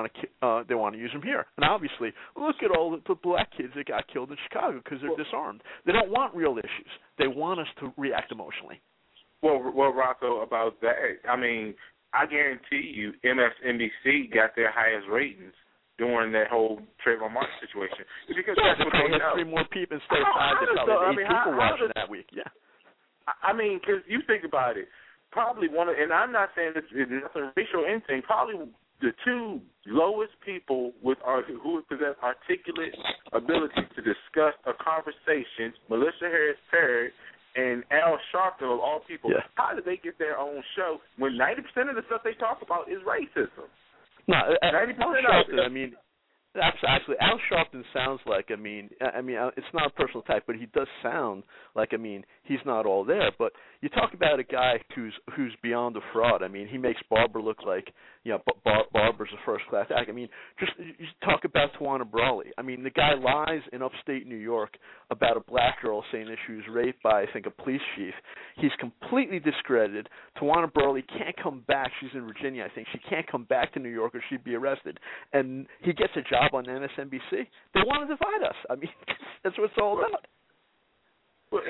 them here. And obviously, look at all the black kids that got killed in Chicago because they're disarmed. They don't want real issues. They want us to react emotionally. Well, Rocco, about that, I mean, I guarantee you MSNBC got their highest ratings during that whole Trayvon Martin situation. Because that's what they know. 3 more people instead of 5. There's probably 8 people watching that week. Yeah. I mean, because you think about it, probably and I'm not saying this is nothing racial or anything, probably the 2 lowest people who possess articulate ability to discuss a conversation, Melissa Harris Perry and Al Sharpton, of all people, how did they get their own show when 90% of the stuff they talk about is racism? No, Al Sharpton, I mean, actually, Al Sharpton sounds like, I mean, it's not a personal type, but he does sound like, I mean, he's not all there. But you talk about a guy who's beyond a fraud. I mean, he makes Barber look like, you know, Barber's a first-class act. I mean, just talk about Tawana Brawley. I mean, the guy lies in upstate New York about a black girl saying that she was raped by, I think, a police chief. He's completely discredited. Tawana Brawley can't come back. She's in Virginia, I think. She can't come back to New York or she'd be arrested. And he gets a job on MSNBC. They want to divide us. I mean, that's what it's all about. Well,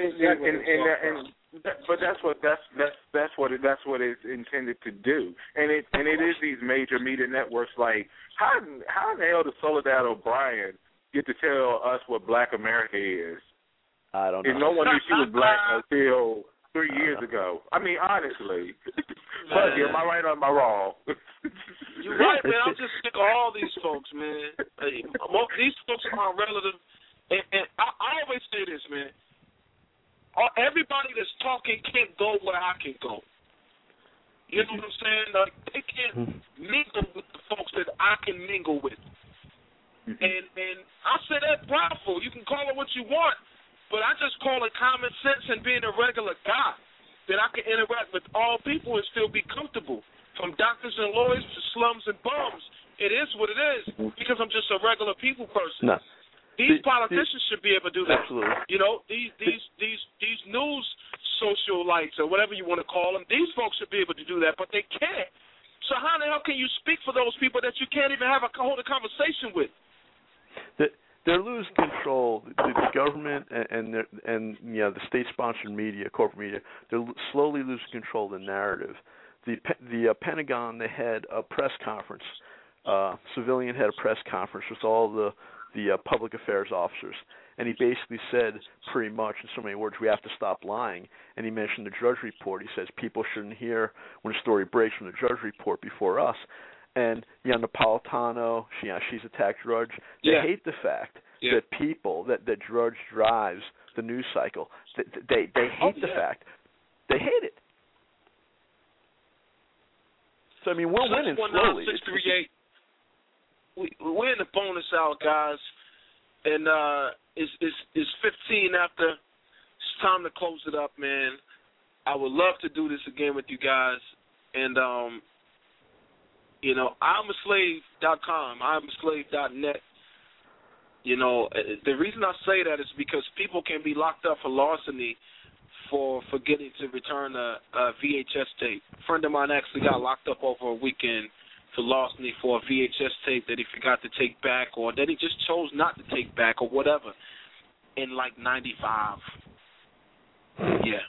but that's what it's intended to do, and it is these major media networks. Like how in the hell did Soledad O'Brien get to tell us what Black America is? I don't know. And no one knew she was black until 3 years ago. I mean, honestly. But am I right or am I wrong? You're right, man. I'm just sick of all these folks, man. These folks are relative, and I always say this, man. Everybody that's talking can't go where I can go. You know what I'm saying? Like, they can't mingle with the folks that I can mingle with. And I say that prideful. You can call it what you want, but I just call it common sense and being a regular guy, that I can interact with all people and still be comfortable, from doctors and lawyers to slums and bums. It is what it is because I'm just a regular people person. No. These politicians should be able to do that. Absolutely. You know, these news socialites or whatever you want to call them, these folks should be able to do that, but they can't. So how the hell can you speak for those people that you can't even hold a conversation with? They're losing control. The government and you know, the state-sponsored media, corporate media, they're slowly losing control of the narrative. The Pentagon, they had a press conference. Civilian had a press conference with all the public affairs officers, and he basically said pretty much in so many words, we have to stop lying. And he mentioned the Drudge Report. He says people shouldn't hear when a story breaks from the Drudge Report before us. And Napolitano, she's attacked Drudge. They hate the fact that people that Drudge drives the news cycle. They hate the fact. They hate it. So I mean, we're winning slowly. 638. We're in the bonus hour, guys, and it's 15 after. It's time to close it up, man. I would love to do this again with you guys, and you know, I'mAslave.com, I'mAslave.net. You know, the reason I say that is because people can be locked up for larceny for forgetting to return a VHS tape. A friend of mine actually got locked up over a weekend for larceny for a VHS tape that he forgot to take back, or that he just chose not to take back, or whatever, in like 95. Yeah.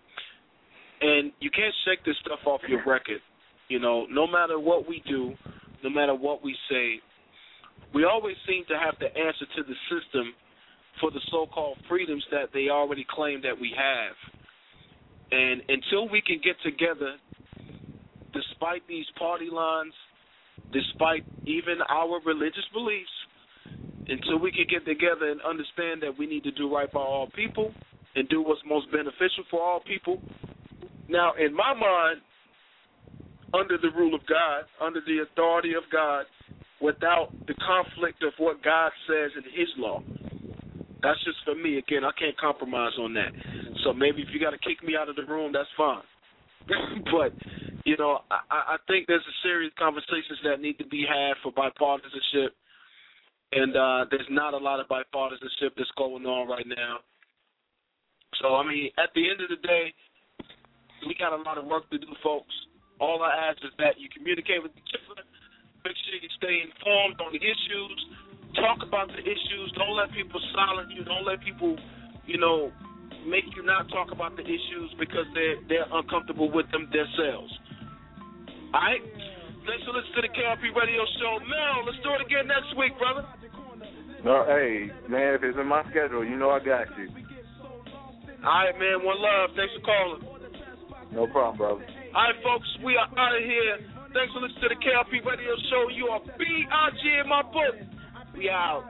And you can't shake this stuff off your record. You know, no matter what we do, no matter what we say, we always seem to have to answer to the system for the so-called freedoms that they already claim that we have. And until we can get together, despite these party lines, despite even our religious beliefs, until we can get together and understand that we need to do right by all people and do what's most beneficial for all people. Now, in my mind, under the rule of God, under the authority of God, without the conflict of what God says in His law. That's just for me. Again, I can't compromise on that. So maybe if you got to kick me out of the room, that's fine. But, you know, I think there's a serious conversations that need to be had for bipartisanship, and there's not a lot of bipartisanship that's going on right now. So, I mean, at the end of the day, we got a lot of work to do, folks. All I ask is that you communicate with each other, make sure you stay informed on the issues, talk about the issues, don't let people silence you, don't let people, you know, make you not talk about the issues because they're uncomfortable with them themselves. All right? Thanks for listening to the KRP Radio Show. Mel, let's do it again next week, brother. No, hey, man, if it's in my schedule, you know I got you. All right, man, one love. Thanks for calling. No problem, brother. All right, folks, we are out of here. Thanks for listening to the KRP Radio Show. You are B.I.G. in my book. We out.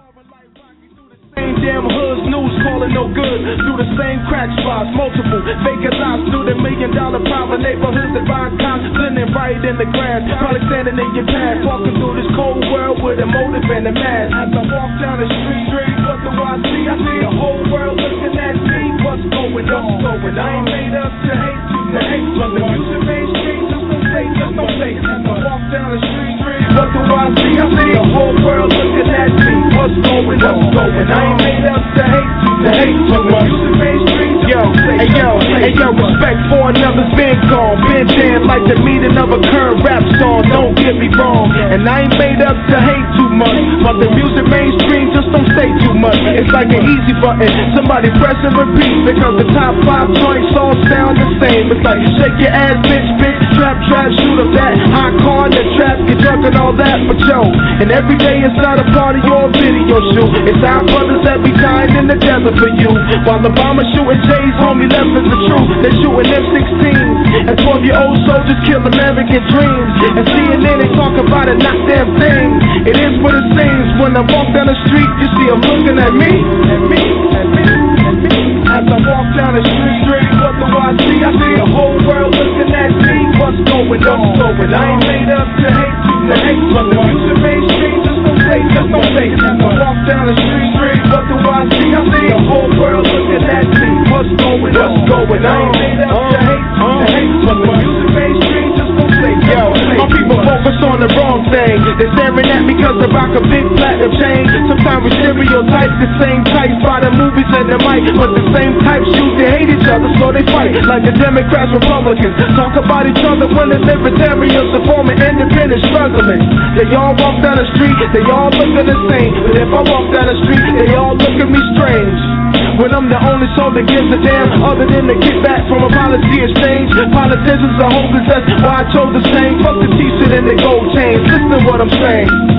Same damn hoods, news calling no good. Through the same crack spots, multiple vacant lots. Through the $1 million private neighborhoods that buy cops, sitting right in the grass. Probably standing in your path, walking through this cold world with a motive and a mask. As I walk down the street, what do I see? I see the whole world looking at me. What's going on? I ain't made up to hate you, to hate. But the music mainstream, just don't say. As I walk down the street, what do I see? I see the whole world looking at me. What's going on? I ain't made up to hate you, to hate. But the music mainstream, hey yo, respect for another's been gone. Been there like the meaning of a current rap song. Don't get me wrong. And I ain't made up to hate too much. But the music mainstream just don't say too much. It's like an easy button. Somebody press and repeat. Because the top 5 joints all sound the same. It's like shake your ass, bitch, trap, shoot up that hot car in the trap, get drunk and all that. But yo, and every day it's not a party or a video shoot. It's our brothers that be dying in the desert for you. While the bomber shooting J's, homie, left is the truth. They're shooting M16s. And 12-year-old soldiers kill American dreams. And CNN, they talk about a not damn thing. It is what it seems. When I walk down the street, you see them looking at me. As I walk down the street, what do I see? I see the whole world looking at me. What's going on? I ain't made up to hate you, to hate. But the music mainstream, just don't say. As I walk down the street, what do I see? I see the whole world looking at me. What's going on? I ain't made up to hate you, to hate. But the music mainstream, just don't say. Yo, my people focus on the wrong thing. They're staring at me cause I rock a big platinum chain. Sometimes we stereotype the same type by the movies and the mic. But the same type shoot, they hate each other, so they fight. Like the Democrats, Republicans talk about each other when the libertarians are forming independent struggling. They all walk down the street, they all looking the same. But if I walk down the street, they all look at me strange. When I'm the only soul that gives a damn, other than the kickback from a policy exchange. Politicians are hopeless, that's why I chose the same. Fuck the t-shirt and the gold chains. Listen to what I'm saying.